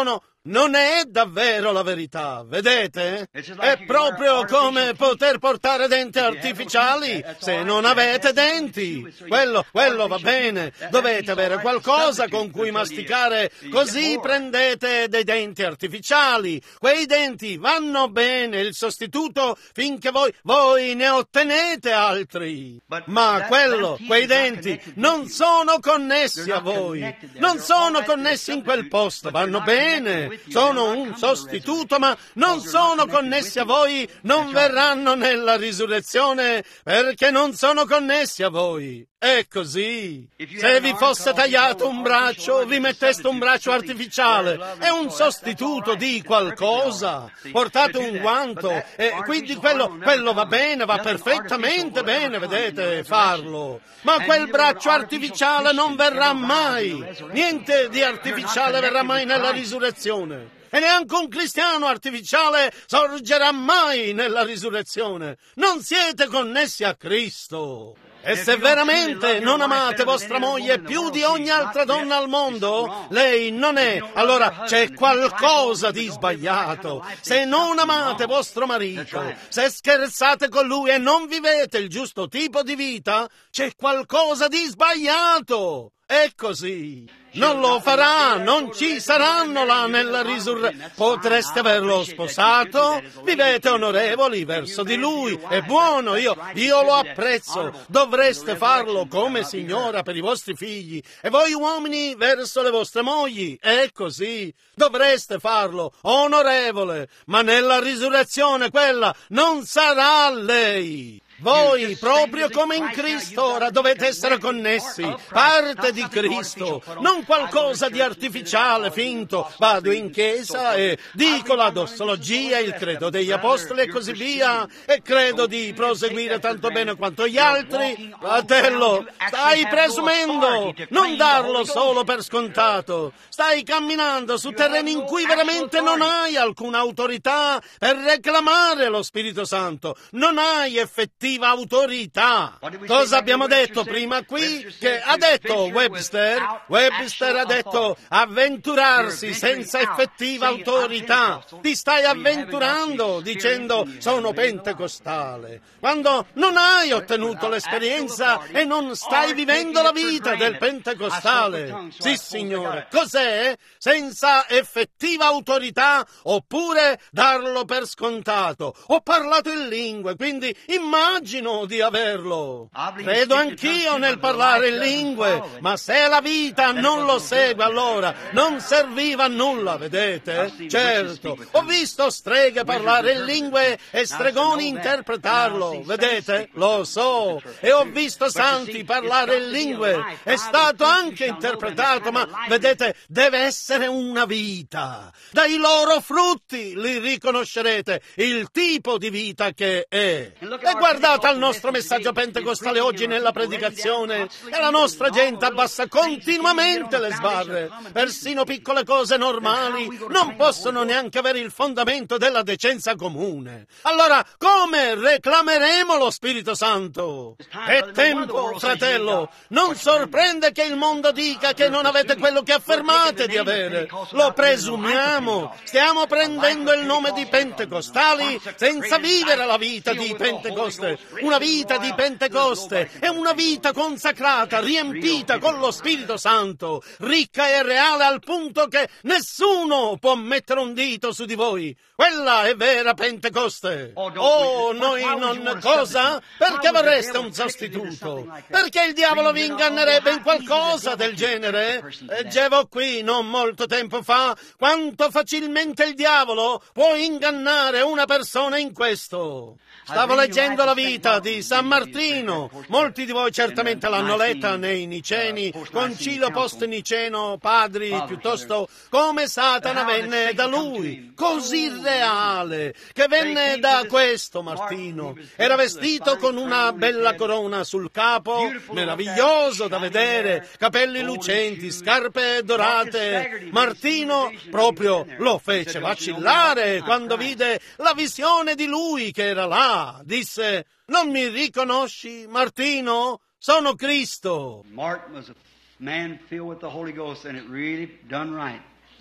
Non è davvero la verità, vedete? È proprio come poter portare denti artificiali se non avete denti. Quello va bene, dovete avere qualcosa con cui masticare, così prendete dei denti artificiali. Quei denti vanno bene, il sostituto, finché voi ne ottenete altri. Ma quei denti non sono connessi a voi, non sono connessi in quel posto, vanno bene. Sono un sostituto, ma non sono connessi a voi, non verranno nella risurrezione perché non sono connessi a voi. È così. Se vi fosse tagliato un braccio, vi metteste un braccio artificiale. È un sostituto di qualcosa. Portate un guanto e quindi quello va bene, va perfettamente bene, vedete, farlo. Ma quel braccio artificiale non verrà mai. Niente di artificiale verrà mai nella risurrezione. E neanche un cristiano artificiale sorgerà mai nella risurrezione. Non siete connessi a Cristo. E se veramente non amate vostra moglie più di ogni altra donna al mondo, lei non è, allora c'è qualcosa di sbagliato. Se non amate vostro marito, se scherzate con lui e non vivete il giusto tipo di vita, c'è qualcosa di sbagliato. È così. Non lo farà, non ci saranno là nella risurrezione. Potreste averlo sposato, vivete onorevoli verso di lui, è buono, io lo apprezzo. Dovreste farlo come signora per i vostri figli e voi uomini verso le vostre mogli, è così. Dovreste farlo onorevole, ma nella risurrezione quella non sarà lei. Voi, proprio come in Cristo, ora dovete essere connessi, parte di Cristo, non qualcosa di artificiale, finto. Vado in chiesa e dico la dossologia, il credo degli apostoli e così via, e credo di proseguire tanto bene quanto gli altri. Fratello, stai presumendo, non darlo solo per scontato. Stai camminando su terreni in cui veramente non hai alcuna autorità per reclamare lo Spirito Santo, non hai effettiva autorità. Cosa abbiamo detto prima qui? Che ha detto Webster? Webster ha detto avventurarsi senza effettiva autorità. Ti stai avventurando dicendo sono pentecostale, quando non hai ottenuto l'esperienza e non stai vivendo la vita del pentecostale. Sì, Signore. Cos'è? Senza effettiva autorità, oppure darlo per scontato. Ho parlato in lingue, quindi immagino di averlo. Credo anch'io nel parlare in lingue, ma se la vita non lo segue, allora non serviva a nulla, vedete? Certo, ho visto streghe parlare in lingue e stregoni interpretarlo, vedete? Lo so. E ho visto santi parlare in lingue, è stato anche interpretato, ma vedete, deve essere una vita. Dai loro frutti li riconoscerete il tipo di vita che è. E guardate al nostro messaggio pentecostale oggi nella predicazione, e la nostra gente abbassa continuamente le sbarre. Persino piccole cose normali non possono neanche avere il fondamento della decenza comune. Allora, come reclameremo lo Spirito Santo? È tempo, fratello. Non sorprende che il mondo dica che non avete quello che affermate di avere. Lo presumiamo. Stiamo prendendo il nome di pentecostali senza vivere la vita di Pentecoste. Una vita di Pentecoste è una vita consacrata, riempita con lo Spirito Santo, ricca e reale al punto che nessuno può mettere un dito su di voi. Quella è vera Pentecoste. Oh, noi non... Cosa? Perché vorreste un sostituto? Perché il diavolo vi ingannerebbe in qualcosa del genere? Leggevo qui non molto tempo fa quanto facilmente il diavolo può ingannare una persona in questo. Stavo leggendo la vita di San Martino. Molti di voi certamente l'hanno letta nei Niceni, Concilio post-niceno, padri, piuttosto come Satana venne da lui, così reale, che venne da questo Martino. Era vestito con una bella corona sul capo, meraviglioso da vedere, capelli lucenti, scarpe dorate. Martino proprio lo fece vacillare quando vide la visione di lui che era là. Disse: non mi riconosci, Martino? Sono Cristo. Martin was a man filled with the Holy Ghost and it really done right.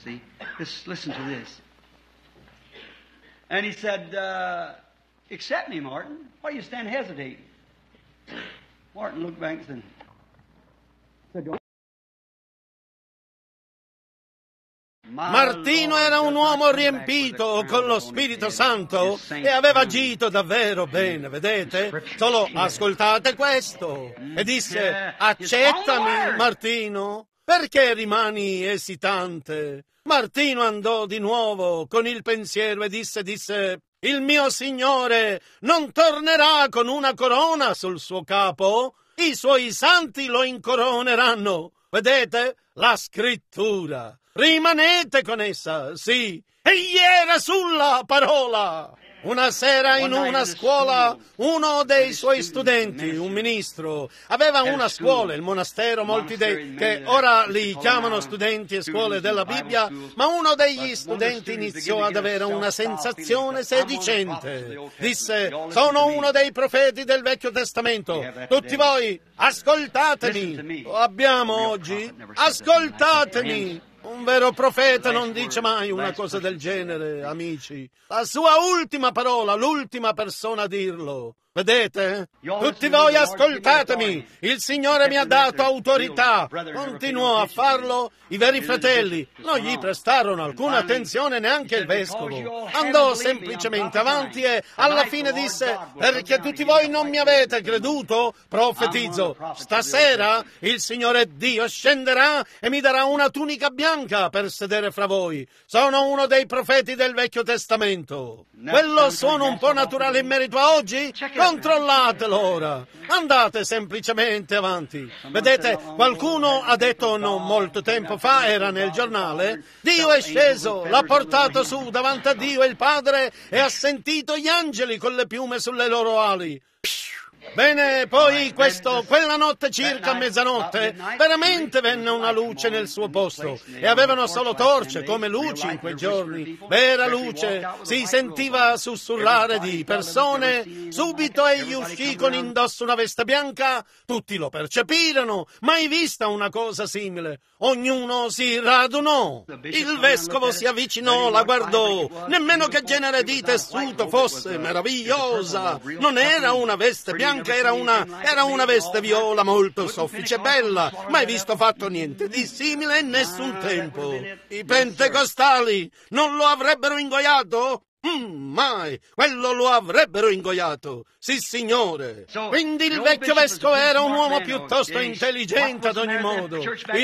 See? Just listen to this. And he said, accept me, Martin. Why do you stand hesitating? Martin looked back and said, Martino era un uomo riempito con lo Spirito Santo e aveva agito davvero bene, vedete? Solo ascoltate questo. E disse, accettami, Martino, perché rimani esitante? Martino andò di nuovo con il pensiero e disse, il mio Signore non tornerà con una corona sul suo capo? I suoi santi lo incoroneranno. Vedete? La scrittura. Rimanete con essa, sì. Egli era sulla parola. Una sera in una scuola, uno dei suoi studenti, un ministro, aveva una scuola, il monastero, molti che ora li chiamano studenti e scuole della Bibbia, ma uno degli studenti iniziò ad avere una sensazione sedicente. Disse, sono uno dei profeti del Vecchio Testamento. Tutti voi, ascoltatemi. Lo abbiamo oggi? Ascoltatemi. Un vero profeta non dice mai una cosa del genere, amici. La sua ultima parola, l'ultima persona a dirlo. Vedete? Tutti voi ascoltatemi. Il Signore mi ha dato autorità. Continuò a farlo. I veri fratelli non gli prestarono alcuna attenzione, neanche il vescovo. Andò semplicemente avanti e alla fine disse, perché tutti voi non mi avete creduto, profetizzo. Stasera il Signore Dio scenderà e mi darà una tunica bianca per sedere fra voi. Sono uno dei profeti del Vecchio Testamento. Quello suona un po' naturale in merito a oggi? Controllatelo ora. Andate semplicemente avanti. Vedete, qualcuno ha detto non molto tempo fa, era nel giornale, Dio è sceso, l'ha portato su davanti a Dio il Padre e ha sentito gli angeli con le piume sulle loro ali. Bene, poi quella notte circa a mezzanotte veramente venne una luce nel suo posto e avevano solo torce come luci in quei giorni, vera luce, si sentiva sussurrare di persone, subito egli uscì con indosso una veste bianca, tutti lo percepirono, mai vista una cosa simile, ognuno si radunò, il vescovo si avvicinò, la guardò, nemmeno che genere di tessuto fosse, meravigliosa, non era una veste bianca, era una veste viola molto soffice e bella, mai visto fatto niente di simile in nessun tempo. I pentecostali non lo avrebbero ingoiato? Mai, quello lo avrebbero ingoiato, sì signore. Quindi il vecchio vescovo era un uomo piuttosto intelligente ad ogni modo.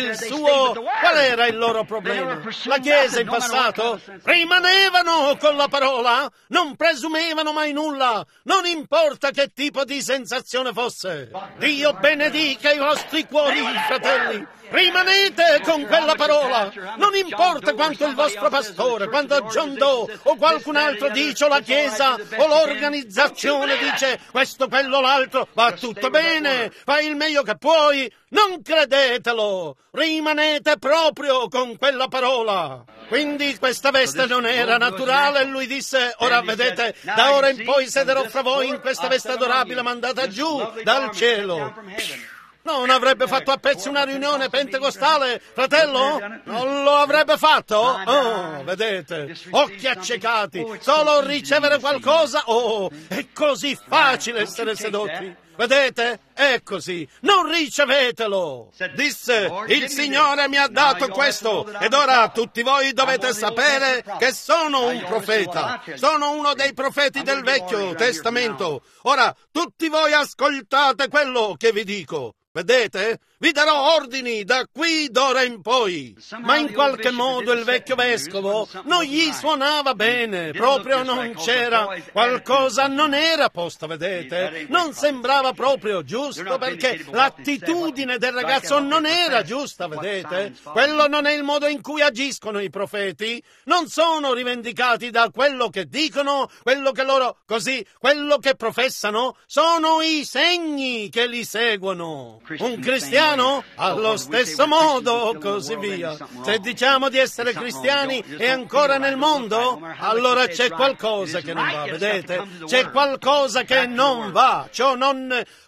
Qual era il loro problema? La Chiesa in passato rimanevano con la parola, non presumevano mai nulla, non importa che tipo di sensazione fosse. Dio benedica i vostri cuori, fratelli. Rimanete con quella parola, non importa quanto il vostro pastore, quanto John Doe o qualcun altro dice, o la Chiesa o l'organizzazione dice questo, quello, l'altro, va tutto bene, fai il meglio che puoi, non credetelo, rimanete proprio con quella parola. Quindi questa veste non era naturale e lui disse, ora vedete, da ora in poi sederò fra voi in questa veste adorabile mandata giù dal cielo. Non avrebbe fatto a pezzi una riunione pentecostale, fratello? Non lo avrebbe fatto? Oh, vedete, occhi accecati, solo ricevere qualcosa? Oh, è così facile essere sedotti. Vedete? È così. Non ricevetelo. Disse, il Signore mi ha dato questo ed ora tutti voi dovete sapere che sono un profeta. Sono uno dei profeti del Vecchio Testamento. Ora, tutti voi ascoltate quello che vi dico. Vedete? Vi darò ordini da qui d'ora in poi. Ma in qualche modo il vecchio vescovo non gli suonava bene, proprio non c'era, qualcosa non era posto, vedete? Non sembrava proprio giusto perché l'attitudine del ragazzo non era giusta, vedete? Quello non è il modo in cui agiscono i profeti, non sono rivendicati da quello che dicono, quello che professano, sono i segni che li seguono. Un cristiano allo stesso modo, così via. Se diciamo di essere cristiani e ancora nel mondo, allora c'è qualcosa che non va, vedete? C'è qualcosa che non va, ciò non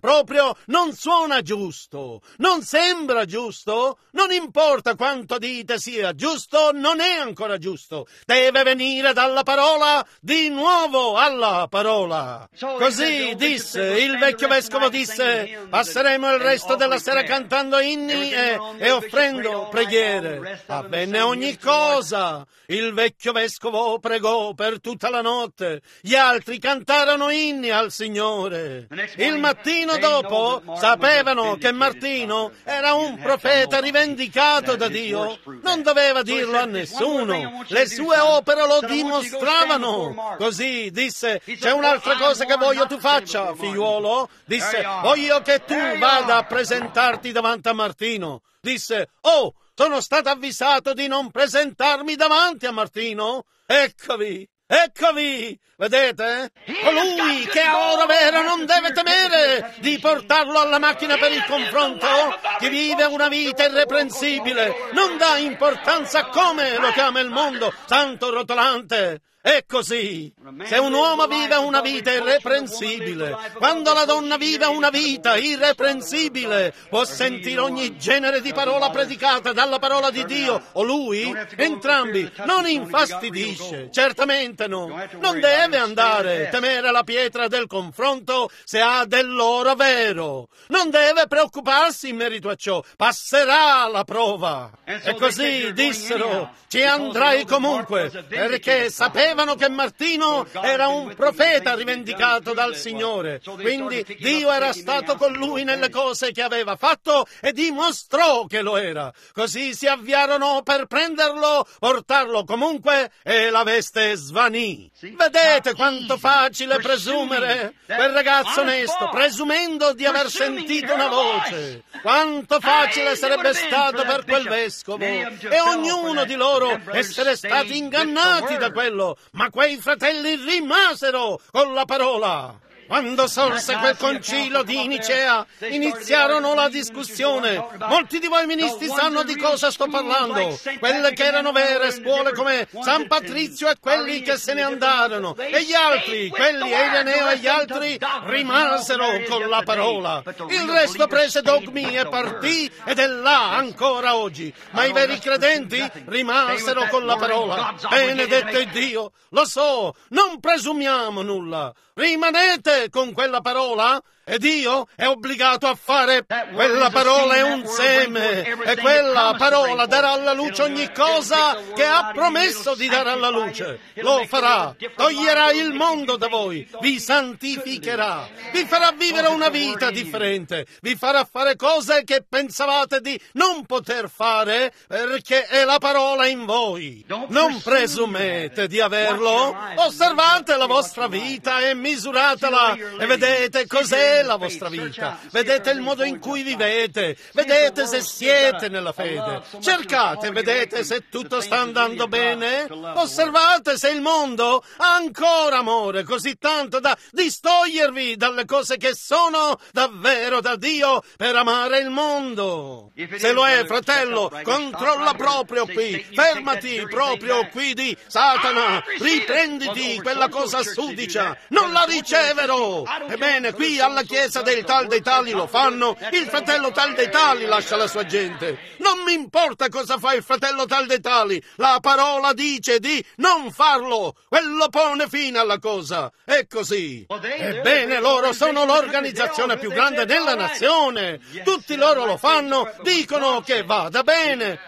Dio non suona giusto, non sembra giusto, non importa quanto dite sia giusto, non è ancora giusto. Deve venire dalla parola di nuovo alla parola. Così disse, il vecchio vescovo disse, passeremo il resto della sera cantando inni e offrendo preghiere. Avvenne ogni cosa. Il vecchio vescovo pregò per tutta la notte, gli altri cantarono inni al Signore. Il mattino dopo sapevano che Martino era un profeta rivendicato da Dio, non doveva dirlo a nessuno, le sue opere lo dimostravano. Così disse, c'è un'altra cosa che voglio tu faccia, figliuolo, disse, voglio che tu vada a presentarti davanti a Martino. Disse, oh, sono stato avvisato di non presentarmi davanti a Martino? Eccovi, vedete? Colui che ha oro vero non deve temere di portarlo alla macchina per il confronto. Chi vive una vita irreprensibile non dà importanza a come lo chiama il mondo, tanto rotolante. È così. Se un uomo vive una vita irreprensibile, quando la donna vive una vita irreprensibile, può sentire ogni genere di parola predicata dalla parola di Dio o lui, entrambi, non infastidisce, certamente no. Non deve andare temere la pietra del confronto se ha dell'oro vero. Non deve preoccuparsi in merito a ciò, passerà la prova. E così dissero, ci andrai comunque, perché sapevano che Martino era un profeta rivendicato dal Signore. Quindi Dio era stato con lui nelle cose che aveva fatto e dimostrò che lo era. Così si avviarono per prenderlo, portarlo comunque e la veste svanì. Vedete quanto facile presumere? Quel ragazzo onesto, presumendo di aver sentito una voce. Quanto facile sarebbe stato per quel vescovo e ognuno di loro essere stati ingannati da quello, ma quei fratelli rimasero con la parola. Quando sorse quel concilio di Nicea, iniziarono la discussione. Molti di voi ministri sanno di cosa sto parlando. Quelle che erano vere scuole come San Patrizio e quelli che se ne andarono. E gli altri, quelli Ireneo e gli altri, rimasero con la parola. Il resto prese dogmi e partì ed è là ancora oggi. Ma i veri credenti rimasero con la parola. Benedetto Dio, lo so, non presumiamo nulla. Rimanete con quella parola e Dio è obbligato a fare. Quella parola è un seme e quella parola darà alla luce ogni cosa che ha promesso di dare alla luce. Lo farà, toglierà il mondo da voi, vi santificherà, vi farà vivere una vita differente, vi farà fare cose che pensavate di non poter fare perché è la parola in voi. Non presumete di averlo, osservate la vostra vita e misuratela e vedete cos'è la vostra vita, vedete il modo in cui vivete, vedete se siete nella fede, cercate, vedete se tutto sta andando bene, osservate se il mondo ha ancora amore così tanto da distogliervi dalle cose che sono davvero da Dio per amare il mondo. Se lo è, fratello, controlla proprio qui, fermati proprio qui, di Satana, riprenditi quella cosa sudicia, non la riceverò. Ebbene, qui alla chiesa del tal dei tali lo fanno, il fratello tal dei tali lascia la sua gente. Non mi importa cosa fa il fratello tal dei tali, la parola dice di non farlo, quello pone fine alla cosa. È così. Ebbene, loro sono l'organizzazione più grande della nazione, tutti loro lo fanno, dicono che vada bene.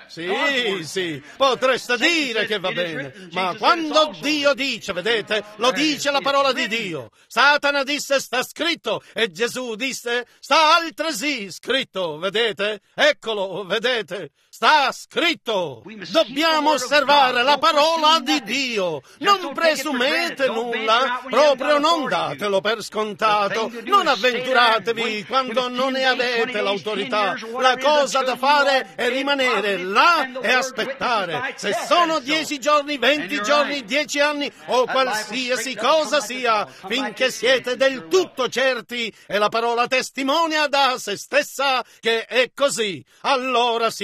Sì, potreste dire che va bene, ma quando Dio dice, vedete, lo dice la parola di Dio. Satana disse sta scritto e Gesù disse sta altresì scritto, vedete? Eccolo, vedete? Sta scritto. Dobbiamo osservare la parola di Dio. Non presumete nulla, proprio non datelo per scontato. Non avventuratevi quando non ne avete l'autorità. La cosa da fare è rimanere là e aspettare. Se sono 10 giorni, 20 giorni, 10 anni o qualsiasi cosa sia, finché siete del tutto certi e la parola testimonia da se stessa che è così, allora siete a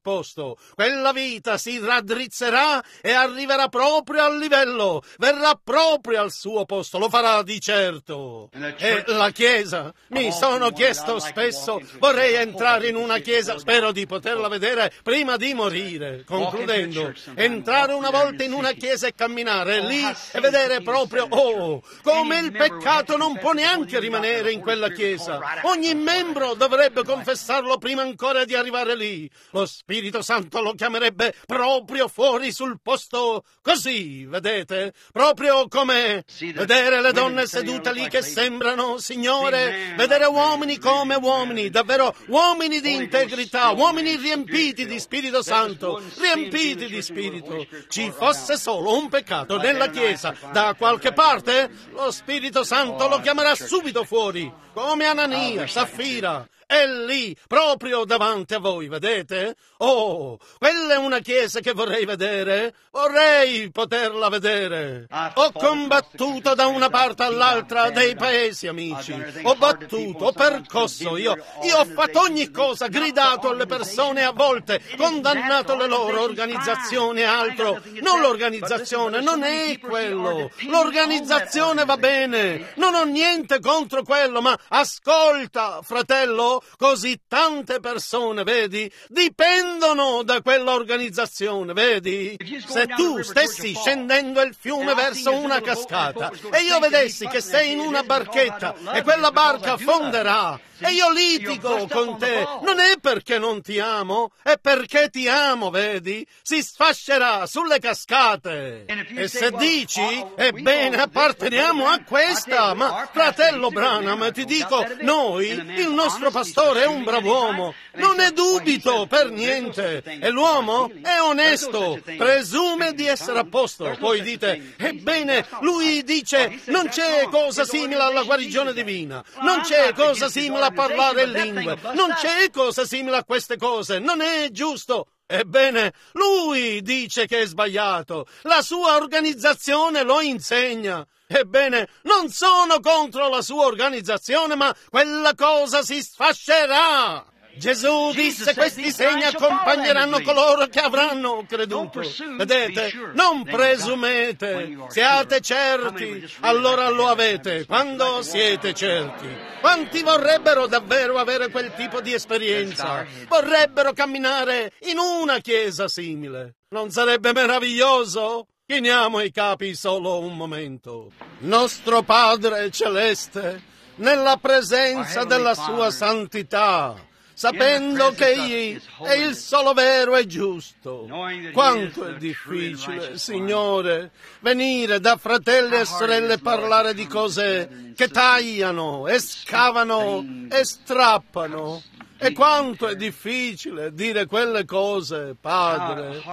posto. Quella vita si raddrizzerà e arriverà proprio al livello, verrà proprio al suo posto, lo farà di certo. E la Chiesa, mi sono chiesto spesso, vorrei entrare in una Chiesa, spero di poterla vedere prima di morire. Concludendo, entrare una volta in una Chiesa e camminare lì e vedere proprio, come il peccato non può neanche rimanere in quella Chiesa. Ogni membro dovrebbe confessarlo prima ancora di arrivare lì. Lo Spirito Santo lo chiamerebbe proprio fuori sul posto così, vedete? Proprio come vedere le donne sedute lì che sembrano, Signore, vedere uomini come uomini, davvero uomini di integrità, uomini riempiti di Spirito Santo, riempiti di Spirito. Ci fosse solo un peccato nella Chiesa da qualche parte, lo Spirito Santo lo chiamerà subito fuori, come Anania, Saffira. È lì, proprio davanti a voi, vedete? Quella è una Chiesa che vorrei vedere. Vorrei poterla vedere. Ho combattuto da una parte all'altra dei paesi, amici. Ho battuto, ho percosso, io ho fatto ogni cosa, gridato alle persone a volte, condannato le loro organizzazioni e altro. Non l'organizzazione, non è quello. L'organizzazione va bene, non ho niente contro quello, ma ascolta, fratello, così tante persone, vedi, dipendono da quella organizzazione, vedi? Se tu stessi scendendo il fiume verso una cascata e io vedessi che sei in una barchetta e quella barca fonderà e io litigo con te, non è perché non ti amo, è perché ti amo, vedi? Si sfascerà sulle cascate. E se dici, ebbene, apparteniamo a questa, ma fratello Branham, ti dico, noi, il nostro pastore è un brav'uomo, non ne dubito per niente, e l'uomo è onesto, presume di essere a posto. Poi dite, ebbene, lui dice, non c'è cosa simile alla guarigione divina, non c'è cosa simile a parlare in lingue, non c'è cosa simile a queste cose, non è giusto. Ebbene, lui dice che è sbagliato, la sua organizzazione lo insegna. Ebbene, non sono contro la sua organizzazione, ma quella cosa si sfascerà. Gesù disse, questi segni accompagneranno coloro che avranno creduto. Vedete, non presumete, siate certi, allora lo avete, quando siete certi. Quanti vorrebbero davvero avere quel tipo di esperienza? Vorrebbero camminare in una Chiesa simile. Non sarebbe meraviglioso? Chiniamo i capi solo un momento. Nostro Padre Celeste, nella presenza della sua santità, sapendo che Egli è il solo vero e giusto. Quanto è difficile, Signore, venire da fratelli e sorelle e parlare di cose che tagliano e scavano e strappano. E quanto è difficile dire quelle cose, Padre.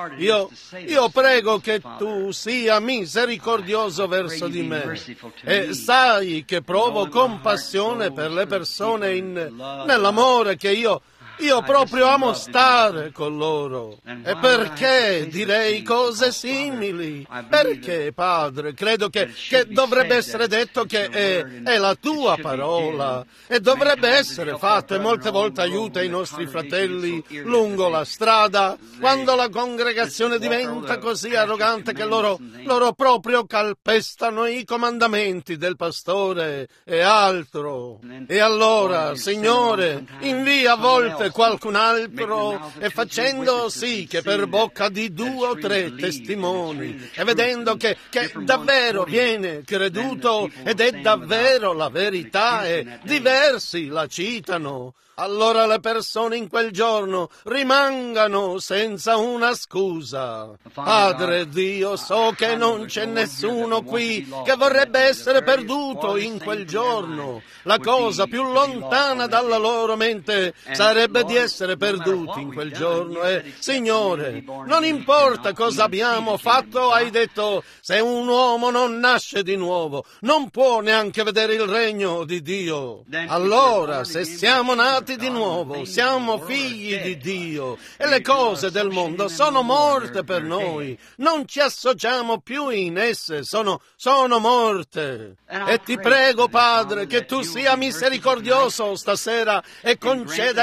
Io prego che Tu sia misericordioso verso di me. E sai che provo compassione per le persone nell'amore che io proprio amo stare con loro. E perché direi cose simili? Perché, Padre, credo che dovrebbe essere detto che è la Tua parola e dovrebbe essere fatto, e molte volte aiuta i nostri fratelli lungo la strada, quando la congregazione diventa così arrogante che loro proprio calpestano i comandamenti del pastore e altro. E allora, Signore, invia a volte qualcun altro e facendo sì che per bocca di 2 o 3 testimoni e vedendo che davvero viene creduto ed è davvero la verità e diversi la citano, allora le persone in quel giorno rimangano senza una scusa. Padre Dio, so che non c'è nessuno qui che vorrebbe essere perduto in quel giorno. La cosa più lontana dalla loro mente sarebbe di essere perduti in quel giorno. E, Signore, non importa cosa abbiamo fatto, hai detto, se un uomo non nasce di nuovo, non può neanche vedere il regno di Dio. Allora, se siamo nati di nuovo, siamo figli di Dio e le cose del mondo sono morte per noi, non ci associamo più in esse, sono morte. E ti prego, Padre, che Tu sia misericordioso stasera e conceda che ogni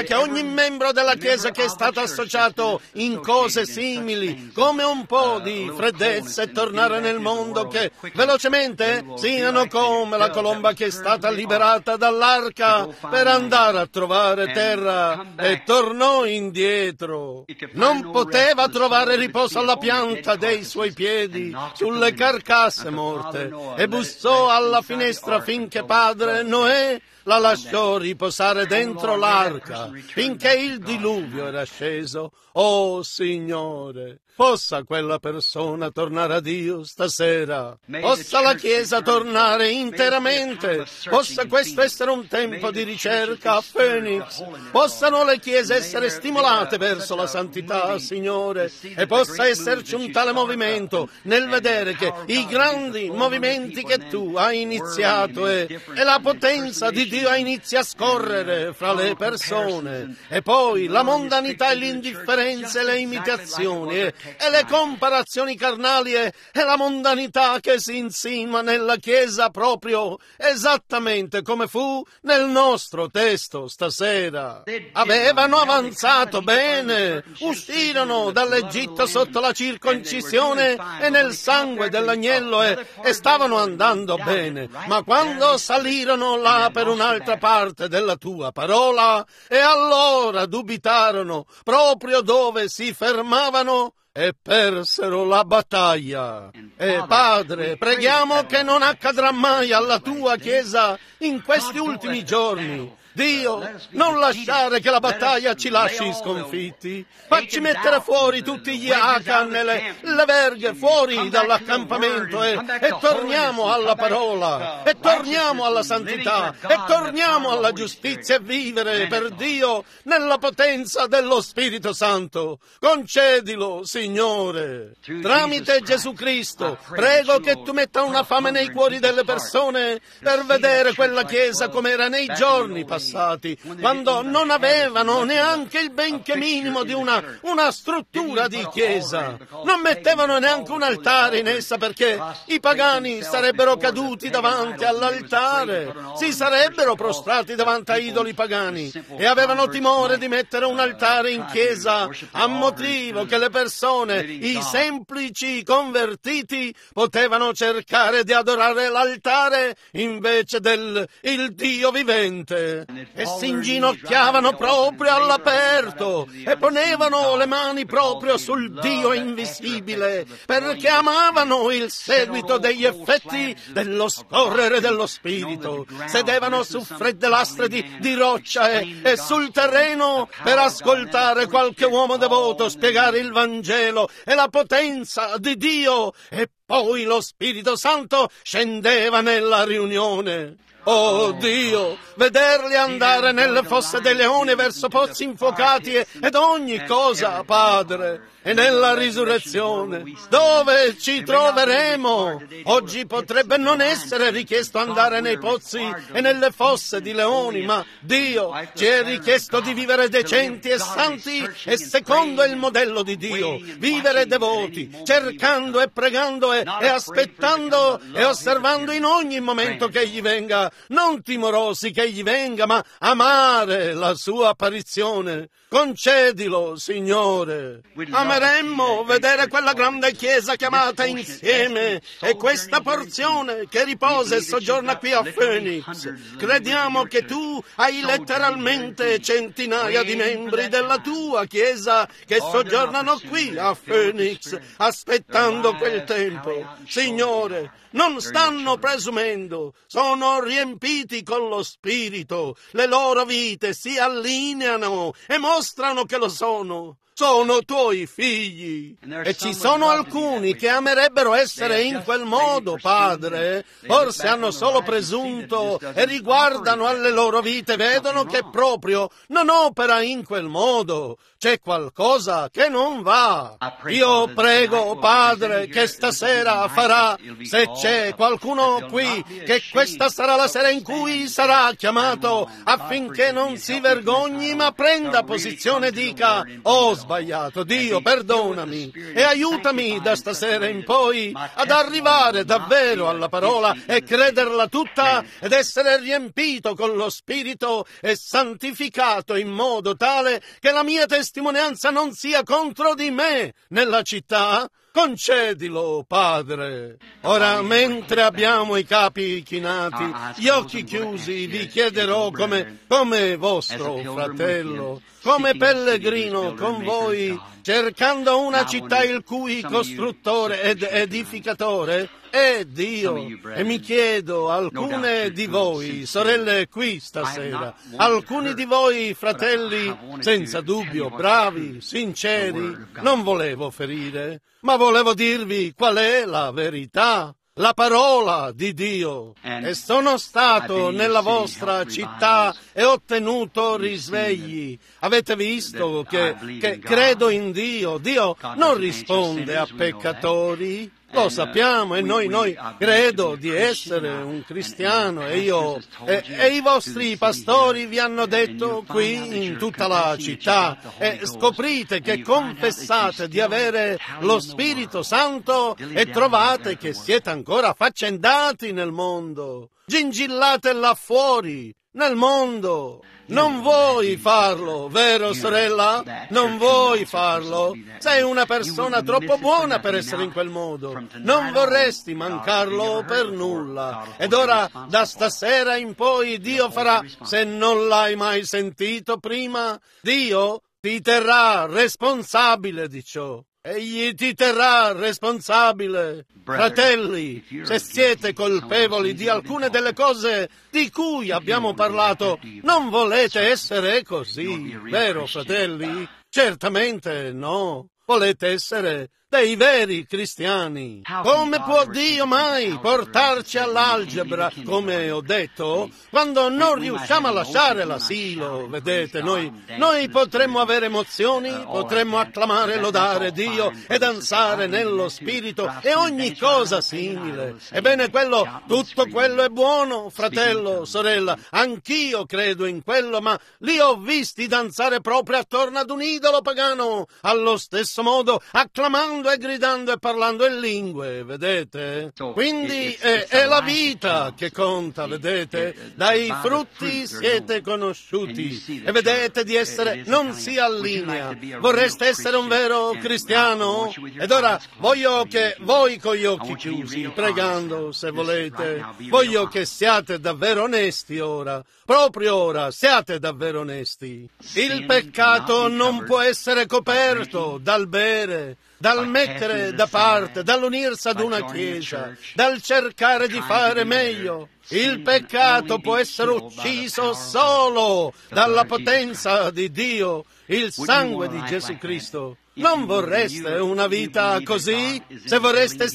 membro della Chiesa che è stato associato in cose simili, come un po' di freddezza, e tornare nel mondo che velocemente siano come la colomba che è stata liberata dall'arca per andare a trovare terra e tornò indietro. Non poteva trovare riposo alla pianta dei suoi piedi sulle carcasse morte e bussò alla finestra finché padre Noè la lasciò riposare dentro l'arca finché il diluvio era sceso. Oh Signore, possa quella persona tornare a Dio stasera, possa la Chiesa tornare interamente, possa questo essere un tempo di ricerca a Phoenix, possano le Chiese essere stimolate verso la santità, Signore, e possa esserci un tale movimento nel vedere che i grandi movimenti che Tu hai iniziato e la potenza di Dio inizia a scorrere fra le persone, e poi la mondanità e l'indifferenza e le imitazioni e le comparazioni carnali e la mondanità che si insima nella Chiesa proprio esattamente come fu nel nostro testo stasera. Avevano avanzato bene, uscirono dall'Egitto sotto la circoncisione e nel sangue dell'agnello e stavano andando bene, ma quando salirono là per un'altra parte della Tua parola, e allora dubitarono proprio dove si fermavano e persero la battaglia. E Padre, preghiamo che non accadrà mai alla Tua Chiesa in questi ultimi giorni. Dio, non lasciare che la battaglia ci lasci sconfitti. Facci mettere fuori tutti gli Achan e le verghe fuori dall'accampamento e torniamo alla parola, e torniamo alla santità, e torniamo alla giustizia e vivere per Dio nella potenza dello Spirito Santo. Concedilo, Signore. Tramite Gesù Cristo, prego che Tu metta una fame nei cuori delle persone per vedere quella Chiesa come era nei giorni passati, quando non avevano neanche il benché minimo di una struttura di chiesa. Non mettevano neanche un altare in essa perché i pagani sarebbero caduti davanti all'altare, si sarebbero prostrati davanti a idoli pagani e avevano timore di mettere un altare in chiesa a motivo che le persone, i semplici convertiti, potevano cercare di adorare l'altare invece del Dio vivente. E si inginocchiavano proprio all'aperto e ponevano le mani proprio sul Dio invisibile, perché amavano il seguito degli effetti dello scorrere dello Spirito. Sedevano su fredde lastre di roccia e sul terreno per ascoltare qualche uomo devoto spiegare il Vangelo e la potenza di Dio, e poi lo Spirito Santo scendeva nella riunione. Oh Dio, vederli andare nelle fosse dei leoni verso pozzi infuocati ed ogni cosa, Padre, e nella risurrezione, dove ci troveremo? Oggi potrebbe non essere richiesto andare nei pozzi e nelle fosse di leoni, ma Dio ci è richiesto di vivere decenti e santi e secondo il modello di Dio, vivere devoti, cercando e pregando e aspettando e osservando in ogni momento che Egli venga, non timorosi che Egli venga, ma amare la Sua apparizione. Concedilo, Signore. Ameremmo vedere quella grande Chiesa chiamata insieme e questa porzione che riposa e soggiorna qui a Phoenix. Crediamo che Tu hai letteralmente centinaia di membri della Tua Chiesa che soggiornano qui a Phoenix, aspettando quel tempo. Signore, non stanno presumendo, sono riempiti con lo Spirito, le loro vite si allineano e mostrano che lo sono. Sono Tuoi figli e ci sono alcuni che amerebbero essere in quel modo, Padre. Forse hanno solo presunto e riguardano alle loro vite, vedono che proprio non opera in quel modo. C'è qualcosa che non va. Io prego, Padre, che stasera farà, se c'è qualcuno qui, che questa sarà la sera in cui sarà chiamato, affinché non si vergogni ma prenda posizione e dica: ho sbagliato. Dio, perdonami e aiutami da stasera in poi ad arrivare davvero alla parola e crederla tutta ed essere riempito con lo Spirito e santificato in modo tale che la mia testimonianza non sia contro di me nella città. Concedilo, Padre. Ora, mentre abbiamo i capi chinati, gli occhi chiusi, vi chiederò come vostro fratello, come pellegrino con voi, cercando una città il cui costruttore ed edificatore è Dio. E mi chiedo, alcune di voi, sorelle qui stasera, alcuni di voi fratelli, senza dubbio, bravi, sinceri, non volevo ferire, ma volevo dirvi qual è la verità, la parola di Dio. E sono stato nella vostra città e ho ottenuto risvegli. Avete visto che credo in Dio. Dio non risponde a peccatori. Lo sappiamo e noi credo di essere un cristiano e i vostri pastori vi hanno detto qui in tutta la città e scoprite che confessate di avere lo Spirito Santo e trovate che siete ancora affaccendati nel mondo. Gingillate là fuori, nel mondo. Non vuoi farlo, vero sorella? Non vuoi farlo? Sei una persona troppo buona per essere in quel modo. Non vorresti mancarlo per nulla. Ed ora, da stasera in poi, Dio farà, se non l'hai mai sentito prima, Dio ti terrà responsabile di ciò. Egli ti terrà responsabile. Fratelli, se siete colpevoli di alcune delle cose di cui abbiamo parlato, non volete essere così, vero fratelli? Certamente no. Volete essere dei veri cristiani. Come può Dio mai portarci all'algebra, come ho detto, quando non riusciamo a lasciare l'asilo? Vedete, noi potremmo avere emozioni, potremmo acclamare e lodare Dio e danzare nello Spirito e ogni cosa simile. Ebbene, tutto quello è buono, fratello, sorella. Anch'io credo in quello, ma li ho visti danzare proprio attorno ad un idolo pagano, allo stesso modo acclamando e gridando e parlando in lingue, vedete? Quindi è la vita che conta, vedete? Dai frutti siete conosciuti e vedete di essere, non si allinea. Vorreste essere un vero cristiano? Ed ora voglio che voi con gli occhi chiusi, pregando se volete, voglio che siate davvero onesti ora, proprio ora, siate davvero onesti. Il peccato non può essere coperto dal bere, dal mettere da parte, dall'unirsi ad una chiesa, dal cercare di fare meglio. Il peccato può essere ucciso solo dalla potenza di Dio, il sangue di Gesù Cristo. Non vorreste una vita così? Se vorreste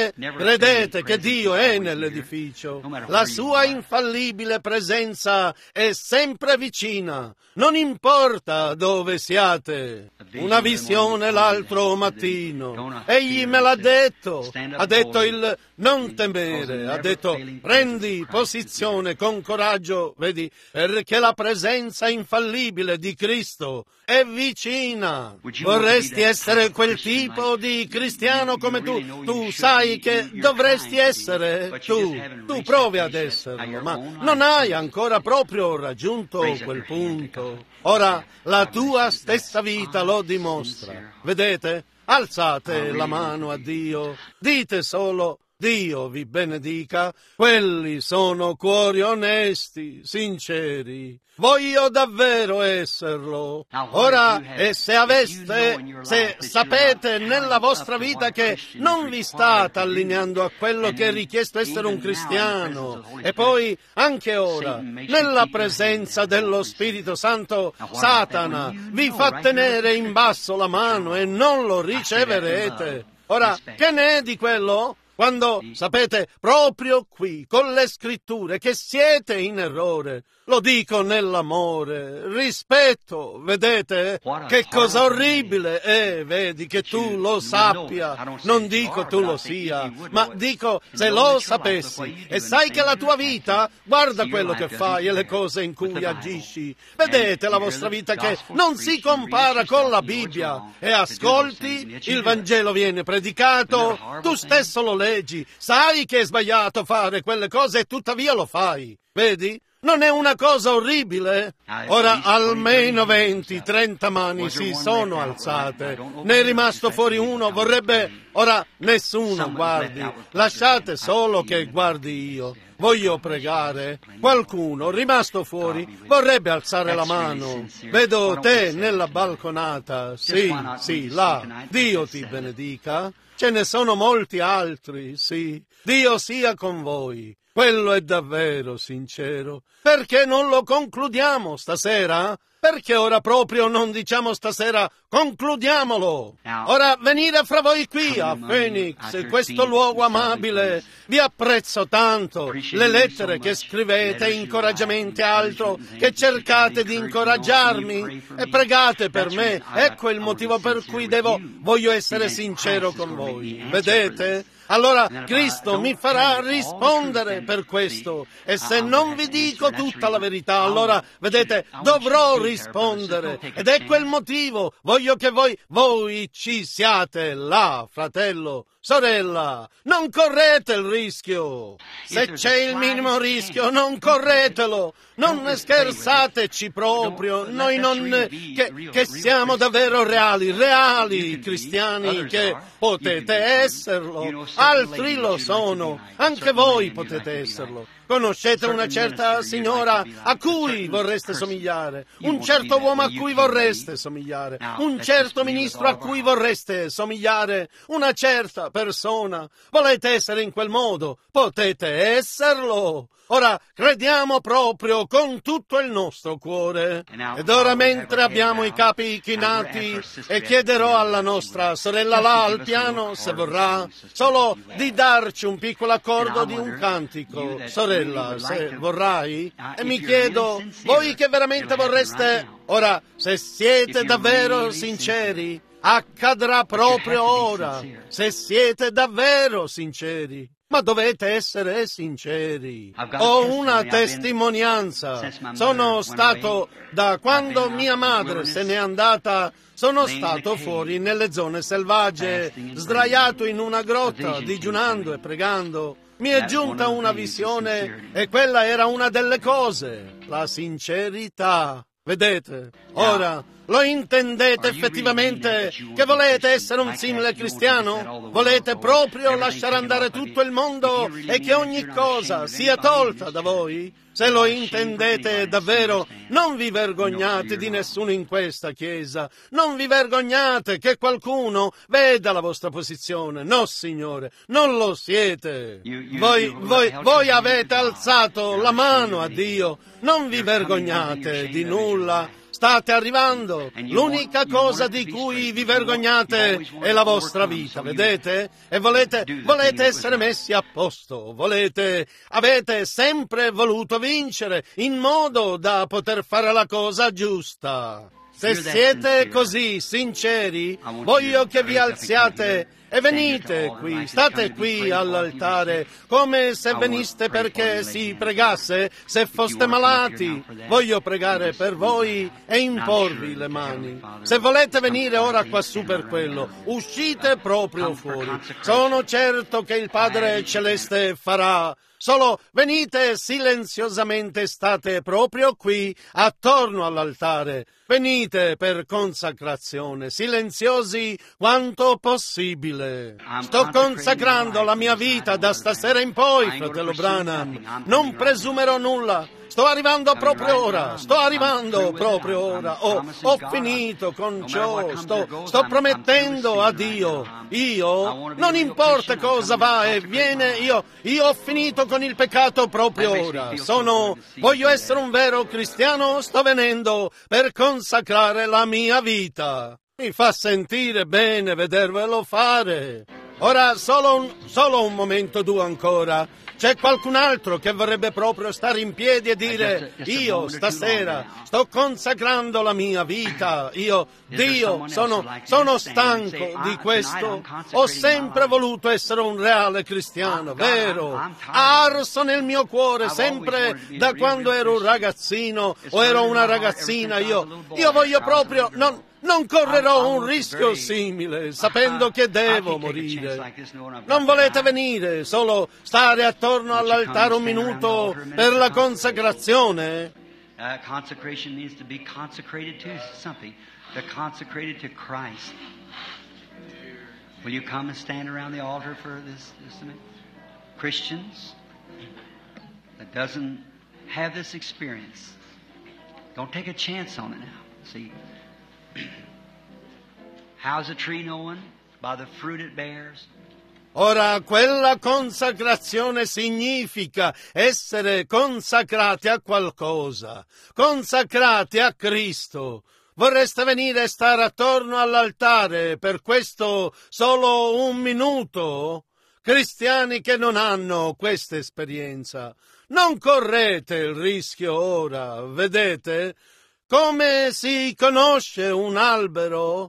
credete che Dio è nell'edificio. La sua infallibile presenza è sempre vicina. Non importa dove siate. Una visione l'altro mattino. Egli me l'ha detto. Ha detto il non temere. Ha detto prendi posizione con coraggio. Vedi, perché la presenza infallibile di Cristo è vicina. Vorresti essere quel tipo di cristiano come tu? Tu sai che dovresti essere? Tu provi ad esserlo, ma non hai ancora proprio raggiunto quel punto. Ora, la tua stessa vita lo dimostra. Vedete? Alzate la mano a Dio. Dite solo: Dio vi benedica. Quelli sono cuori onesti, sinceri. Voglio davvero esserlo. Ora, se sapete nella vostra vita che non vi state allineando a quello che è richiesto essere un cristiano, e poi anche ora, nella presenza dello Spirito Santo, Satana vi fa tenere in basso la mano e non lo riceverete. Ora, che ne è di quello? Quando sapete proprio qui, con le scritture, che siete in errore, lo dico nell'amore, rispetto, vedete? Che cosa orribile è, vedi, che tu lo sappia, non dico tu lo sia, ma dico se lo sapessi e sai che la tua vita, guarda quello che fai e le cose in cui agisci, vedete la vostra vita che non si compara con la Bibbia e ascolti, il Vangelo viene predicato, tu stesso lo leggi, sai che è sbagliato fare quelle cose e tuttavia lo fai, vedi? Non è una cosa orribile? Ora almeno 20-30 mani si sono alzate. Ne è rimasto fuori uno, vorrebbe... Ora nessuno guardi, lasciate solo che guardi io. Voglio pregare. Qualcuno, rimasto fuori, vorrebbe alzare la mano. Vedo te nella balconata. Sì, là. Dio ti benedica. Ce ne sono molti altri, sì. Dio sia con voi. Quello è davvero sincero. Perché non lo concludiamo stasera? Perché ora proprio non diciamo stasera concludiamolo? Ora venire fra voi qui a Phoenix, questo luogo amabile. Vi apprezzo tanto. Le lettere che scrivete, incoraggiamenti e altro, che cercate di incoraggiarmi e pregate per me. Ecco il motivo per cui voglio essere sincero con voi. Vedete? Allora Cristo mi farà rispondere per questo e se non vi dico tutta la verità, allora, vedete, dovrò rispondere ed ecco il motivo. Voglio che voi ci siate là, fratello, sorella, non correte il rischio. Se c'è il minimo rischio, non corretelo. Non ne scherzateci proprio. Noi che siamo davvero reali cristiani, che potete esserlo. Altri lo sono. Anche voi potete esserlo. Conoscete una certa signora a cui vorreste somigliare, un certo uomo a cui vorreste somigliare, un certo ministro a cui vorreste somigliare, una certa persona. Volete essere in quel modo? Potete esserlo. Ora crediamo proprio con tutto il nostro cuore. Ed ora mentre abbiamo i capi chinati e chiederò alla nostra sorella là al piano, se vorrà, solo di darci un piccolo accordo di un cantico. Sorella, se vorrai, e mi chiedo, voi che veramente vorreste, ora, se siete davvero sinceri, accadrà proprio ora, se siete davvero sinceri. Ma dovete essere sinceri. Ho una testimonianza. Sono stato, da quando mia madre se n'è andata, sono stato fuori nelle zone selvagge, sdraiato in una grotta, digiunando e pregando. Mi è giunta una visione e quella era una delle cose, la sincerità. Vedete? Ora, lo intendete effettivamente che volete essere un simile cristiano? Volete proprio lasciare andare tutto il mondo e che ogni cosa sia tolta da voi? Se lo intendete davvero, non vi vergognate di nessuno in questa chiesa. Non vi vergognate che qualcuno veda la vostra posizione. No, Signore, non lo siete. Voi avete alzato la mano a Dio. Non vi vergognate di nulla. State arrivando. L'unica cosa di cui vi vergognate è la vostra vita, vedete? E volete essere messi a posto. Avete sempre voluto vincere in modo da poter fare la cosa giusta. Se siete così sinceri, voglio che vi alziate e venite qui, state qui all'altare, come se veniste perché si pregasse, se foste malati. Voglio pregare per voi e imporvi le mani. Se volete venire ora quassù per quello, uscite proprio fuori. Sono certo che il Padre Celeste farà. Solo venite silenziosamente, state proprio qui, attorno all'altare. Venite per consacrazione, silenziosi quanto possibile. Sto consacrando la mia vita da stasera in poi, fratello Branham. Non presumerò nulla. Sto arrivando proprio ora. Ho finito con ciò. Sto promettendo a Dio. Io, non importa cosa va e viene, io ho finito con il peccato proprio ora. Voglio essere un vero cristiano, sto venendo per consacrare la mia vita. Mi fa sentire bene vedervelo fare. Ora, solo un momento tu ancora. C'è qualcun altro che vorrebbe proprio stare in piedi e dire: io stasera sto consacrando la mia vita, io, Dio, sono stanco di questo, ho sempre voluto essere un reale cristiano, vero? Ha arso nel mio cuore sempre da quando ero un ragazzino o ero una ragazzina, io voglio proprio... Non correrò un rischio simile, sapendo che devo morire. Non volete venire, solo stare attorno all'altare un minuto per la consacrazione? Consecration needs to be consecrated to something. They're consecrated to Christ. Will you come and stand around the altar for this minute? Christians that doesn't have this experience, don't take a chance on it now. See? How's a tree known? By the fruit it bears. Ora, quella consacrazione significa essere consacrati a qualcosa, consacrati a Cristo. Vorreste venire e stare attorno all'altare per questo solo un minuto? Cristiani che non hanno questa esperienza, non correte il rischio ora, vedete? Come si conosce un albero?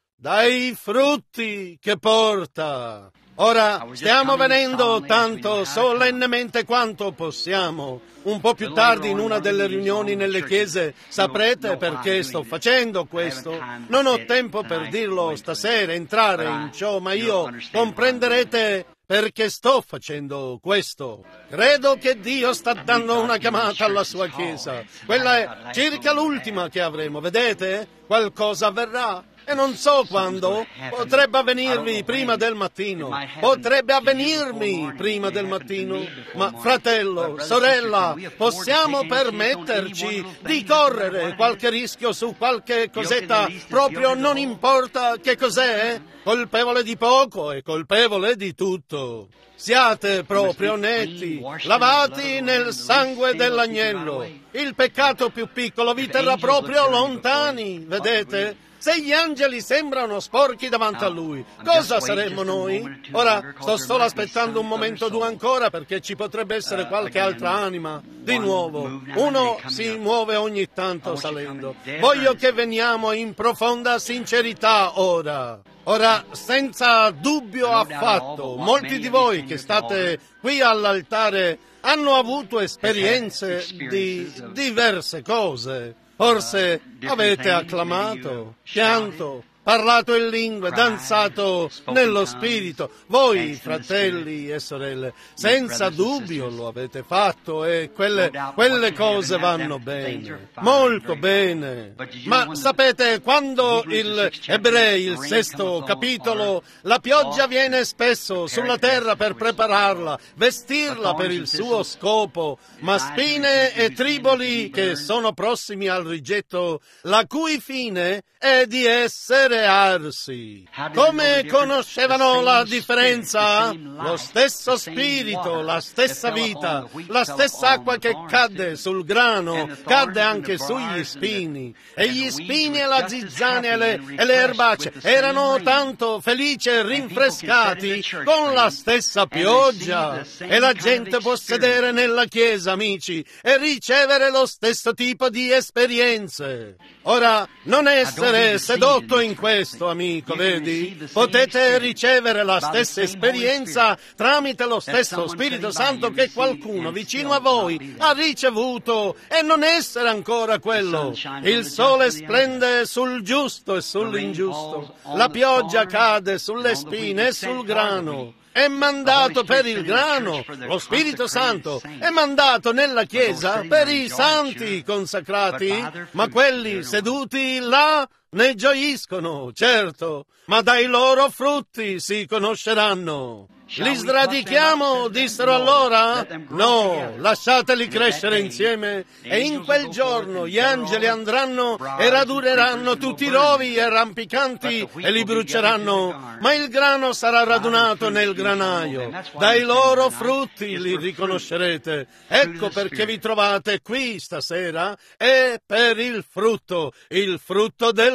Dai frutti che porta. Ora stiamo venendo tanto solennemente quanto possiamo. Un po' più tardi in una delle riunioni nelle chiese saprete perché sto facendo questo. Non ho tempo per dirlo stasera, entrare in ciò, ma io comprenderete perché sto facendo questo. Credo che Dio sta dando una chiamata alla sua Chiesa. Quella è circa l'ultima che avremo, vedete? Qualcosa avverrà. E non so quando, potrebbe avvenirmi prima del mattino, potrebbe avvenirmi prima del mattino, ma fratello, sorella, possiamo permetterci di correre qualche rischio su qualche cosetta, proprio non importa che cos'è, colpevole di poco e colpevole di tutto. Siate proprio netti, lavati nel sangue dell'agnello. Il peccato più piccolo vi terrà proprio lontani, vedete? Se gli angeli sembrano sporchi davanti a lui, cosa saremmo noi? Ora, sto solo aspettando un momento o due ancora perché ci potrebbe essere qualche altra anima. Di nuovo, uno si muove ogni tanto salendo. Voglio che veniamo in profonda sincerità ora. Ora, senza dubbio affatto, molti di voi che state qui all'altare hanno avuto esperienze di diverse cose. Forse avete acclamato, pianto, parlato in lingue, danzato nello spirito. Voi, fratelli e sorelle, senza dubbio lo avete fatto e quelle cose vanno bene, molto bene. Ma sapete, quando il Ebrei, il 6° capitolo, la pioggia viene spesso sulla terra per prepararla, vestirla per il suo scopo, ma spine e triboli che sono prossimi al rigetto, la cui fine è di essere arsi. Come conoscevano la differenza? Lo stesso spirito, la stessa vita, la stessa acqua che cadde sul grano, cadde anche sugli spini. E gli spini e la zizzania e le erbacee erano tanto felici e rinfrescati con la stessa pioggia. E la gente può sedere nella chiesa, amici, e ricevere lo stesso tipo di esperienze. Ora, non essere sedotto in questo, amico, vedi? Potete ricevere la stessa esperienza tramite lo stesso Spirito Santo che qualcuno vicino a voi ha ricevuto e non essere ancora quello. Il sole splende sul giusto e sull'ingiusto. La pioggia cade sulle spine e sul grano. È mandato per il grano, lo Spirito Santo è mandato nella Chiesa per i santi consacrati, ma quelli seduti là ne gioiscono, certo, ma dai loro frutti si conosceranno. Li sradichiamo, dissero allora? No, lasciateli crescere insieme e in quel giorno gli angeli andranno e raduneranno tutti i rovi e rampicanti e li bruceranno, ma il grano sarà radunato nel granaio. Dai loro frutti li riconoscerete. Ecco perché vi trovate qui stasera, è per il frutto dello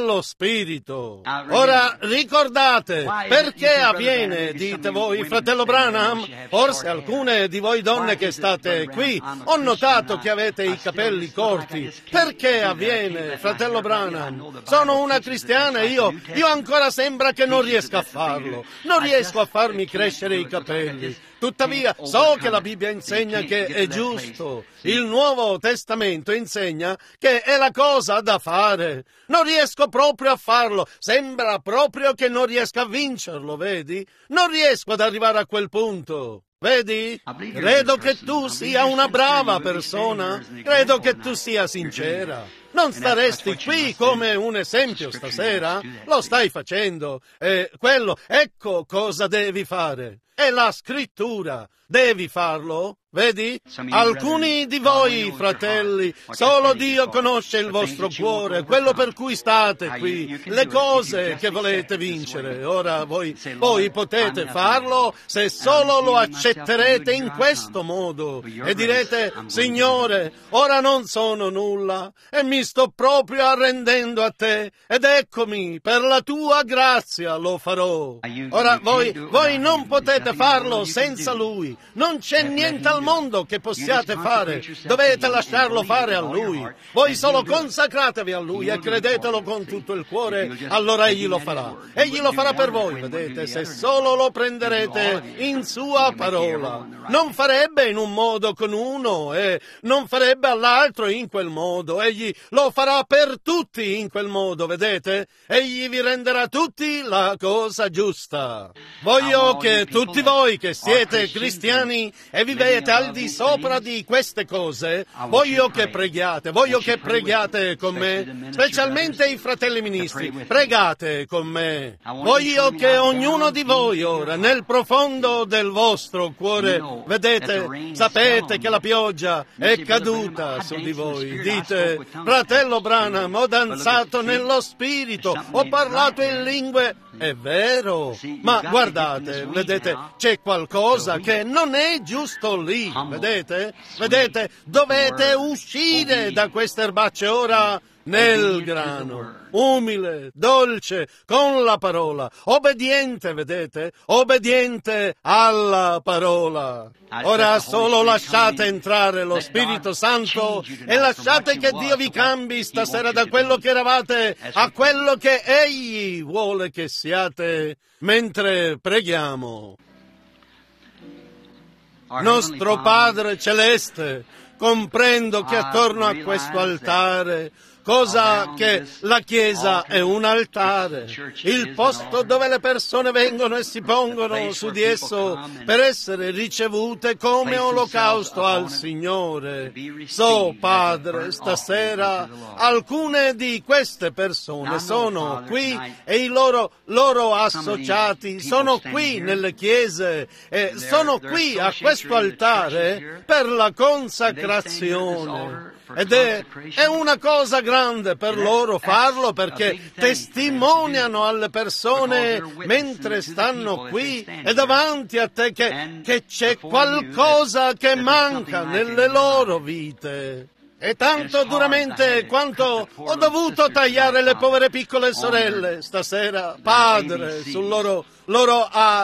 nello Spirito. Ora ricordate, perché avviene, dite voi, fratello Branham? Forse alcune di voi donne che state qui, ho notato che avete i capelli corti. Perché avviene, fratello Branham? Sono una cristiana e io ancora sembra che non riesco a farlo. Non riesco a farmi crescere i capelli. Tuttavia, so che la Bibbia insegna che è giusto. Il Nuovo Testamento insegna che è la cosa da fare. Non riesco proprio a farlo. Sembra proprio che non riesco a vincerlo, vedi? Non riesco ad arrivare a quel punto. Vedi? Credo che tu sia una brava persona. Credo che tu sia sincera. Non staresti qui come un esempio stasera? Lo stai facendo. Ecco cosa devi fare. È la Scrittura. Devi farlo. Vedi? Alcuni di voi, fratelli, solo Dio conosce il vostro cuore, quello per cui state qui, le cose che volete vincere. Ora voi potete farlo se solo lo accetterete in questo modo e direte: Signore, ora non sono nulla e mi sto proprio arrendendo a te ed eccomi, per la tua grazia lo farò. Ora voi non potete farlo senza Lui. Non c'è niente al mondo che possiate fare, dovete lasciarlo fare a Lui. Voi solo consacratevi a Lui e credetelo con tutto il cuore, allora Egli lo farà. Egli lo farà per voi, vedete, se solo lo prenderete in Sua parola. Non farebbe in un modo con uno e non farebbe all'altro in quel modo. Egli lo farà per tutti in quel modo, vedete? Egli vi renderà tutti la cosa giusta. Voglio che tutti voi che siete cristiani e vivete al di sopra di queste cose, voglio che preghiate con me, specialmente i fratelli ministri, pregate con me. Voglio che ognuno di voi ora, nel profondo del vostro cuore, vedete, sapete che la pioggia è caduta su di voi. Dite: fratello Branham, ho danzato nello Spirito, ho parlato in lingue. È vero, ma guardate, vedete, c'è qualcosa che non è giusto lì, vedete? Vedete, dovete uscire da queste erbacce ora nel grano, umile, dolce, con la parola, obbediente, vedete? Obbediente alla parola. Ora solo lasciate entrare lo Spirito Santo e lasciate che Dio vi cambi stasera da quello che eravate a quello che Egli vuole che siate mentre preghiamo. Nostro Padre Celeste, comprendo che attorno a questo altare, cosa che la Chiesa è un altare, il posto dove le persone vengono e si pongono su di esso per essere ricevute come olocausto al Signore. So, Padre, stasera alcune di queste persone sono qui e i loro associati sono qui nelle chiese e sono qui a questo altare per la consacrazione. Ed è una cosa grande per loro farlo, perché testimoniano alle persone mentre stanno qui e davanti a te che c'è qualcosa che manca nelle loro vite. E tanto duramente quanto ho dovuto tagliare le povere piccole sorelle stasera, Padre, sul loro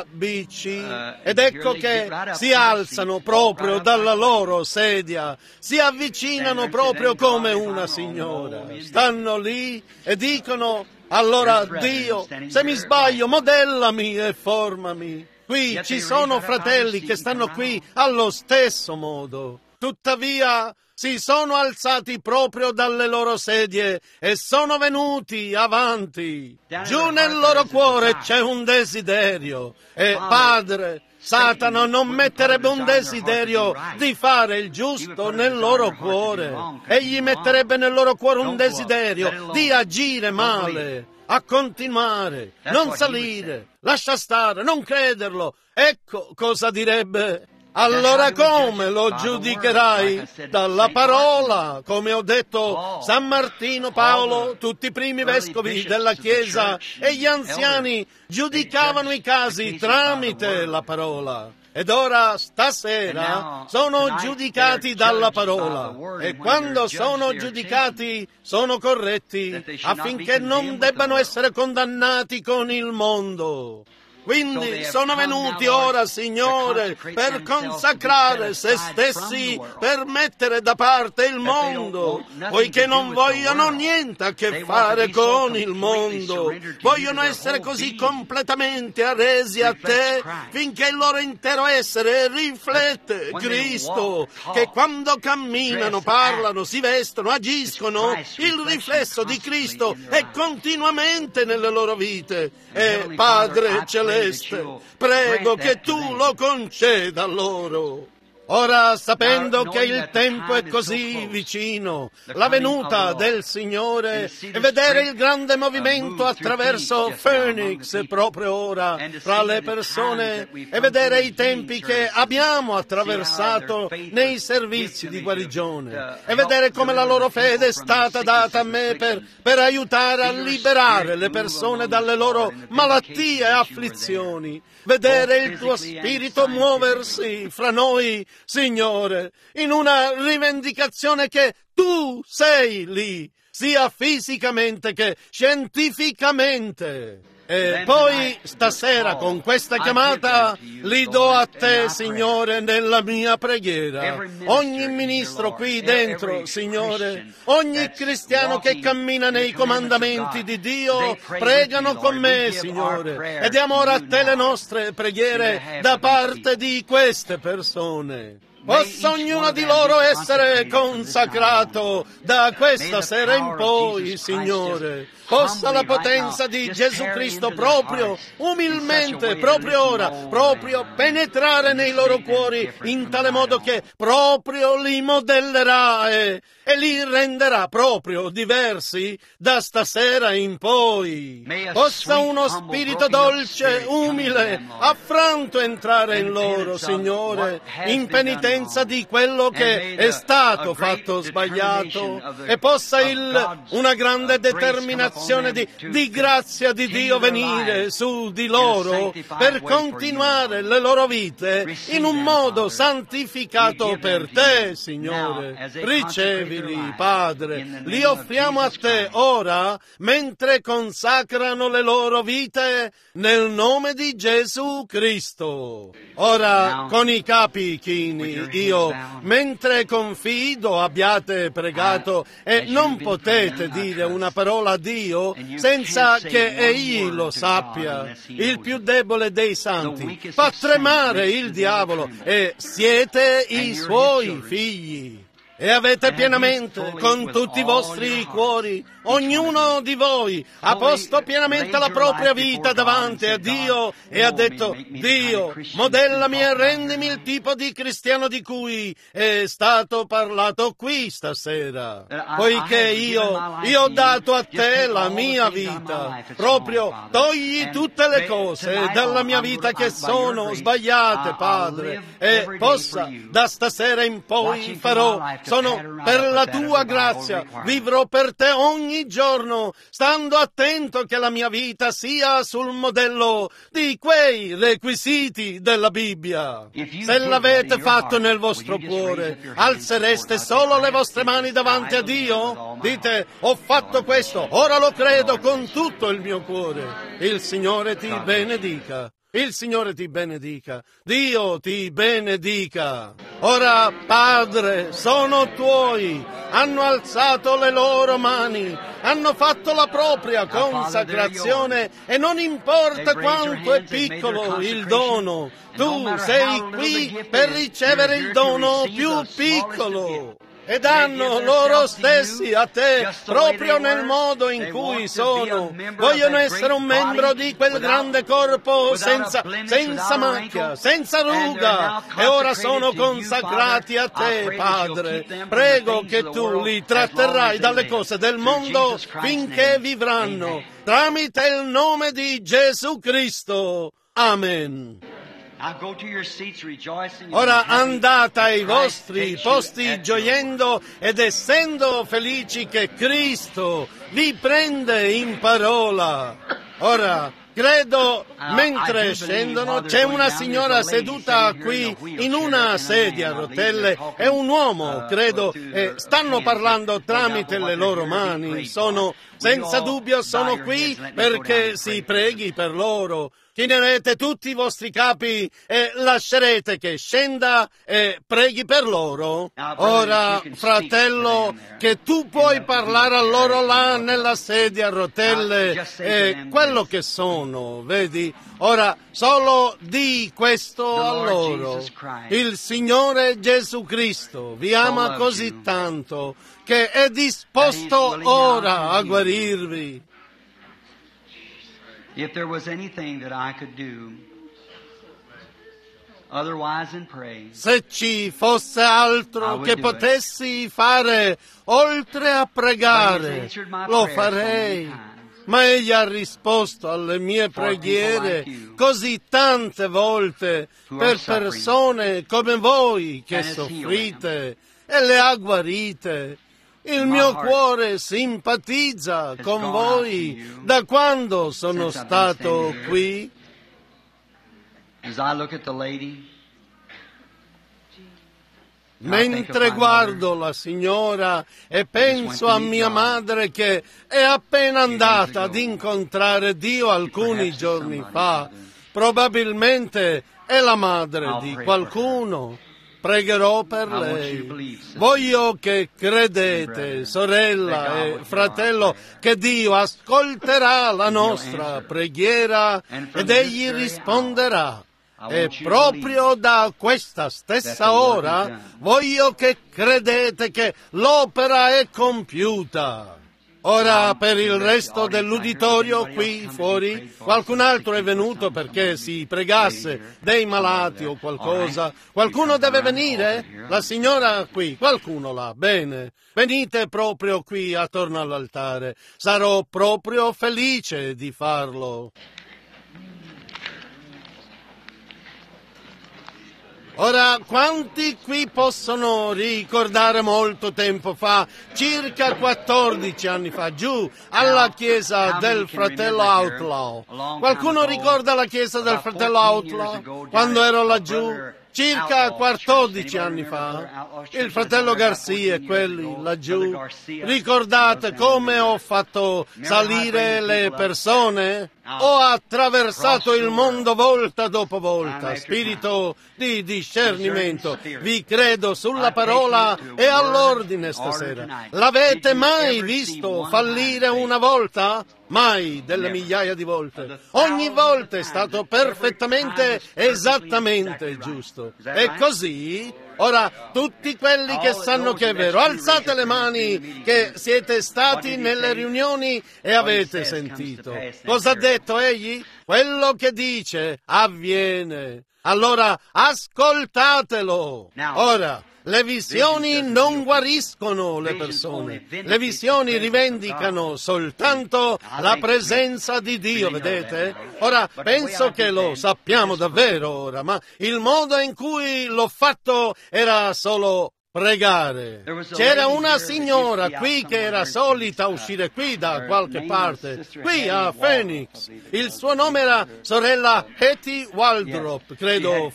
ABC, ed ecco che si alzano proprio dalla loro sedia, si avvicinano proprio come una signora, stanno lì e dicono: allora Dio, se mi sbaglio, modellami e formami. Qui ci sono fratelli che stanno qui allo stesso modo, tuttavia si sono alzati proprio dalle loro sedie e sono venuti avanti. Giù nel loro cuore c'è un desiderio. E Padre, Satana non metterebbe un desiderio di fare il giusto nel loro cuore. Egli metterebbe nel loro cuore un desiderio di agire male, a continuare, non salire, lascia stare, non crederlo. Ecco cosa direbbe. Allora come lo giudicherai? Dalla parola, come ho detto. San Martino, Paolo, tutti i primi vescovi della Chiesa e gli anziani giudicavano i casi tramite la parola. Ed ora, stasera, sono giudicati dalla parola, e quando sono giudicati sono corretti, affinché non debbano essere condannati con il mondo. Quindi sono venuti ora, Signore, per consacrare se stessi, per mettere da parte il mondo, poiché non vogliono niente a che fare con il mondo. Vogliono essere così completamente arresi a Te, finché il loro intero essere riflette Cristo, che quando camminano, parlano, si vestono, agiscono, il riflesso di Cristo è continuamente nelle loro vite. E Padre Celeste, prego che Tu lo conceda loro. Ora, sapendo che il tempo è così vicino, la venuta del Signore, e vedere il grande movimento attraverso Phoenix proprio ora fra le persone, e vedere i tempi che abbiamo attraversato nei servizi di guarigione, e vedere come la loro fede è stata data a me per aiutare a liberare le persone dalle loro malattie e afflizioni, vedere il Tuo Spirito muoversi fra noi, Signore, in una rivendicazione che Tu sei lì, sia fisicamente che scientificamente. E poi stasera con questa chiamata li do a Te, Signore, nella mia preghiera. Ogni ministro qui dentro, Signore, ogni cristiano che cammina nei comandamenti di Dio, pregano con me, Signore, e diamo ora a Te le nostre preghiere da parte di queste persone. Possa ognuno di loro essere consacrato da questa sera in poi, Signore. Possa la potenza di Gesù Cristo proprio, umilmente, proprio ora, proprio penetrare nei loro cuori in tale modo che proprio li modellerà e li renderà proprio diversi da stasera in poi. Possa uno spirito dolce, umile, affranto entrare in loro, Signore, in penitenza di quello che è stato fatto sbagliato, e possa una grande determinazione di grazia di Dio venire su di loro per continuare le loro vite in un modo santificato per Te, Signore. Ricevili, Padre, li offriamo a Te ora mentre consacrano le loro vite nel nome di Gesù Cristo. Ora, con i capi chini, io, mentre confido abbiate pregato, e non potete dire una parola a Dio senza che Egli lo sappia. Il più debole dei santi fa tremare il diavolo, e siete i Suoi figli. E avete pienamente, con tutti i vostri cuori, ognuno di voi ha posto pienamente la propria vita davanti a Dio e ha detto: Dio, modellami e rendimi il tipo di cristiano di cui è stato parlato qui stasera, poiché io ho dato a Te la mia vita. Proprio togli tutte le cose dalla mia vita che sono sbagliate, Padre, e possa da stasera in poi sono per la Tua grazia, vivrò per Te ogni giorno, stando attento che la mia vita sia sul modello di quei requisiti della Bibbia. Se l'avete fatto nel vostro cuore, alzereste solo le vostre mani davanti a Dio? Dite: ho fatto questo, ora lo credo con tutto il mio cuore. Il Signore ti benedica. Il Signore ti benedica, Dio ti benedica. Ora, Padre, sono Tuoi, hanno alzato le loro mani, hanno fatto la propria consacrazione, e non importa quanto è piccolo il dono, Tu sei qui per ricevere il dono più piccolo. E danno loro stessi a Te proprio nel modo in cui sono. Vogliono essere un membro di quel grande corpo senza macchia, senza ruga, e ora sono consacrati a Te, Padre. Prego che Tu li tratterrai dalle cose del mondo finché vivranno, tramite il nome di Gesù Cristo. Amen. Ora andate ai vostri posti gioiendo ed essendo felici che Cristo vi prende in parola. Ora, Credo, mentre scendono, c'è una signora seduta qui in una sedia a rotelle e un uomo, credo, stanno parlando tramite le loro mani. Senza dubbio sono qui perché si preghi per loro. Chinerete tutti i vostri capi e lascerete che scenda e preghi per loro? Ora, fratello, che tu puoi parlare a loro là nella sedia a rotelle è quello che sono, vedi? Ora, solo di questo a loro. Il Signore Gesù Cristo vi ama così tanto che è disposto ora a guarirvi. If there was anything that I could do otherwise than pray, se ci fosse altro che potessi fare oltre a pregare, lo farei. Ma Egli ha risposto alle mie preghiere così tante volte per persone come voi che soffrite e le ha guarite. Il mio cuore simpatizza con voi da quando sono stato qui. Mentre guardo la signora e penso a mia madre che è appena andata ad incontrare Dio alcuni giorni fa, probabilmente è la madre di qualcuno. Pregherò per lei. Voglio che credete, sorella e fratello, che Dio ascolterà la nostra preghiera ed Egli risponderà. E proprio da questa stessa ora voglio che credete che l'opera è compiuta. Ora, per il resto dell'uditorio qui fuori, qualcun altro è venuto perché si pregasse dei malati o qualcosa. Qualcuno deve venire? La signora qui, qualcuno là, bene. Venite proprio qui attorno all'altare. Sarò proprio felice di farlo. Ora, quanti qui possono ricordare molto tempo fa, circa 14 anni fa, giù alla chiesa del fratello Outlaw? Qualcuno ricorda la chiesa del fratello Outlaw? Quando ero laggiù? Circa 14 anni fa, il fratello Garcia e quelli laggiù, ricordate come ho fatto salire le persone? Ho attraversato il mondo volta dopo volta, spirito di discernimento. Vi credo sulla parola e all'ordine stasera. L'avete mai visto fallire una volta? Mai, delle migliaia di volte. Ogni volta è stato perfettamente, esattamente giusto. E così, ora, tutti quelli che sanno che è vero, alzate le mani che siete stati nelle riunioni e avete sentito. Cosa ha detto egli? Quello che dice avviene. Allora, ascoltatelo. Ora, le visioni non guariscono le persone. Le visioni rivendicano soltanto la presenza di Dio, vedete? Ora, penso che lo sappiamo davvero ora, ma il modo in cui l'ho fatto era solo pregare. C'era una signora qui che era solita uscire qui da qualche parte, qui a Phoenix. Il suo nome era sorella Hetty Waldrop, credo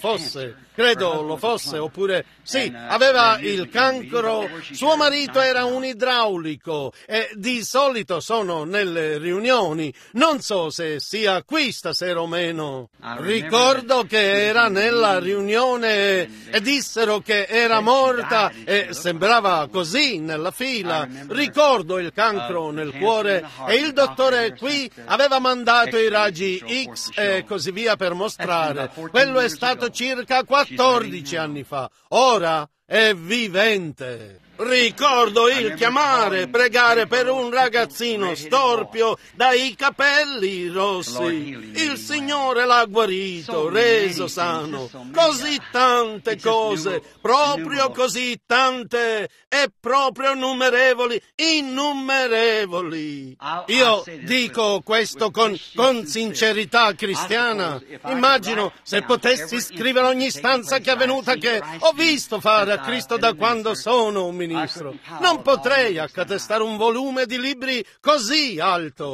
lo fosse, oppure sì, aveva il cancro. Suo marito era un idraulico e di solito sono nelle riunioni. Non so se sia qui stasera o meno. Ricordo che era nella riunione e dissero che era morta e sembrava così nella fila. Ricordo il cancro nel cuore e il dottore qui aveva mandato i raggi X e così via per mostrare. Quello è stato circa 14 anni fa. Ora è vivente. Ricordo il chiamare, pregare per un ragazzino storpio dai capelli rossi. Il Signore l'ha guarito, reso sano. Così tante cose, proprio così tante e proprio innumerevoli. Io dico questo con sincerità cristiana. Immagino se potessi scrivere ogni stanza che è avvenuta che ho visto fare a Cristo da quando sono un ministro. Non potrei accatastare un volume di libri così alto.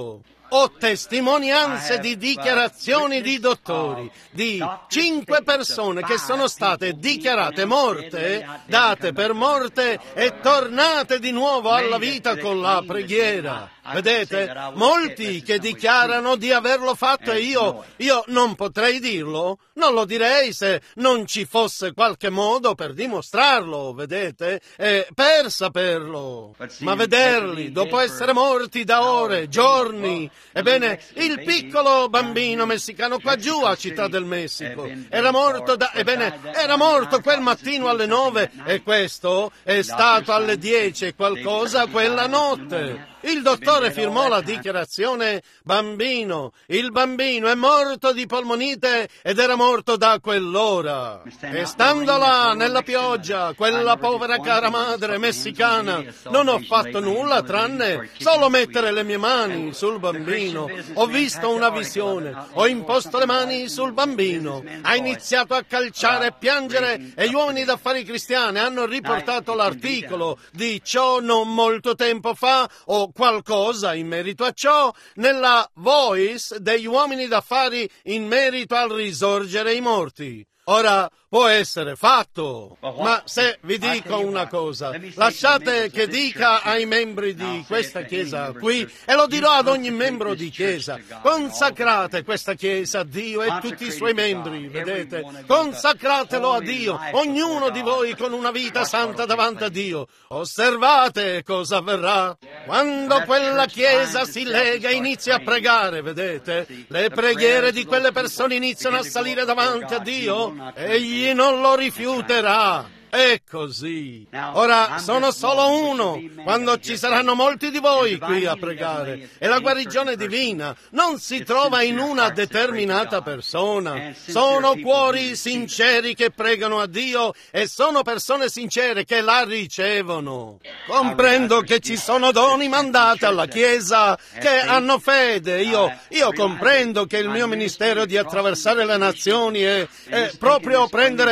Ho testimonianze di dichiarazioni di dottori, di 5 persone che sono state dichiarate morte, date per morte e tornate di nuovo alla vita con la preghiera. Vedete? Molti che dichiarano di averlo fatto e io non potrei dirlo, non lo direi se non ci fosse qualche modo per dimostrarlo, vedete? Per saperlo. Ma vederli, dopo essere morti da ore, giorni, ebbene, il piccolo bambino messicano qua giù a Città del Messico era morto era morto quel mattino alle 9 e questo è stato alle 10 e qualcosa quella notte. Il dottore firmò la dichiarazione bambino. Il bambino è morto di polmonite ed era morto da quell'ora. E stando là nella pioggia, quella povera cara madre messicana, non ho fatto nulla tranne solo mettere le mie mani sul bambino. Ho visto una visione, ho imposto le mani sul bambino, ha iniziato a calciare e piangere e gli uomini d'affari cristiani hanno riportato l'articolo di ciò non molto tempo fa o qualcosa in merito a ciò nella Voice degli uomini d'affari in merito al risorgere i morti. Ora può essere fatto, ma se vi dico una cosa, lasciate che dica ai membri di questa chiesa qui, e lo dirò ad ogni membro di chiesa, consacrate questa chiesa a Dio e tutti i suoi membri, vedete? Consacratelo a Dio, ognuno di voi con una vita santa davanti a Dio. Osservate cosa avverrà. Quando quella chiesa si lega e inizia a pregare, vedete? Le preghiere di quelle persone iniziano a salire davanti a Dio. Egli non lo rifiuterà. È così. Ora sono solo uno, quando ci saranno molti di voi qui a pregare. E la guarigione divina non si trova in una determinata persona. Sono cuori sinceri che pregano a Dio e sono persone sincere che la ricevono. Comprendo che ci sono doni mandati alla Chiesa che hanno fede. Io comprendo che il mio ministero di attraversare le nazioni è proprio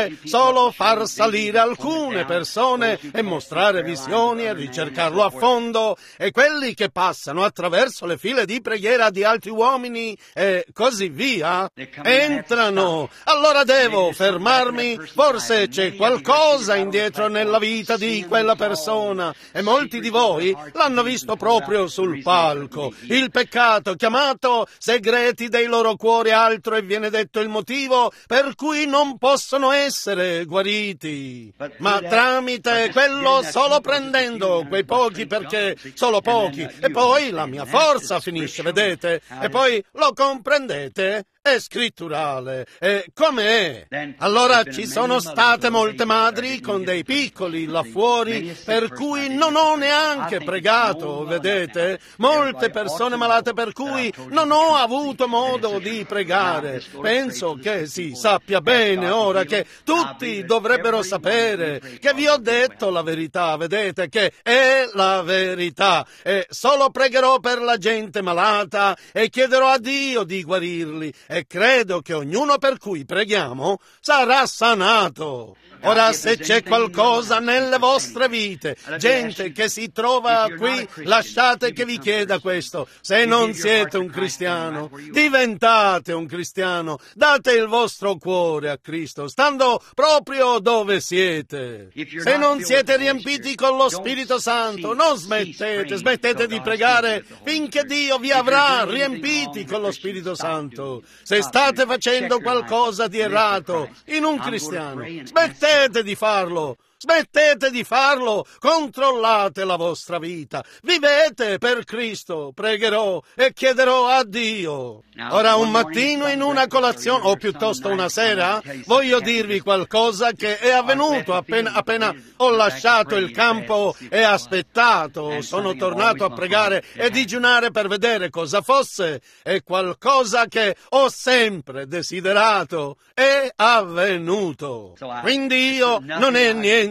far salire alcune persone e mostrare visioni e ricercarlo a fondo, e quelli che passano attraverso le file di preghiera di altri uomini e così via entrano. Allora devo fermarmi, forse c'è qualcosa indietro nella vita di quella persona, e molti di voi l'hanno visto proprio sul palco. Il peccato chiamato segreti dei loro cuori, altro, e viene detto il motivo per cui non possono essere guariti. Ma tramite quello, solo prendendo quei pochi, perché solo pochi, e poi la mia forza finisce, vedete? E poi lo comprendete? È scritturale. E come è? Allora ci sono state molte madri con dei piccoli là fuori per cui non ho neanche pregato, vedete? Molte persone malate per cui non ho avuto modo di pregare. Penso che si sappia bene ora, che tutti dovrebbero sapere che vi ho detto la verità, vedete? Che è la verità. E solo pregherò per la gente malata e chiederò a Dio di guarirli. E credo che ognuno per cui preghiamo sarà sanato. Ora, se c'è qualcosa nelle vostre vite, gente che si trova qui, lasciate che vi chieda questo. Se non siete un cristiano, diventate un cristiano. Date il vostro cuore a Cristo, stando proprio dove siete. Se non siete riempiti con lo Spirito Santo, non smettete di pregare finché Dio vi avrà riempiti con lo Spirito Santo. Se state facendo qualcosa di errato in un cristiano, smettete di farlo. Smettete di farlo, controllate la vostra vita, vivete per Cristo, pregherò e chiederò a Dio. Ora, un mattino in una colazione, o piuttosto una sera, voglio dirvi qualcosa che è avvenuto appena ho lasciato il campo e aspettato. Sono tornato a pregare e digiunare per vedere cosa fosse, e qualcosa che ho sempre desiderato è avvenuto. Quindi io non è niente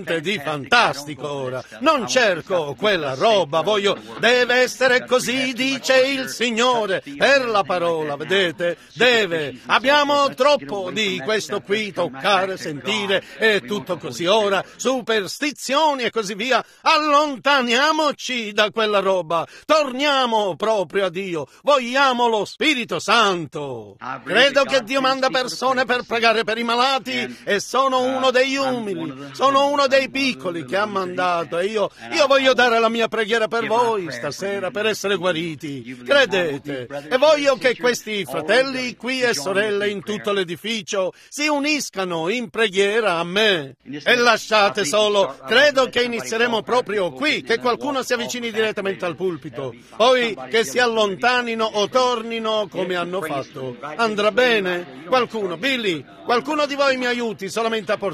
niente di fantastico ora. Non cerco quella roba, voglio... Deve essere così, dice il Signore, per la parola, vedete? Deve. Abbiamo troppo di questo qui, toccare, sentire e tutto così. Ora, superstizioni e così via. Allontaniamoci da quella roba. Torniamo proprio a Dio. Vogliamo lo Spirito Santo. Credo che Dio manda persone per pregare per i malati e sono uno degli umili, sono uno dei piccoli che ha mandato e io voglio dare la mia preghiera per voi stasera per essere guariti. Credete? E voglio che questi fratelli qui e sorelle in tutto l'edificio si uniscano in preghiera a me. E lasciate solo, credo che inizieremo proprio qui, che qualcuno si avvicini direttamente al pulpito, poi che si allontanino o tornino come hanno fatto. Andrà bene? Qualcuno, Billy, qualcuno di voi mi aiuti solamente a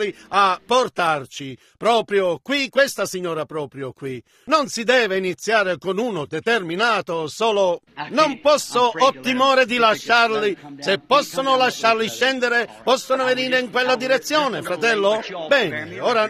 portarci proprio qui, questa signora proprio qui. Non si deve iniziare con uno determinato, solo... Non posso, ho timore di lasciarli. Se possono lasciarli scendere, possono venire in quella direzione, fratello? Bene, ora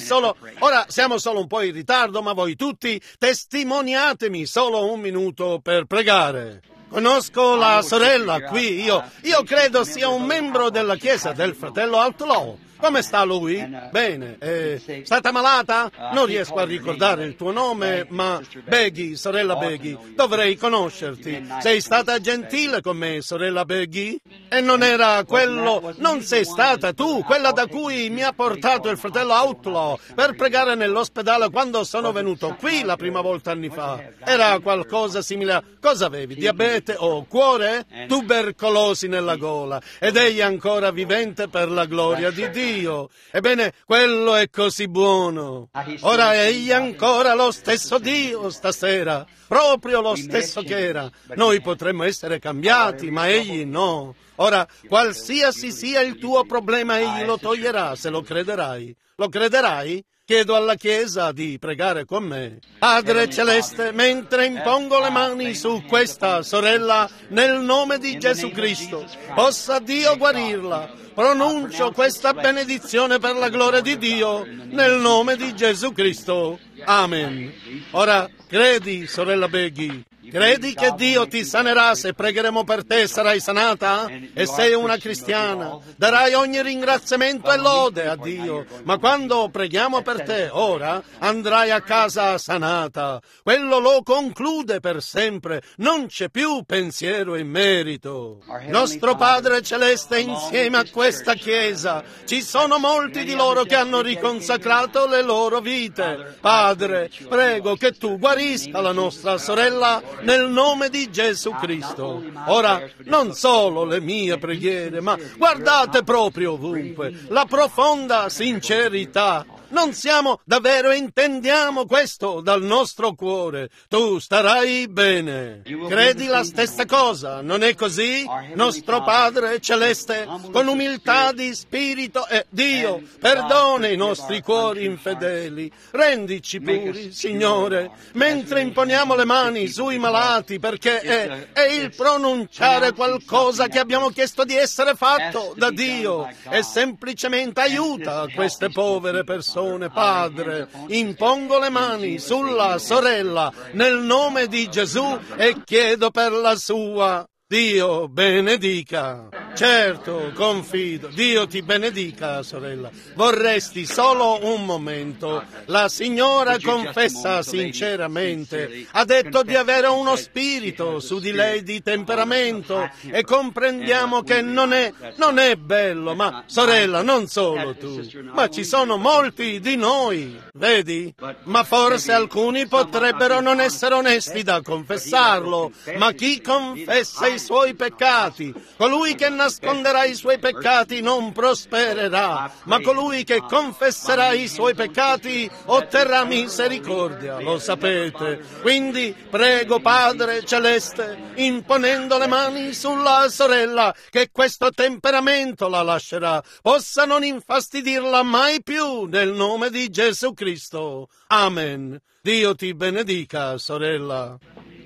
siamo solo un po' in ritardo, ma voi tutti testimoniatemi solo un minuto per pregare. Conosco la sorella qui, io credo sia un membro della chiesa del fratello Outlaw. Come sta lui? Bene. Stata malata? Non riesco a ricordare il tuo nome, ma Beggy, sorella Beggy, dovrei conoscerti. Sei stata gentile con me, sorella Beggy? E non era quello... Non sei stata tu, quella da cui mi ha portato il fratello Outlaw per pregare nell'ospedale quando sono venuto qui la prima volta anni fa. Era qualcosa simile a... Cosa avevi? Diabete o cuore? Tubercolosi nella gola. Ed egli ancora vivente per la gloria di Dio. Ebbene, quello è così buono. Ora egli ancora lo stesso Dio stasera, proprio lo stesso che era. Noi potremmo essere cambiati, ma egli no. Ora, qualsiasi sia il tuo problema, egli lo toglierà se lo crederai. Lo crederai? Chiedo alla Chiesa di pregare con me. Padre Celeste, mentre impongo le mani su questa sorella nel nome di Gesù Cristo, possa Dio guarirla. Pronuncio questa benedizione per la gloria di Dio nel nome di Gesù Cristo. Amen. Ora, credi, sorella Beggy? Credi che Dio ti sanerà se pregheremo per te, sarai sanata? E sei una cristiana, darai ogni ringraziamento e lode a Dio, ma quando preghiamo per te, ora, andrai a casa sanata. Quello lo conclude per sempre, non c'è più pensiero in merito. Nostro Padre Celeste, insieme a questa Chiesa, ci sono molti di loro che hanno riconsacrato le loro vite. Padre, prego che tu guarisca la nostra sorella nel nome di Gesù Cristo. Ora, non solo le mie preghiere, ma guardate proprio ovunque, la profonda sincerità. Non siamo davvero, intendiamo questo dal nostro cuore. Tu starai bene. Credi la stessa cosa, non è così? Nostro Padre Celeste, con umiltà di spirito e Dio, perdona i nostri cuori infedeli. Rendici puri, Signore, mentre imponiamo le mani sui malati, perché è il pronunciare qualcosa che abbiamo chiesto di essere fatto da Dio. E semplicemente aiuta queste povere persone. Padre, impongo le mani sulla sorella nel nome di Gesù e chiedo per la sua. Dio benedica. Certo, confido. Dio ti benedica, sorella. Vorresti solo un momento. La signora confessa sinceramente. Ha detto di avere uno spirito su di lei di temperamento e comprendiamo che non è bello, ma sorella, non solo tu, ma ci sono molti di noi, vedi? Ma forse alcuni potrebbero non essere onesti da confessarlo, ma chi confessa i suoi peccati, colui che nasconderà i suoi peccati non prospererà, ma colui che confesserà i suoi peccati otterrà misericordia, lo sapete. Quindi prego, Padre Celeste, imponendo le mani sulla sorella, che questo temperamento la lascerà, possa non infastidirla mai più nel nome di Gesù Cristo. Amen. Dio ti benedica, sorella.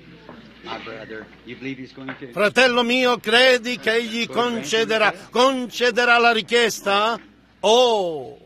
Fratello mio, credi che egli concederà la richiesta? Oh,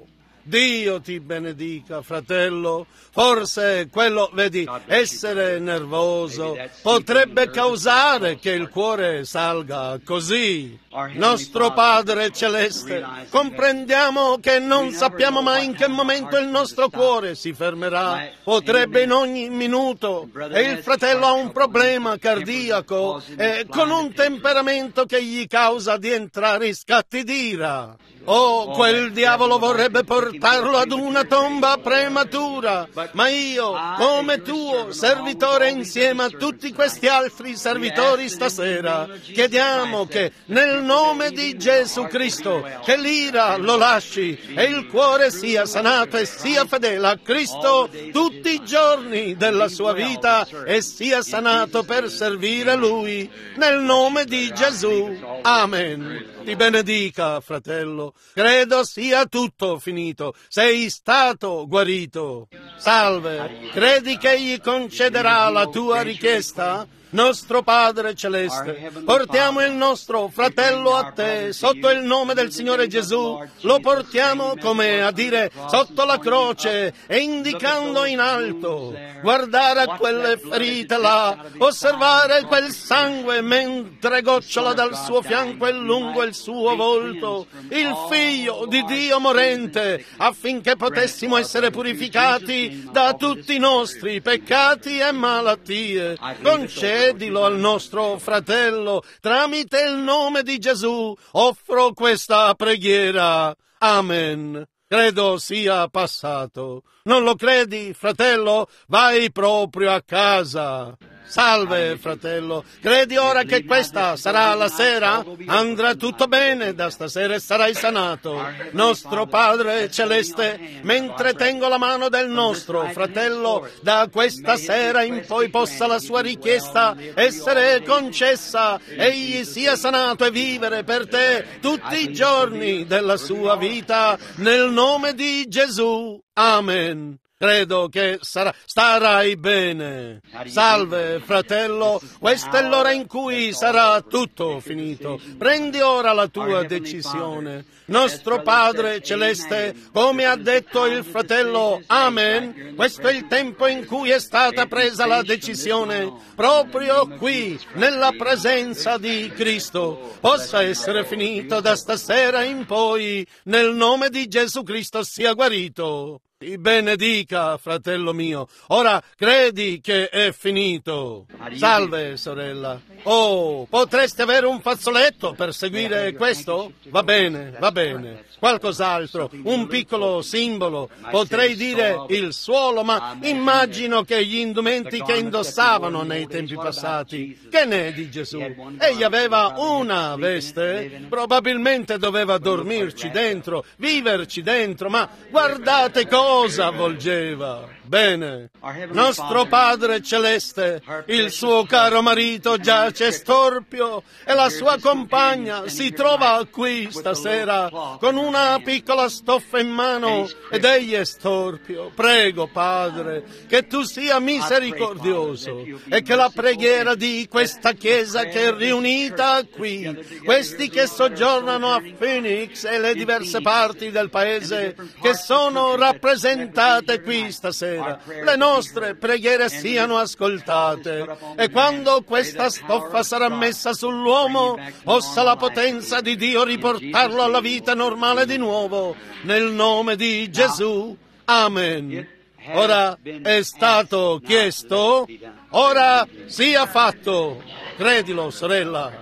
Dio ti benedica, fratello. Forse quello, vedi, essere nervoso potrebbe causare che il cuore salga così. Nostro Padre Celeste, comprendiamo che non sappiamo mai in che momento il nostro cuore si fermerà. Potrebbe in ogni minuto. E il fratello ha un problema cardiaco con un temperamento che gli causa di entrare in scatti d'ira. Oh, quel diavolo vorrebbe portarlo ad una tomba prematura, ma io, come tuo servitore insieme a tutti questi altri servitori stasera, chiediamo che nel nome di Gesù Cristo, che l'ira lo lasci e il cuore sia sanato e sia fedele a Cristo tutti i giorni della sua vita e sia sanato per servire Lui, nel nome di Gesù. Amen. Ti benedica, fratello. Credo sia tutto finito. Sei stato guarito. Salve. Credi che Egli concederà la tua richiesta? Nostro Padre Celeste, portiamo il nostro fratello a te sotto il nome del Signore Gesù. Lo portiamo, come a dire, sotto la croce e indicando in alto. Guardare a quelle ferite là, osservare quel sangue mentre gocciola dal suo fianco e lungo il suo volto. Il Figlio di Dio morente, affinché potessimo essere purificati da tutti i nostri peccati e malattie. Concedilo al nostro fratello, tramite il nome di Gesù, offro questa preghiera. Amen. Credo sia passato. Non lo credi, fratello? Vai proprio a casa. Salve, fratello. Credi ora che questa sarà la sera? Andrà tutto bene da stasera e sarai sanato. Nostro Padre Celeste, mentre tengo la mano del nostro fratello, da questa sera in poi possa la sua richiesta essere concessa, egli sia sanato e vivere per te tutti i giorni della sua vita, nel nome di Gesù. Amen. Credo che starai bene. Salve, fratello, questa è l'ora in cui sarà tutto finito. Prendi ora la tua decisione. Nostro Padre Celeste, come ha detto il fratello, amen, questo è il tempo in cui è stata presa la decisione, proprio qui, nella presenza di Cristo. Possa essere finito da stasera in poi, nel nome di Gesù Cristo sia guarito. Ti benedica, fratello mio. Ora credi che è finito. Salve, sorella. Oh, potresti avere un fazzoletto per seguire questo? Va bene, va bene. Qualcos'altro, un piccolo simbolo. Potrei dire il suolo, ma immagino che gli indumenti che indossavano nei tempi passati. Che ne è di Gesù? Egli aveva una veste, probabilmente doveva dormirci dentro, viverci dentro, ma guardate cosa avvolgeva. Bene, nostro Padre Celeste, il suo caro marito giace storpio e la sua compagna si trova qui stasera con una piccola stoffa in mano ed egli è storpio. Prego, Padre, che tu sia misericordioso e che la preghiera di questa Chiesa che è riunita qui, questi che soggiornano a Phoenix e le diverse parti del paese che sono rappresentate qui stasera, le nostre preghiere siano ascoltate e quando questa stoffa sarà messa sull'uomo possa la potenza di Dio riportarlo alla vita normale di nuovo, nel nome di Gesù. Amen. Ora è stato chiesto, ora sia fatto. Credilo, sorella.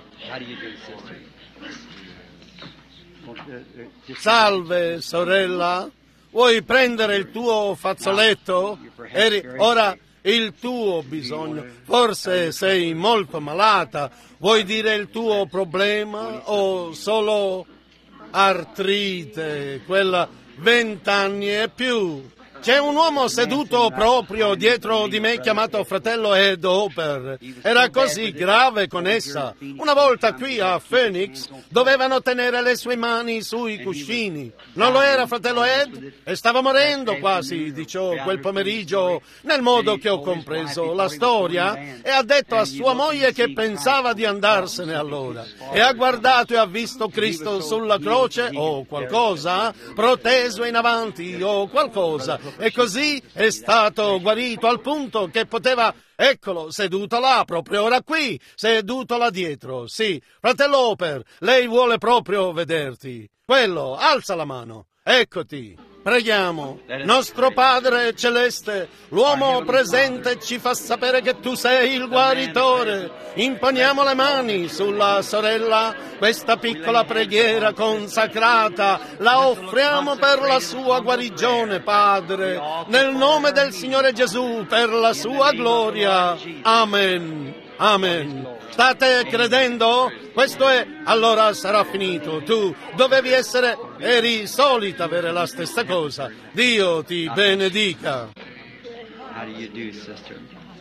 Salve, sorella. Vuoi prendere il tuo fazzoletto? Ora il tuo bisogno. Forse sei molto malata. Vuoi dire il tuo problema o solo artrite, quella 20 anni e più? C'è un uomo seduto proprio dietro di me chiamato fratello Ed Hopper. Era così grave con essa. Una volta qui a Phoenix dovevano tenere le sue mani sui cuscini. Non lo era, fratello Ed? E stava morendo quasi, dicevo, quel pomeriggio, nel modo che ho compreso la storia, e ha detto a sua moglie che pensava di andarsene allora. E ha guardato e ha visto Cristo sulla croce, o qualcosa, proteso in avanti, o qualcosa, e così è stato guarito al punto che poteva... Eccolo, seduto là, proprio ora qui, seduto là dietro. Sì, fratello Hopper, lei vuole proprio vederti. Quello, alza la mano. Eccoti. Preghiamo. Nostro Padre Celeste, l'uomo presente ci fa sapere che tu sei il guaritore. Imponiamo le mani sulla sorella, questa piccola preghiera consacrata, la offriamo per la sua guarigione, Padre, nel nome del Signore Gesù, per la sua gloria. Amen. Amen. State credendo? Questo è, allora sarà finito. Tu dovevi eri solita avere la stessa cosa. Dio ti benedica. How do you do, sister?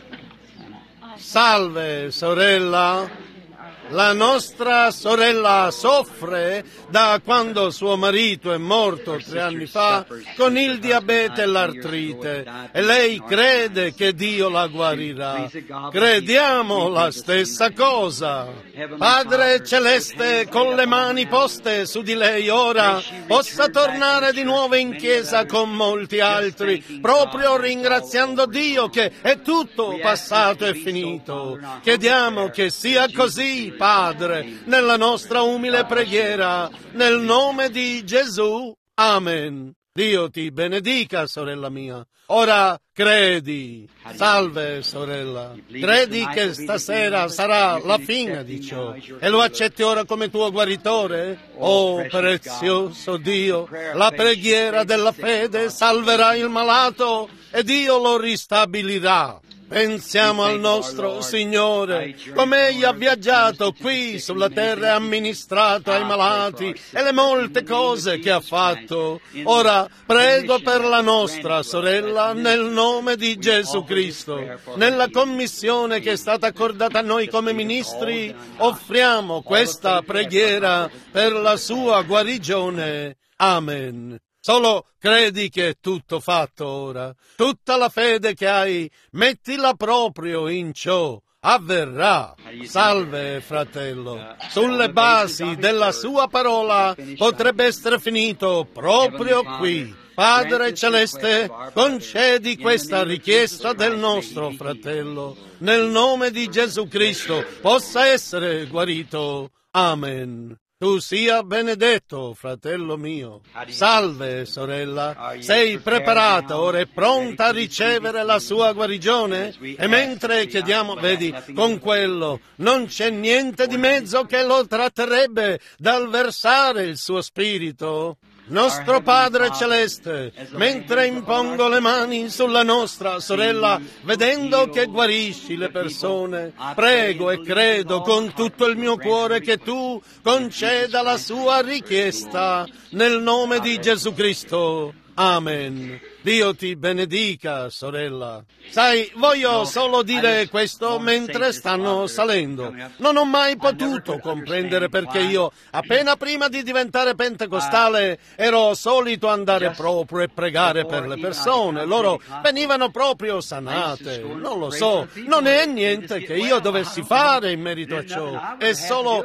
Salve, sorella. La nostra sorella soffre da quando suo marito è morto 3 anni fa con il diabete e l'artrite, e lei crede che Dio la guarirà. Crediamo la stessa cosa. Padre Celeste, con le mani poste su di lei ora, possa tornare di nuovo in chiesa con molti altri, proprio ringraziando Dio che è tutto passato e finito. Chiediamo che sia così, Padre, nella nostra umile preghiera, nel nome di Gesù. Amen. Dio ti benedica, sorella mia. Ora credi. Salve, sorella. Credi che stasera sarà la fine di ciò e lo accetti ora come tuo guaritore? Oh, prezioso Dio, la preghiera della fede salverà il malato e Dio lo ristabilirà. Pensiamo al nostro Signore, come Egli ha viaggiato qui sulla terra e amministrato ai malati e le molte cose che ha fatto. Ora prego per la nostra sorella nel nome di Gesù Cristo. Nella commissione che è stata accordata a noi come ministri, offriamo questa preghiera per la sua guarigione. Amen. Solo credi che è tutto fatto ora. Tutta la fede che hai, mettila proprio in ciò. Avverrà. Salve, fratello. Sulle basi della sua parola potrebbe essere finito proprio qui. Padre Celeste, concedi questa richiesta del nostro fratello. Nel nome di Gesù Cristo possa essere guarito. Amen. Tu sia benedetto, fratello mio. Salve, sorella. Sei preparata ora e pronta a ricevere la sua guarigione? E mentre chiediamo, vedi, con quello non c'è niente di mezzo che lo tratterebbe dal versare il suo spirito. Nostro Padre Celeste, mentre impongo le mani sulla nostra sorella, vedendo che guarisci le persone, prego e credo con tutto il mio cuore che tu conceda la sua richiesta nel nome di Gesù Cristo. Amen. Dio ti benedica, sorella. Sai, voglio solo dire questo mentre stanno salendo. Non ho mai potuto comprendere perché io, appena prima di diventare pentecostale, ero solito andare proprio e pregare per le persone. Loro venivano proprio sanate. Non lo so, non è niente che io dovessi fare in merito a ciò. È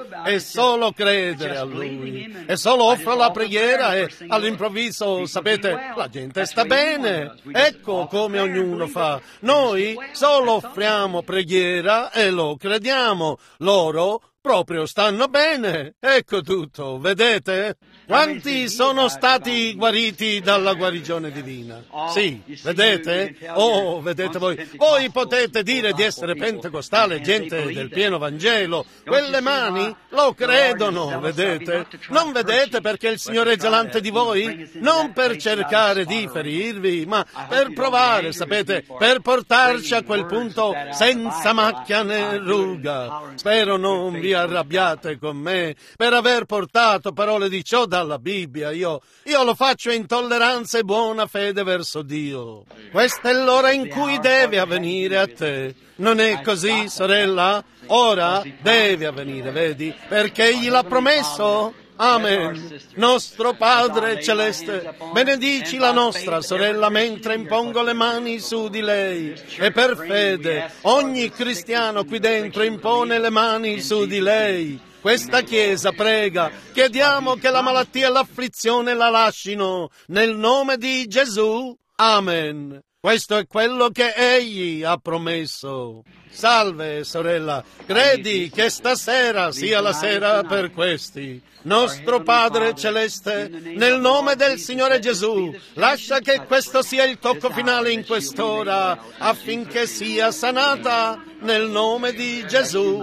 solo credere a Lui. E solo offro la preghiera e all'improvviso, sapete, la gente sta bene. Ecco come ognuno fa. Noi solo offriamo preghiera e lo crediamo. Loro proprio stanno bene. Ecco tutto, vedete? Quanti sono stati guariti dalla guarigione divina? Sì, vedete? Oh, vedete voi. Voi potete dire di essere pentecostale, gente del pieno Vangelo. Quelle mani lo credono, vedete? Non vedete perché il Signore è zelante di voi? Non per cercare di ferirvi, ma per provare, sapete, per portarci a quel punto senza macchia né ruga. Spero non vi arrabbiate con me per aver portato parole di ciò dalla Bibbia. Io lo faccio in tolleranza e buona fede verso Dio. Questa è l'ora in cui deve avvenire a te. Non è così, sorella? Ora deve avvenire, vedi? Perché Egli l'ha promesso. Amen. Nostro Padre Celeste, benedici la nostra sorella mentre impongo le mani su di lei. E per fede ogni cristiano qui dentro impone le mani su di lei. Questa Chiesa prega, chiediamo che la malattia e l'afflizione la lascino nel nome di Gesù. Amen. Questo è quello che Egli ha promesso. Salve, sorella, credi che stasera sia la sera per questi. Nostro Padre Celeste, nel nome del Signore Gesù, lascia che questo sia il tocco finale in quest'ora, affinché sia sanata nel nome di Gesù.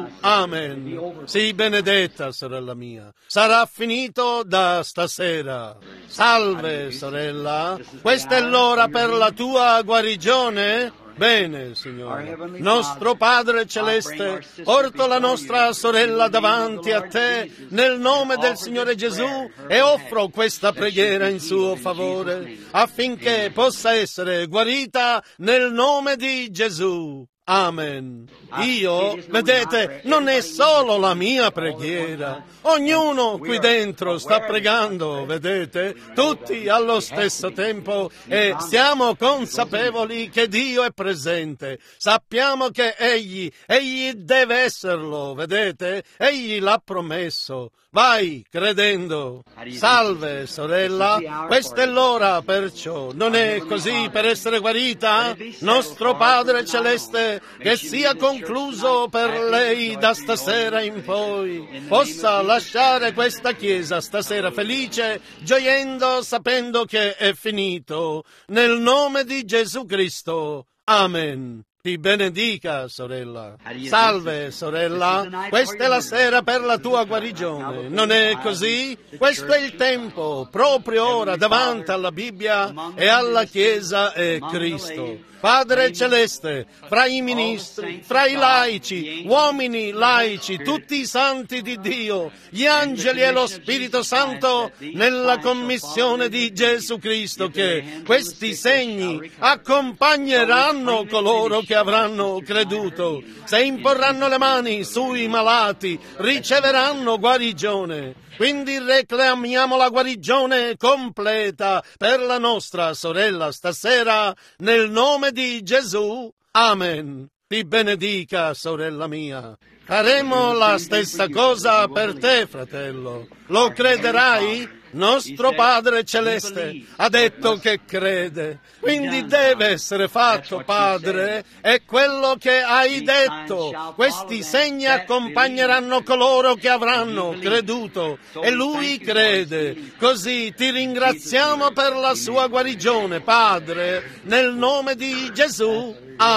Amen. Sii benedetta, sorella mia. Sarà finito da stasera. Salve, sorella. Questa è l'ora per la tua guarigione? Bene, Signore. Nostro Padre Celeste, porto la nostra sorella davanti a te nel nome del Signore Gesù e offro questa preghiera in suo favore affinché possa essere guarita nel nome di Gesù. Amen. Io, vedete, non è solo la mia preghiera. Ognuno qui dentro sta pregando, vedete, tutti allo stesso tempo e siamo consapevoli che Dio è presente. Sappiamo che Egli deve esserlo, vedete? Egli l'ha promesso. Vai, credendo. Salve, sorella. Questa è l'ora, perciò. Non è così per essere guarita? Nostro Padre Celeste, che sia concluso per lei da stasera in poi. Possa lasciare questa Chiesa stasera felice, gioiendo, sapendo che è finito. Nel nome di Gesù Cristo. Amen. Ti benedica, sorella. Salve, sorella. Questa è la sera per la tua guarigione. Non è così? Questo è il tempo, proprio ora, davanti alla Bibbia e alla Chiesa e Cristo. Padre Celeste, fra i ministri, fra i laici, uomini laici, tutti i santi di Dio, gli angeli e lo Spirito Santo, nella commissione di Gesù Cristo, che questi segni accompagneranno coloro che avranno creduto. Se imporranno le mani sui malati, riceveranno guarigione. Quindi reclamiamo la guarigione completa per la nostra sorella stasera, nel nome di Gesù. Amen. Ti benedica, sorella mia. Faremo la stessa cosa per te, fratello. Lo crederai? Nostro Padre Celeste ha detto che crede, quindi deve essere fatto, Padre, è quello che hai detto. Questi segni accompagneranno coloro che avranno creduto e Lui crede. Così ti ringraziamo per la sua guarigione, Padre, nel nome di Gesù.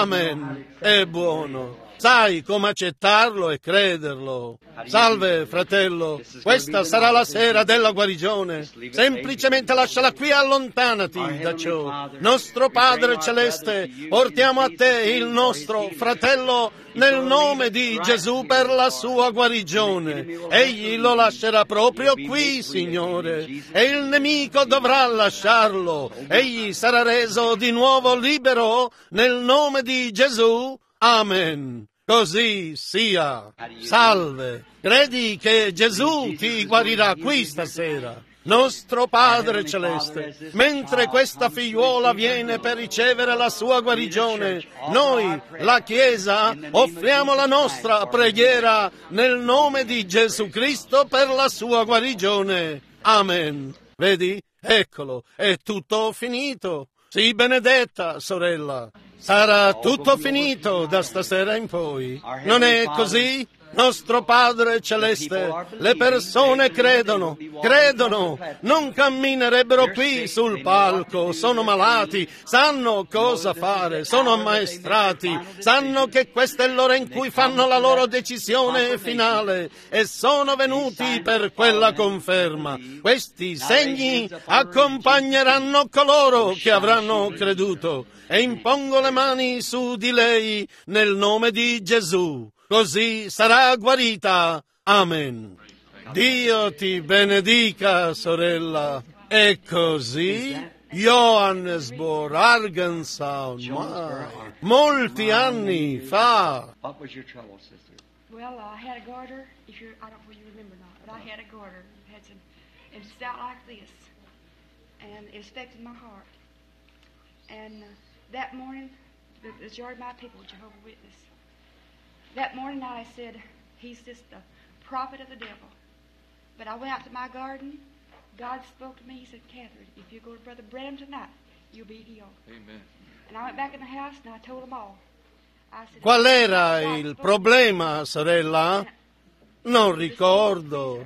Amen. È buono. Sai come accettarlo e crederlo. Salve, fratello, questa sarà la sera della guarigione. Semplicemente lasciala qui e allontanati da ciò. Nostro Padre Celeste, portiamo a te il nostro fratello nel nome di Gesù per la sua guarigione. Egli lo lascerà proprio qui, Signore, e il nemico dovrà lasciarlo. Egli sarà reso di nuovo libero nel nome di Gesù. Amen. Così sia. Salve. Credi che Gesù ti guarirà qui stasera? Nostro Padre Celeste, mentre questa figliuola viene per ricevere la sua guarigione, noi, la Chiesa, offriamo la nostra preghiera nel nome di Gesù Cristo per la sua guarigione. Amen. Vedi? Eccolo, è tutto finito. Sii benedetta, sorella. Sarà tutto finito da stasera in poi. Non è così? Nostro Padre Celeste, le persone credono, non camminerebbero qui sul palco, sono malati, sanno cosa fare, sono ammaestrati, sanno che questa è l'ora in cui fanno la loro decisione finale e sono venuti per quella conferma. Questi segni accompagneranno coloro che avranno creduto e impongo le mani su di lei nel nome di Gesù. Così sarà guarita. Amen. Dio ti benedica, sorella. E così Johannesburg, Arkansas, molti anni fa. What was your trouble, sister? Well, I had a garter. I don't know if you remember or not, but I had a garter. It was out like this, and it affected my heart. And that morning, the majority of my people were Jehovah's Witness. That morning I said, he's just the prophet of the devil. But I went out to my garden. God spoke to me. He said, Catherine, if you go to Brother Branham tonight, you'll be healed. Amen. And I went back in the house and I told them all. I said, Qual era il problema, sorella? Non ricordo.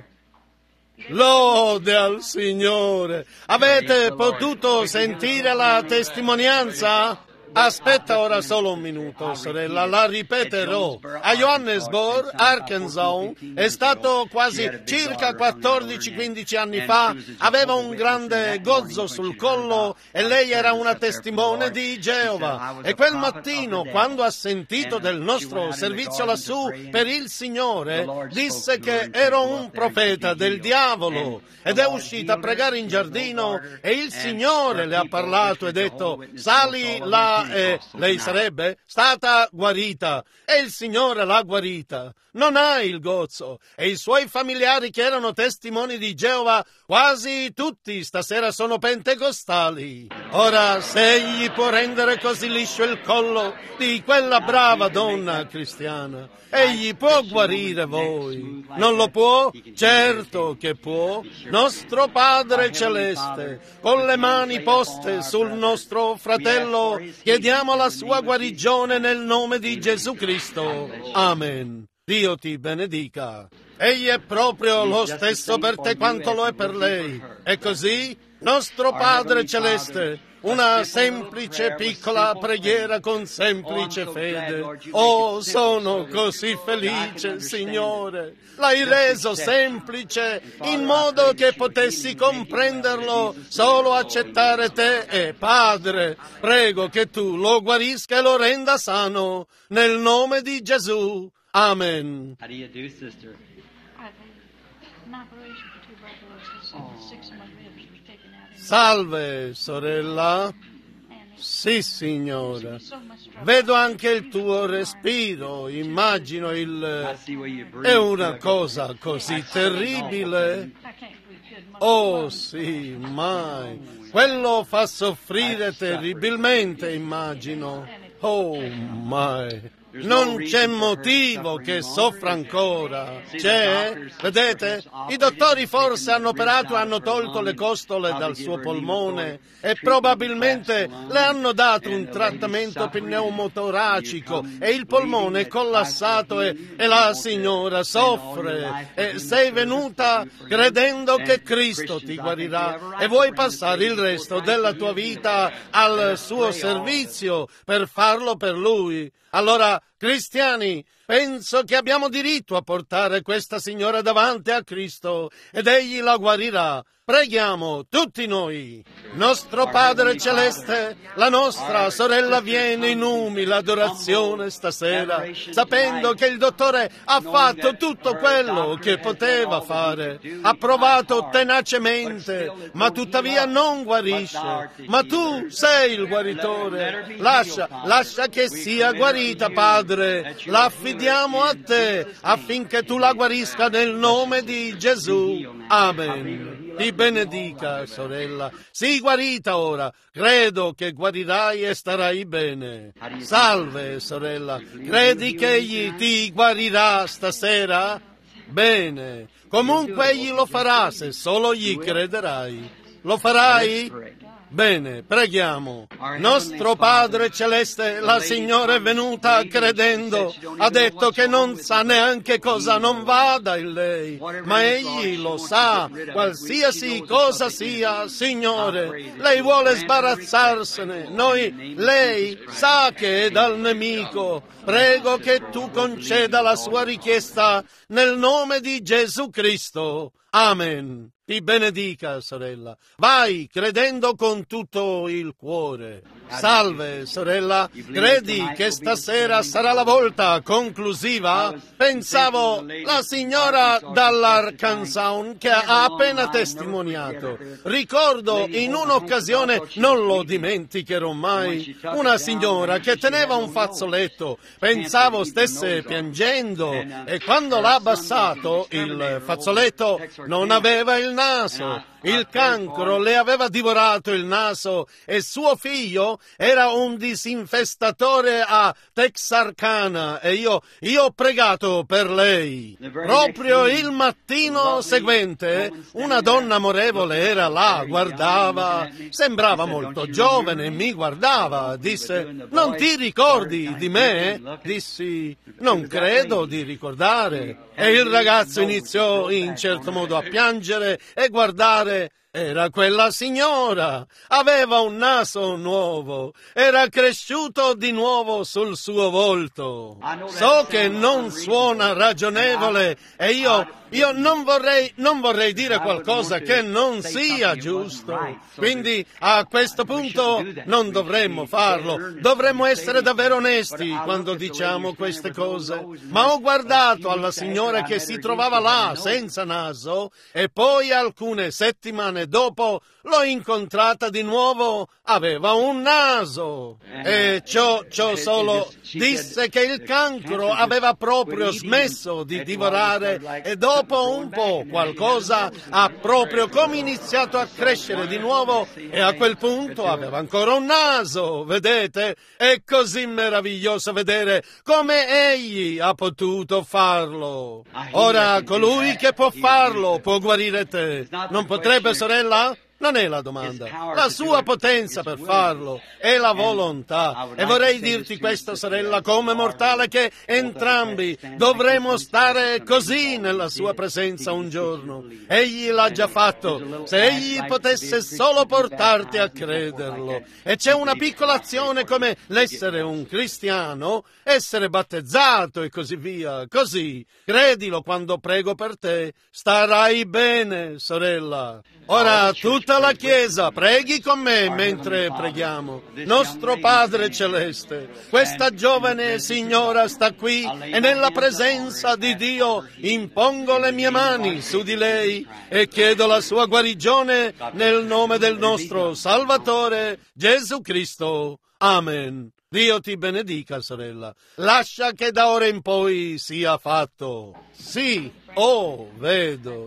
Lode al Signore. Avete potuto sentire la testimonianza? Aspetta ora solo un minuto, sorella, la ripeterò. A Johannesburg, Arkansas, è stato quasi circa 14-15 anni fa, aveva un grande gozzo sul collo e lei era una testimone di Geova. E quel mattino, quando ha sentito del nostro servizio lassù per il Signore, disse che ero un profeta del diavolo ed è uscita a pregare in giardino e il Signore le ha parlato e detto, sali là. E lei sarebbe stata guarita e il Signore l'ha guarita. Non ha il gozzo e i suoi familiari che erano testimoni di Geova quasi tutti stasera sono pentecostali. Ora, se egli può rendere così liscio il collo di quella brava donna cristiana, egli può guarire voi. Non lo può? Certo che può. Nostro Padre Celeste, con le mani poste sul nostro fratello, chiediamo la sua guarigione nel nome di Gesù Cristo. Amen. Dio ti benedica. Egli è proprio lo stesso per te quanto lo è per lei. E così, nostro Padre Celeste, una semplice piccola preghiera con semplice fede. Oh, sono così felice, Signore. L'hai reso semplice in modo che potessi comprenderlo, solo accettare te e Padre. Prego che tu lo guarisca e lo renda sano nel nome di Gesù. Amen. How do you do, sister? I had an operation for tuberculosis. 6 of my ribs was taken out. Salve, sorella. Sì, signora. Vedo anche il tuo respiro, immagino I see where you breathe. È una cosa così terribile. Oh, sì, mai. Quello fa soffrire terribilmente, immagino. Oh, mai. Non c'è motivo che soffra ancora. C'è? Vedete? I dottori forse hanno operato e hanno tolto le costole dal suo polmone e probabilmente le hanno dato un trattamento pneumotoracico e il polmone è collassato e la signora soffre. E sei venuta credendo che Cristo ti guarirà e vuoi passare il resto della tua vita al suo servizio per farlo per Lui. Allora, cristiani, penso che abbiamo diritto a portare questa signora davanti a Cristo ed egli la guarirà. Preghiamo tutti noi. Nostro Padre Celeste, la nostra sorella viene in umile adorazione stasera, sapendo che il dottore ha fatto tutto quello che poteva fare, ha provato tenacemente, ma tuttavia non guarisce. Ma tu sei il guaritore. Lascia che sia guarita, Padre. La affidiamo a te affinché tu la guarisca nel nome di Gesù. Amen. Ti benedica, sorella. Sii guarita ora. Credo che guarirai e starai bene. Salve, sorella. Credi che egli ti guarirà stasera? Bene. Comunque egli lo farà se solo gli crederai. Lo farai? Bene, preghiamo. Nostro Padre Celeste, la signora è venuta credendo, ha detto che non sa neanche cosa non vada in lei, ma egli lo sa, qualsiasi cosa sia, Signore, lei vuole sbarazzarsene, lei sa che è dal nemico, prego che tu conceda la sua richiesta nel nome di Gesù Cristo. Amen. Ti benedica, sorella. Vai credendo con tutto il cuore. Salve, sorella, credi che stasera sarà la volta conclusiva? Pensavo la signora dall'Arkansas che ha appena testimoniato. Ricordo in un'occasione, non lo dimenticherò mai, una signora che teneva un fazzoletto. Pensavo stesse piangendo e quando l'ha abbassato il fazzoletto non aveva il naso. Il cancro le aveva divorato il naso e suo figlio era un disinfestatore a Texarkana e io ho pregato per lei. Proprio il mattino seguente una donna amorevole era là, guardava, sembrava molto giovane, mi guardava, disse: «Non ti ricordi di me?» Dissi: «Non credo di ricordare». E il ragazzo iniziò in certo modo a piangere e guardare. Era quella signora, aveva un naso nuovo, era cresciuto di nuovo sul suo volto. So che non suona ragionevole e io non vorrei dire qualcosa che non sia giusto. Quindi a questo punto non dovremmo farlo, dovremmo essere davvero onesti quando diciamo queste cose. Ma ho guardato alla signora che si trovava là senza naso e poi alcune settimane dopo l'ho incontrata di nuovo, aveva un naso. E ciò solo disse che il cancro aveva proprio smesso di divorare e dopo un po' qualcosa ha proprio come iniziato a crescere di nuovo e a quel punto aveva ancora un naso, vedete? È così meraviglioso vedere come egli ha potuto farlo. Ora colui che può farlo può guarire te. Non potrebbe, sorella? Non è la domanda. La sua potenza per farlo è la volontà. E vorrei dirti questo, sorella, come mortale, che entrambi dovremo stare così nella sua presenza un giorno. Egli l'ha già fatto. Se egli potesse solo portarti a crederlo. E c'è una piccola azione come l'essere un cristiano, essere battezzato e così via. Così, credilo quando prego per te, starai bene, sorella. Ora tutta la Chiesa preghi con me mentre preghiamo. Nostro Padre Celeste, questa giovane signora sta qui e nella presenza di Dio impongo le mie mani su di lei e chiedo la sua guarigione nel nome del nostro Salvatore Gesù Cristo. Amen. Dio ti benedica, sorella. Lascia che da ora in poi sia fatto. Sì. Oh, vedo,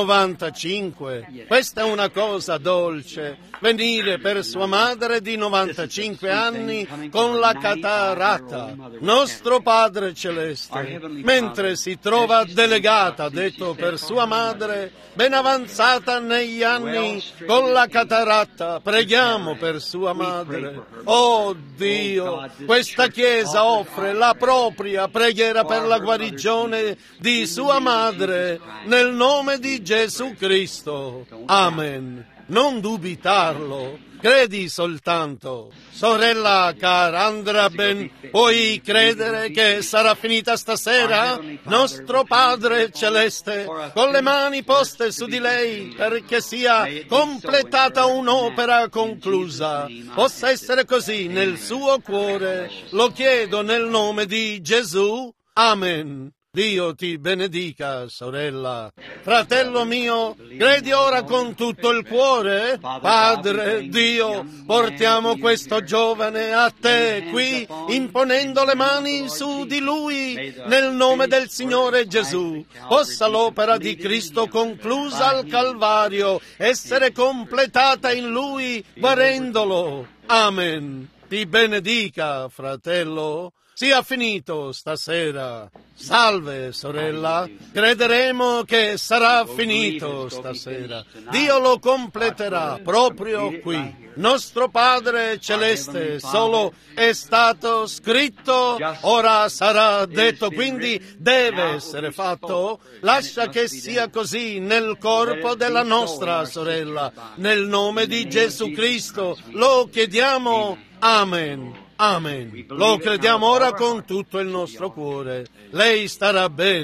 95, questa è una cosa dolce, venire per sua madre di 95 anni con la cataratta. Nostro Padre Celeste, mentre si trova delegata, detto per sua madre, ben avanzata negli anni con la cataratta, preghiamo per sua madre. Oh Dio, questa Chiesa offre la propria preghiera per la guarigione di sua madre. Nel nome di Gesù Cristo. Amen. Non dubitarlo, credi soltanto. Sorella cara, andrà ben. Puoi credere che sarà finita stasera? Nostro Padre Celeste, con le mani poste su di lei perché sia completata un'opera conclusa. Possa essere così nel suo cuore. Lo chiedo nel nome di Gesù. Amen. Dio ti benedica, sorella. Fratello mio, credi ora con tutto il cuore? Padre Dio, portiamo questo giovane a te qui, imponendo le mani su di lui, nel nome del Signore Gesù. Possa l'opera di Cristo conclusa al Calvario essere completata in lui, guarendolo. Amen. Ti benedica, fratello. Sia finito stasera. Salve, sorella. Crederemo che sarà finito stasera. Dio lo completerà proprio qui. Nostro Padre Celeste, solo è stato scritto, ora sarà detto, quindi deve essere fatto. Lascia che sia così nel corpo della nostra sorella. Nel nome di Gesù Cristo lo chiediamo. Amen. Amen. Lo crediamo ora con tutto il nostro cuore. Lei starà bene.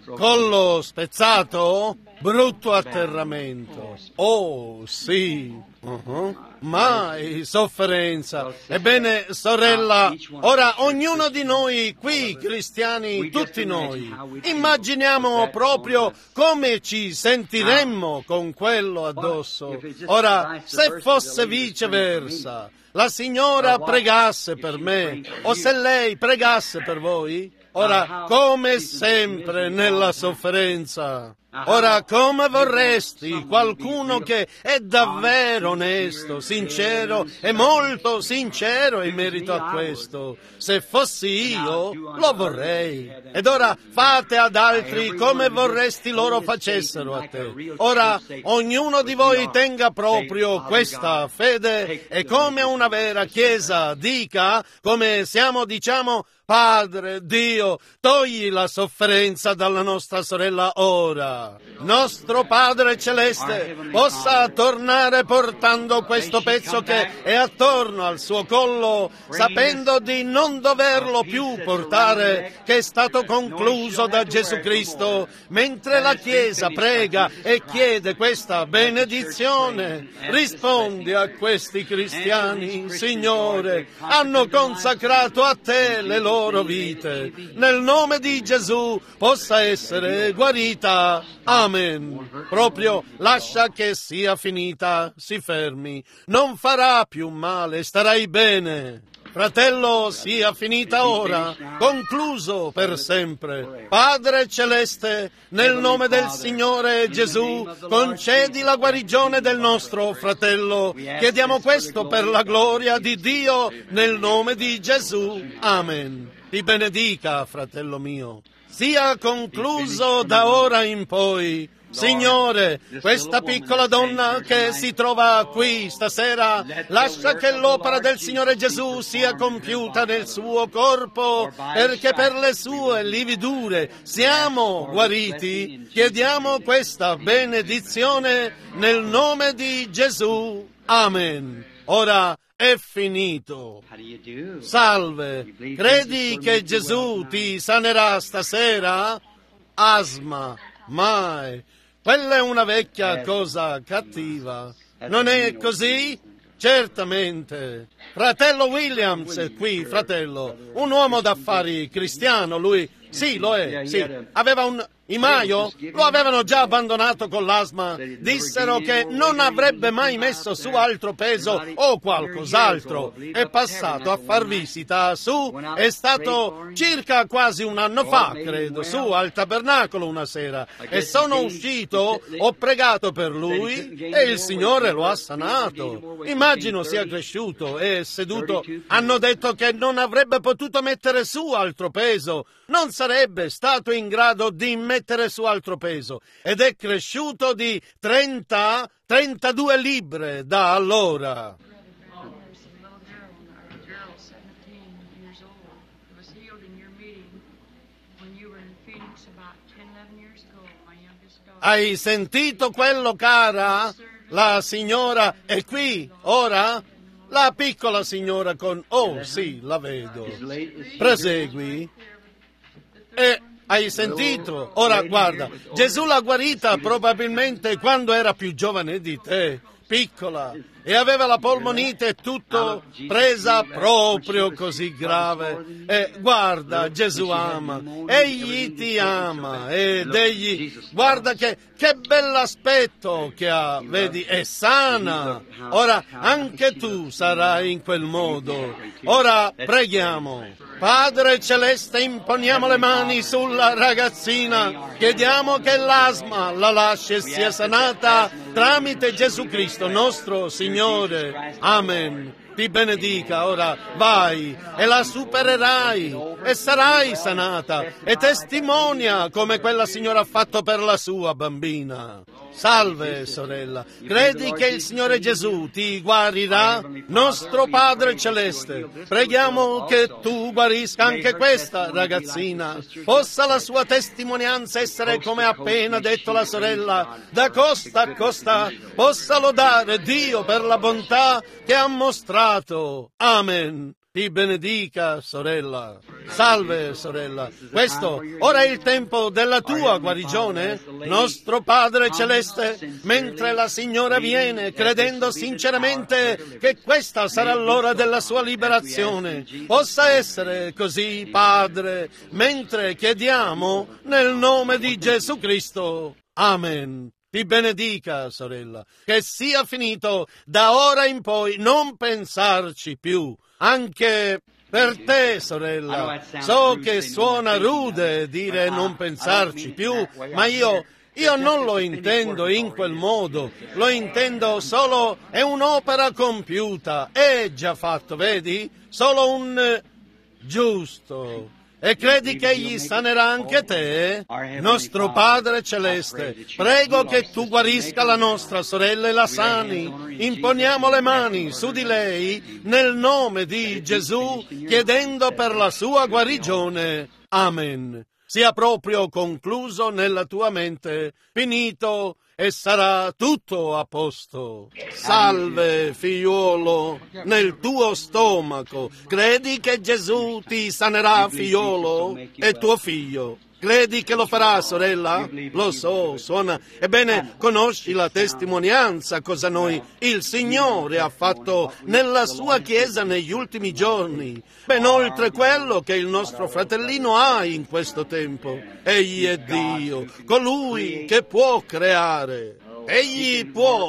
collo spezzato, brutto atterramento. Oh, sì. Mai sofferenza. Ebbene, sorella, ora ognuno di noi qui, cristiani, tutti noi, immaginiamo proprio come ci sentiremmo con quello addosso. Ora, se fosse viceversa, la signora pregasse per me, o se lei pregasse per voi, ora, come sempre nella sofferenza. Ora, come vorresti qualcuno che è davvero onesto, sincero e molto sincero in merito a questo? Se fossi io, lo vorrei. Ed ora fate ad altri come vorresti loro facessero a te. Ora, ognuno di voi tenga proprio questa fede e come una vera Chiesa dica, come siamo, diciamo, Padre, Dio, togli la sofferenza dalla nostra sorella ora. Nostro Padre Celeste possa tornare portando questo pezzo che è attorno al suo collo, sapendo di non doverlo più portare, che è stato concluso da Gesù Cristo, mentre la Chiesa prega e chiede questa benedizione. Rispondi a questi cristiani, Signore, hanno consacrato a te le loro vite. Nel nome di Gesù possa essere guarita. Amen. Proprio lascia che sia finita, si fermi. Non farà più male, starai bene. Fratello, sia finita ora, concluso per sempre. Padre Celeste, nel nome del Signore Gesù, concedi la guarigione del nostro fratello. Chiediamo questo per la gloria di Dio, nel nome di Gesù. Amen. Ti benedica, fratello mio. Sia concluso da ora in poi. Signore, questa piccola donna che si trova qui stasera, lascia che l'opera del Signore Gesù sia compiuta nel suo corpo, perché per le sue lividure siamo guariti. Chiediamo questa benedizione nel nome di Gesù. Amen. Ora è finito. Salve, credi che Gesù ti sanerà stasera? Asma, mai. Quella è una vecchia cosa cattiva. Non è così? Certamente. Fratello Williams è qui, fratello. Un uomo d'affari cristiano, lui. Sì, lo è, sì. Aveva un imaio, lo avevano già abbandonato con l'asma. Dissero che non avrebbe mai messo su altro peso o qualcos'altro. È passato a far visita su, è stato circa quasi un anno fa, credo, su al tabernacolo una sera. E sono uscito, ho pregato per lui e il Signore lo ha sanato. Immagino sia cresciuto, è seduto. Hanno detto che non avrebbe potuto mettere su altro peso. Non sarebbe stato in grado di mettere su altro peso ed è cresciuto di 32 libbre da allora. Hai sentito quello, cara? La signora è qui ora? La piccola signora con... Oh, sì, la vedo. Prosegui. E hai sentito? Ora guarda, Gesù l'ha guarita probabilmente quando era più giovane di te, piccola, e aveva la polmonite e tutto presa proprio così grave. E guarda, Gesù ama, egli ti ama, ed egli, guarda che bell'aspetto che ha, vedi, è sana. Ora anche tu sarai in quel modo. Ora preghiamo. Padre Celeste, imponiamo le mani sulla ragazzina, chiediamo che l'asma la lasci e sia sanata tramite Gesù Cristo, nostro Signore. Amen. Ti benedica, ora vai e la supererai e sarai sanata e testimonia come quella signora ha fatto per la sua bambina. Salve, sorella, credi che il Signore Gesù ti guarirà? Nostro Padre Celeste, preghiamo che tu guarisca anche questa ragazzina. Possa la sua testimonianza essere come ha appena detto la sorella, da costa a costa, possa lodare Dio per la bontà che ha mostrato. Amen. Ti benedica, sorella. Salve, sorella. Questo ora è il tempo della tua guarigione. Nostro Padre Celeste, mentre la signora viene, credendo sinceramente che questa sarà l'ora della sua liberazione, possa essere così, Padre, mentre chiediamo nel nome di Gesù Cristo. Amen. Ti benedica, sorella. Che sia finito da ora in poi non pensarci più. Anche per te, sorella, so che suona rude dire non pensarci più, ma io non lo intendo in quel modo, lo intendo solo, è un'opera compiuta, è già fatto, vedi? Solo un giusto. E credi che egli sanerà anche te? Nostro Padre Celeste, prego che tu guarisca la nostra sorella e la sani. Imponiamo le mani su di lei nel nome di Gesù, chiedendo per la sua guarigione. Amen. Sia proprio concluso nella tua mente, finito, e sarà tutto a posto. Salve, figliuolo, nel tuo stomaco. Credi che Gesù ti sanerà, figliuolo, e tuo figlio? Credi che lo farà, sorella? Lo so, suona. Ebbene, conosci la testimonianza, cosa il Signore ha fatto nella sua Chiesa negli ultimi giorni, ben oltre quello che il nostro fratellino ha in questo tempo. Egli è Dio, colui che può creare. Egli può,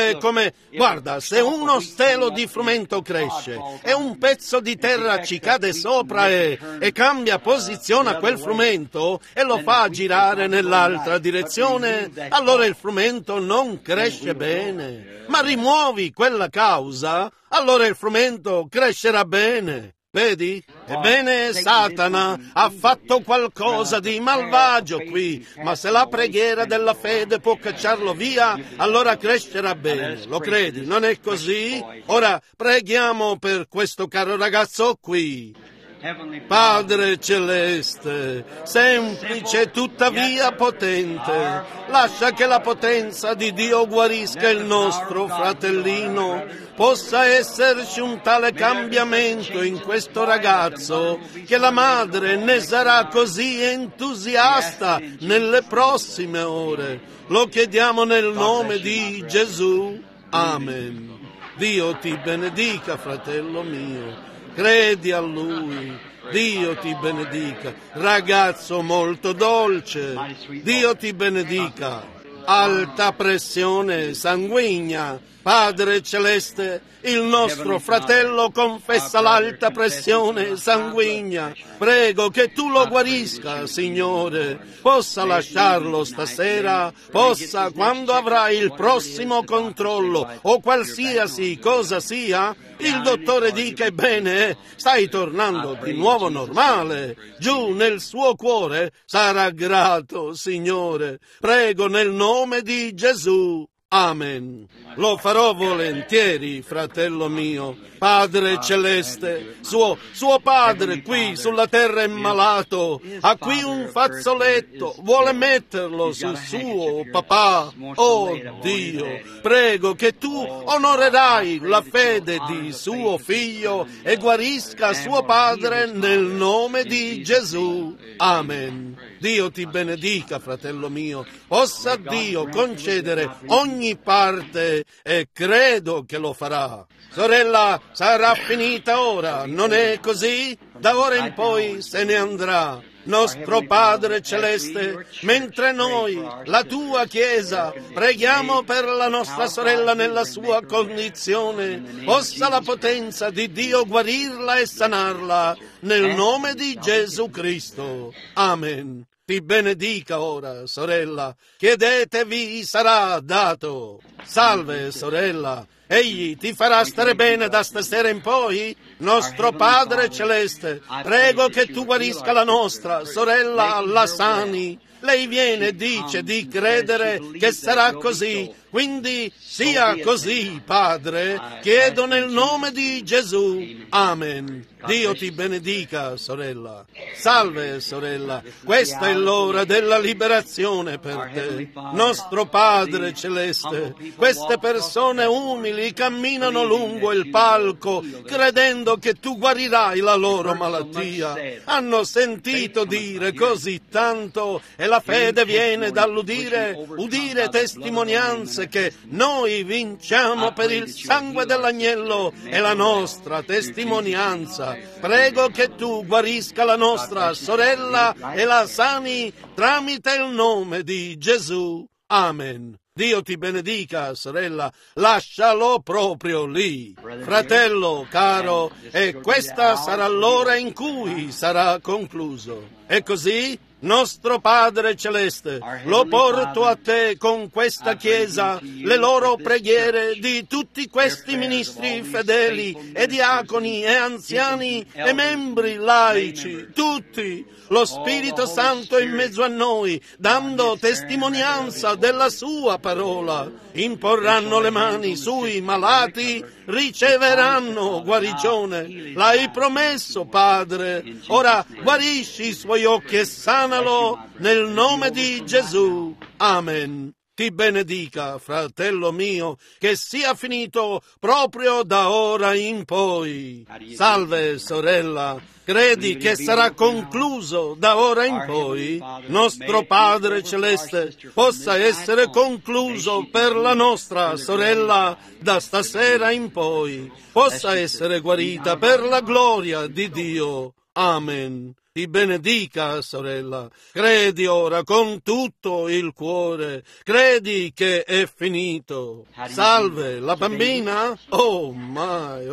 guarda, se uno stelo di frumento cresce e un pezzo di terra ci cade sopra e cambia posizione a quel frumento e lo fa girare nell'altra direzione, allora il frumento non cresce bene. Ma rimuovi quella causa, allora il frumento crescerà bene. Vedi? Ebbene, Satana ha fatto qualcosa di malvagio qui, ma se la preghiera della fede può cacciarlo via, allora crescerà bene. Lo credi? Non è così? Ora preghiamo per questo caro ragazzo qui. Padre Celeste, semplice tuttavia potente, lascia che la potenza di Dio guarisca il nostro fratellino. Possa esserci un tale cambiamento in questo ragazzo che la madre ne sarà così entusiasta nelle prossime ore. Lo chiediamo nel nome di Gesù. Amen. Dio ti benedica, fratello mio. Credi a Lui, Dio ti benedica, ragazzo molto dolce, Dio ti benedica, alta pressione sanguigna, Padre Celeste, il nostro fratello confessa l'alta pressione sanguigna. Prego che tu lo guarisca, Signore. Possa lasciarlo stasera, possa, quando avrà il prossimo controllo o qualsiasi cosa sia, il dottore dica: ebbene, stai tornando di nuovo normale. Giù nel suo cuore sarà grato, Signore. Prego nel nome di Gesù. Amen. Lo farò volentieri, fratello mio. Padre Celeste, suo padre qui sulla terra è malato, ha qui un fazzoletto, vuole metterlo sul suo papà. Oh Dio, prego che tu onorerai la fede di suo figlio e guarisca suo padre nel nome di Gesù. Amen. Dio ti benedica, fratello mio. Possa Dio concedere ogni parte e credo che lo farà. Sorella, sarà finita ora, non è così? Da ora in poi se ne andrà. Nostro Padre Celeste, mentre noi, la tua Chiesa, preghiamo per la nostra sorella nella sua condizione, possa la potenza di Dio guarirla e sanarla nel nome di Gesù Cristo. Amen. Ti benedica ora, sorella. Chiedetevi sarà dato. Salve, sorella. Egli ti farà stare bene da stasera in poi? Nostro Padre Celeste, prego che tu guarisca la nostra sorella, la sani. Lei viene e dice di credere che sarà così. Quindi sia così, Padre. Chiedo nel nome di Gesù. Amen. Dio ti benedica, sorella. Salve, sorella. Questa è l'ora della liberazione per te. Nostro Padre Celeste, queste persone umili angeli camminano lungo il palco, credendo che tu guarirai la loro malattia. Hanno sentito dire così tanto e la fede viene dall'udire, udire testimonianze che noi vinciamo per il sangue dell'agnello e la nostra testimonianza. Prego che tu guarisca la nostra sorella e la sani tramite il nome di Gesù. Amen. Dio ti benedica, sorella, lascialo proprio lì. Fratello caro, e questa sarà l'ora in cui sarà concluso. E così, nostro Padre Celeste, lo porto a te con questa Chiesa, le loro preghiere di tutti questi ministri fedeli e diaconi e anziani e membri laici, tutti. Lo Spirito Santo è in mezzo a noi, dando testimonianza della sua parola. Imporranno le mani sui malati, riceveranno guarigione. L'hai promesso, Padre. Ora guarisci i suoi occhi e sanalo nel nome di Gesù. Amen. Ti benedica, fratello mio, che sia finito proprio da ora in poi. Salve, sorella. Credi che sarà concluso da ora in poi? Nostro Padre Celeste, possa essere concluso per la nostra sorella da stasera in poi. Possa essere guarita per la gloria di Dio. Amen. Ti benedica, sorella. Credi ora con tutto il cuore. Credi che è finito. Salve, la bambina? Oh my,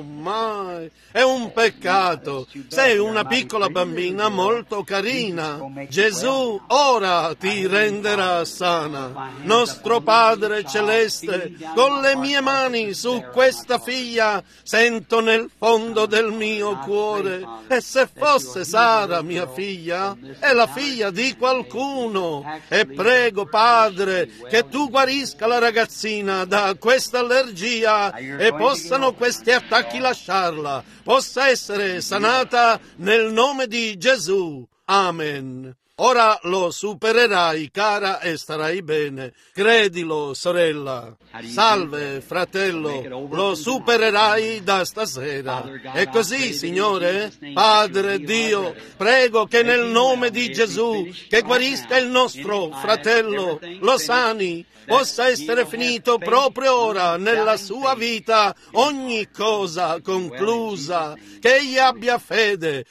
è un peccato. Sei una piccola bambina molto carina. Gesù ora ti renderà sana. Nostro Padre Celeste, con le mie mani su questa figlia sento nel fondo del mio cuore. E se fosse Sara, mia figlia, è la figlia di qualcuno, e prego, Padre, che tu guarisca la ragazzina da questa allergia e possano questi attacchi lasciarla, possa essere sanata nel nome di Gesù. Amen. Ora lo supererai, cara, e starai bene. Credilo, sorella. Salve, fratello, lo supererai da stasera. E così, Signore, Padre Dio, prego che nel nome di Gesù, che guarisca il nostro fratello, lo sani, possa essere finito proprio ora nella sua vita ogni cosa conclusa, che egli abbia fede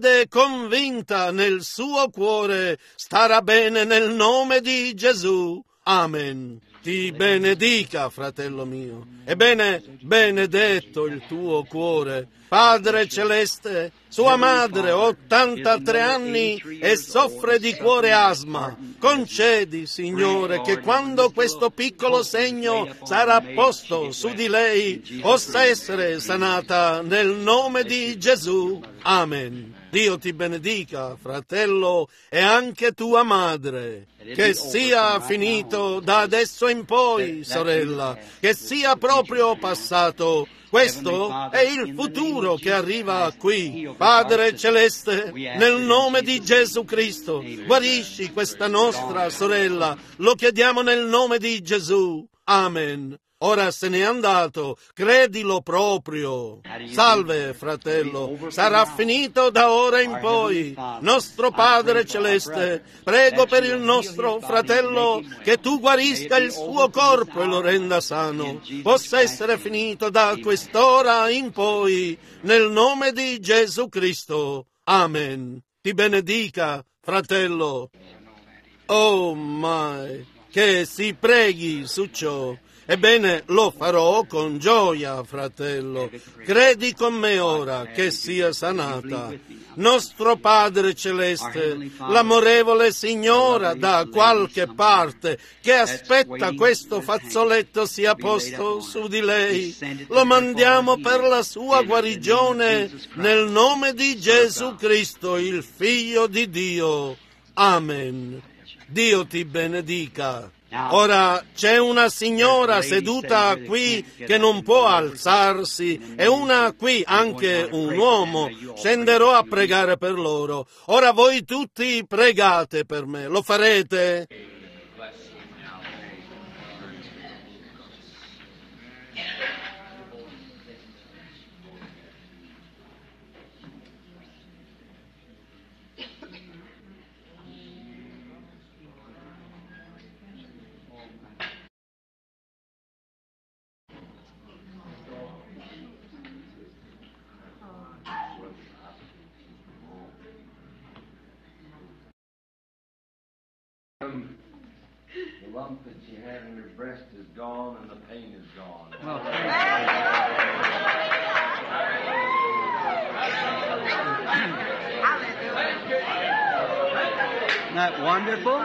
convinta nel suo cuore, starà bene nel nome di Gesù. Amen. Ti benedica, fratello mio. Ebbene, benedetto il tuo cuore. Padre Celeste, sua madre, 83 anni, e soffre di cuore asma. Concedi, Signore, che quando questo piccolo segno sarà posto su di lei, possa essere sanata nel nome di Gesù. Amen. Dio ti benedica, fratello, e anche tua madre. Che sia finito da adesso in poi, sorella, che sia proprio passato. Questo è il futuro che arriva qui. Padre Celeste, nel nome di Gesù Cristo, guarisci questa nostra sorella. Lo chiediamo nel nome di Gesù. Amen. Ora se n'è andato, credilo proprio. Salve, fratello, sarà finito da ora in poi. Nostro Padre Celeste, prego per il nostro fratello che tu guarisca il suo corpo e lo renda sano. Possa essere finito da quest'ora in poi, nel nome di Gesù Cristo. Amen. Ti benedica, fratello. Oh my, che si preghi su ciò. Ebbene, lo farò con gioia, fratello. Credi con me ora che sia sanata. Nostro Padre Celeste, l'amorevole signora da qualche parte che aspetta questo fazzoletto sia posto su di lei, lo mandiamo per la sua guarigione nel nome di Gesù Cristo, il Figlio di Dio. Amen. Dio ti benedica. Ora c'è una signora seduta qui che non può alzarsi e una qui, anche un uomo. Scenderò a pregare per loro. Ora voi tutti pregate per me. Lo farete? The lump that she had in her breast is gone and the pain is gone. Isn't that wonderful?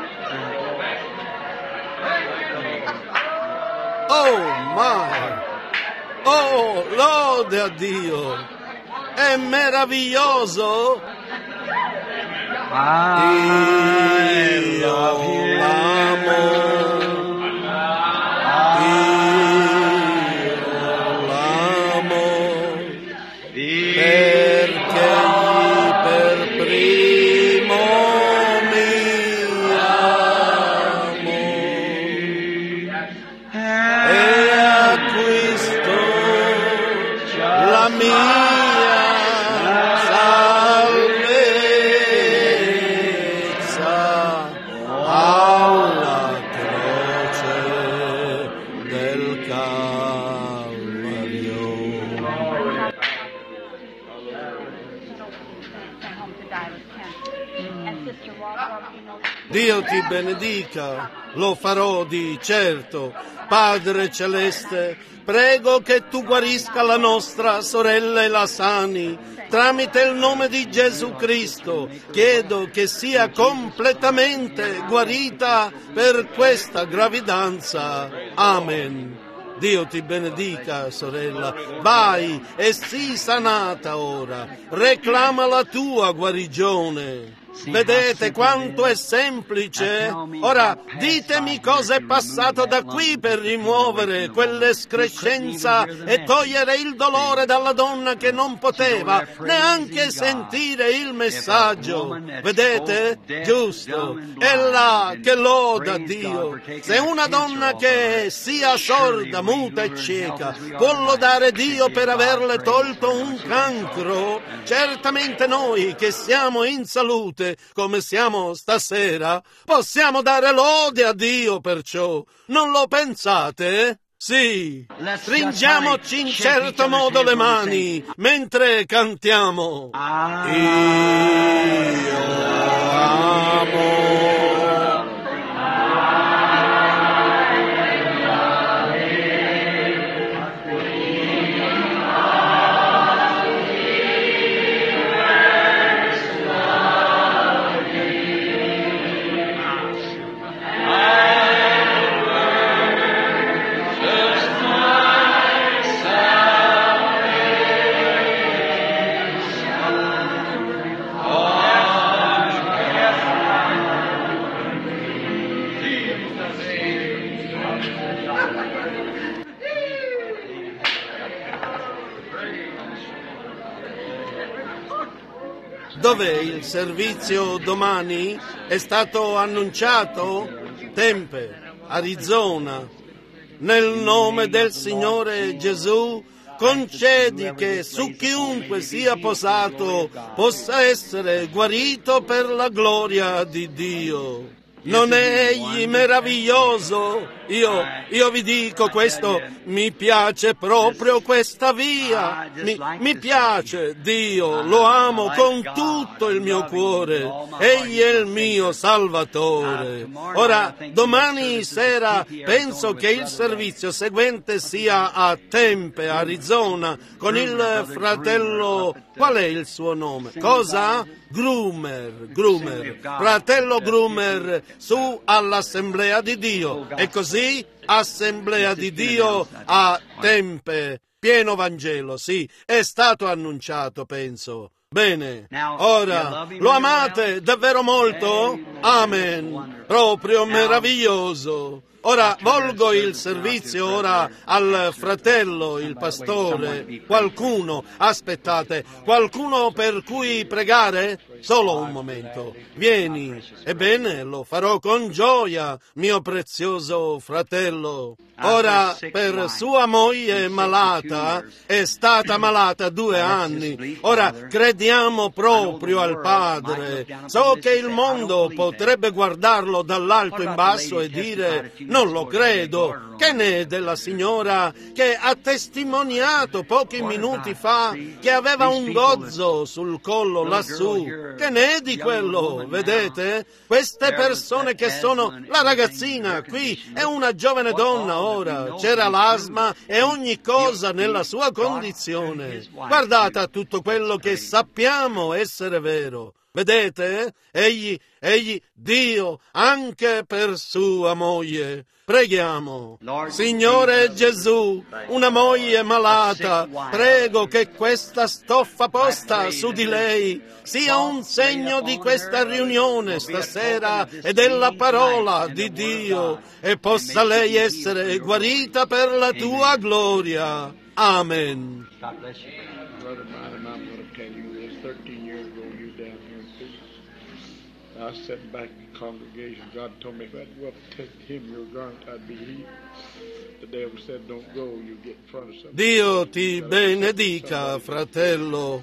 Oh, my! Oh, lode a Dio! È meraviglioso! Io l'amo! Perché per primo mi amo e acquisto la mia salvezza alla croce del Calvario. Dio ti benedica, lo farò di certo. Padre Celeste, prego che tu guarisca la nostra sorella e la sani. Tramite il nome di Gesù Cristo, chiedo che sia completamente guarita per questa gravidanza. Amen. Dio ti benedica, sorella. Vai e sii sanata ora. Reclama la tua guarigione. Vedete quanto è semplice? Ora ditemi cosa è passato da qui per rimuovere quell'escrescenza e togliere il dolore dalla donna che non poteva neanche sentire il messaggio. Vedete? Giusto. È là che loda Dio. Se una donna che sia sorda, muta e cieca può lodare Dio per averle tolto un cancro, certamente noi che siamo in salute come siamo stasera, possiamo dare lode a Dio per ciò. Non lo pensate? Sì. Stringiamoci in certo modo le mani mentre cantiamo. Io amo. Dov'è il servizio domani? È stato annunciato? Tempe, Arizona. Nel nome del Signore Gesù, concedi che su chiunque sia posato possa essere guarito per la gloria di Dio. Non è egli meraviglioso? Io vi dico questo, mi piace proprio questa via, mi piace Dio, lo amo con tutto il mio cuore, egli è il mio Salvatore. Ora, domani sera penso che il servizio seguente sia a Tempe, Arizona, con il fratello, qual è il suo nome? Cosa? Grumer, fratello Grumer, su all'Assemblea di Dio. E così, Assemblea di Dio a Tempe, pieno Vangelo, sì, è stato annunciato, penso. Bene, ora, lo amate davvero molto? Amen, proprio meraviglioso. Ora volgo il servizio ora al fratello, il pastore. Qualcuno, aspettate, qualcuno per cui pregare? Solo un momento. Vieni. Ebbene, lo farò con gioia, mio prezioso fratello. Ora, per sua moglie malata, è stata malata 2 anni. Ora, credi chiediamo proprio al Padre. So che il mondo potrebbe guardarlo dall'alto in basso e dire: non lo credo. Che ne è della signora che ha testimoniato pochi minuti fa che aveva un gozzo sul collo lassù? Che ne è di quello? Vedete? Queste persone che sono... La ragazzina qui è una giovane donna ora. C'era l'asma e ogni cosa nella sua condizione. Guardate a tutto quello che sappiamo essere vero. Vedete? Egli, Dio, anche per sua moglie. Preghiamo. Signore Gesù, una moglie malata, prego che questa stoffa posta su di lei sia un segno di questa riunione stasera e della parola di Dio, e possa lei essere guarita per la tua gloria. Amen. Brother mine and I'm going to tell you this. 13 years ago, you down here in Phoenix. I sat back in the congregation. God told me if I'd go up and take him your garment, I'd be healed. The devil said, don't go, you get in front of somebody. Dio ti benedica, fratello.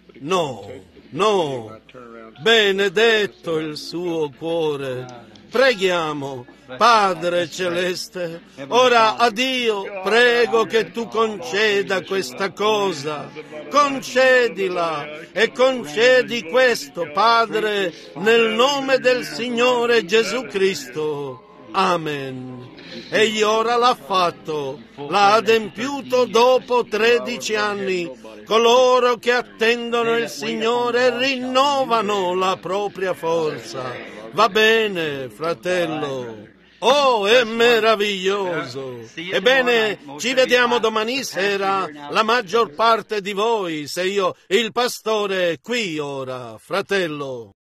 No, benedetto il suo cuore. Preghiamo. Padre Celeste, ora a Dio prego che tu conceda questa cosa, concedila e concedi questo, Padre, nel nome del Signore Gesù Cristo. Amen. Egli ora l'ha fatto, l'ha adempiuto dopo 13 anni. Coloro che attendono il Signore rinnovano la propria forza. Va bene, fratello. Oh, è meraviglioso! Ebbene, ci vediamo domani sera, la maggior parte di voi, se io, il pastore, qui ora, fratello.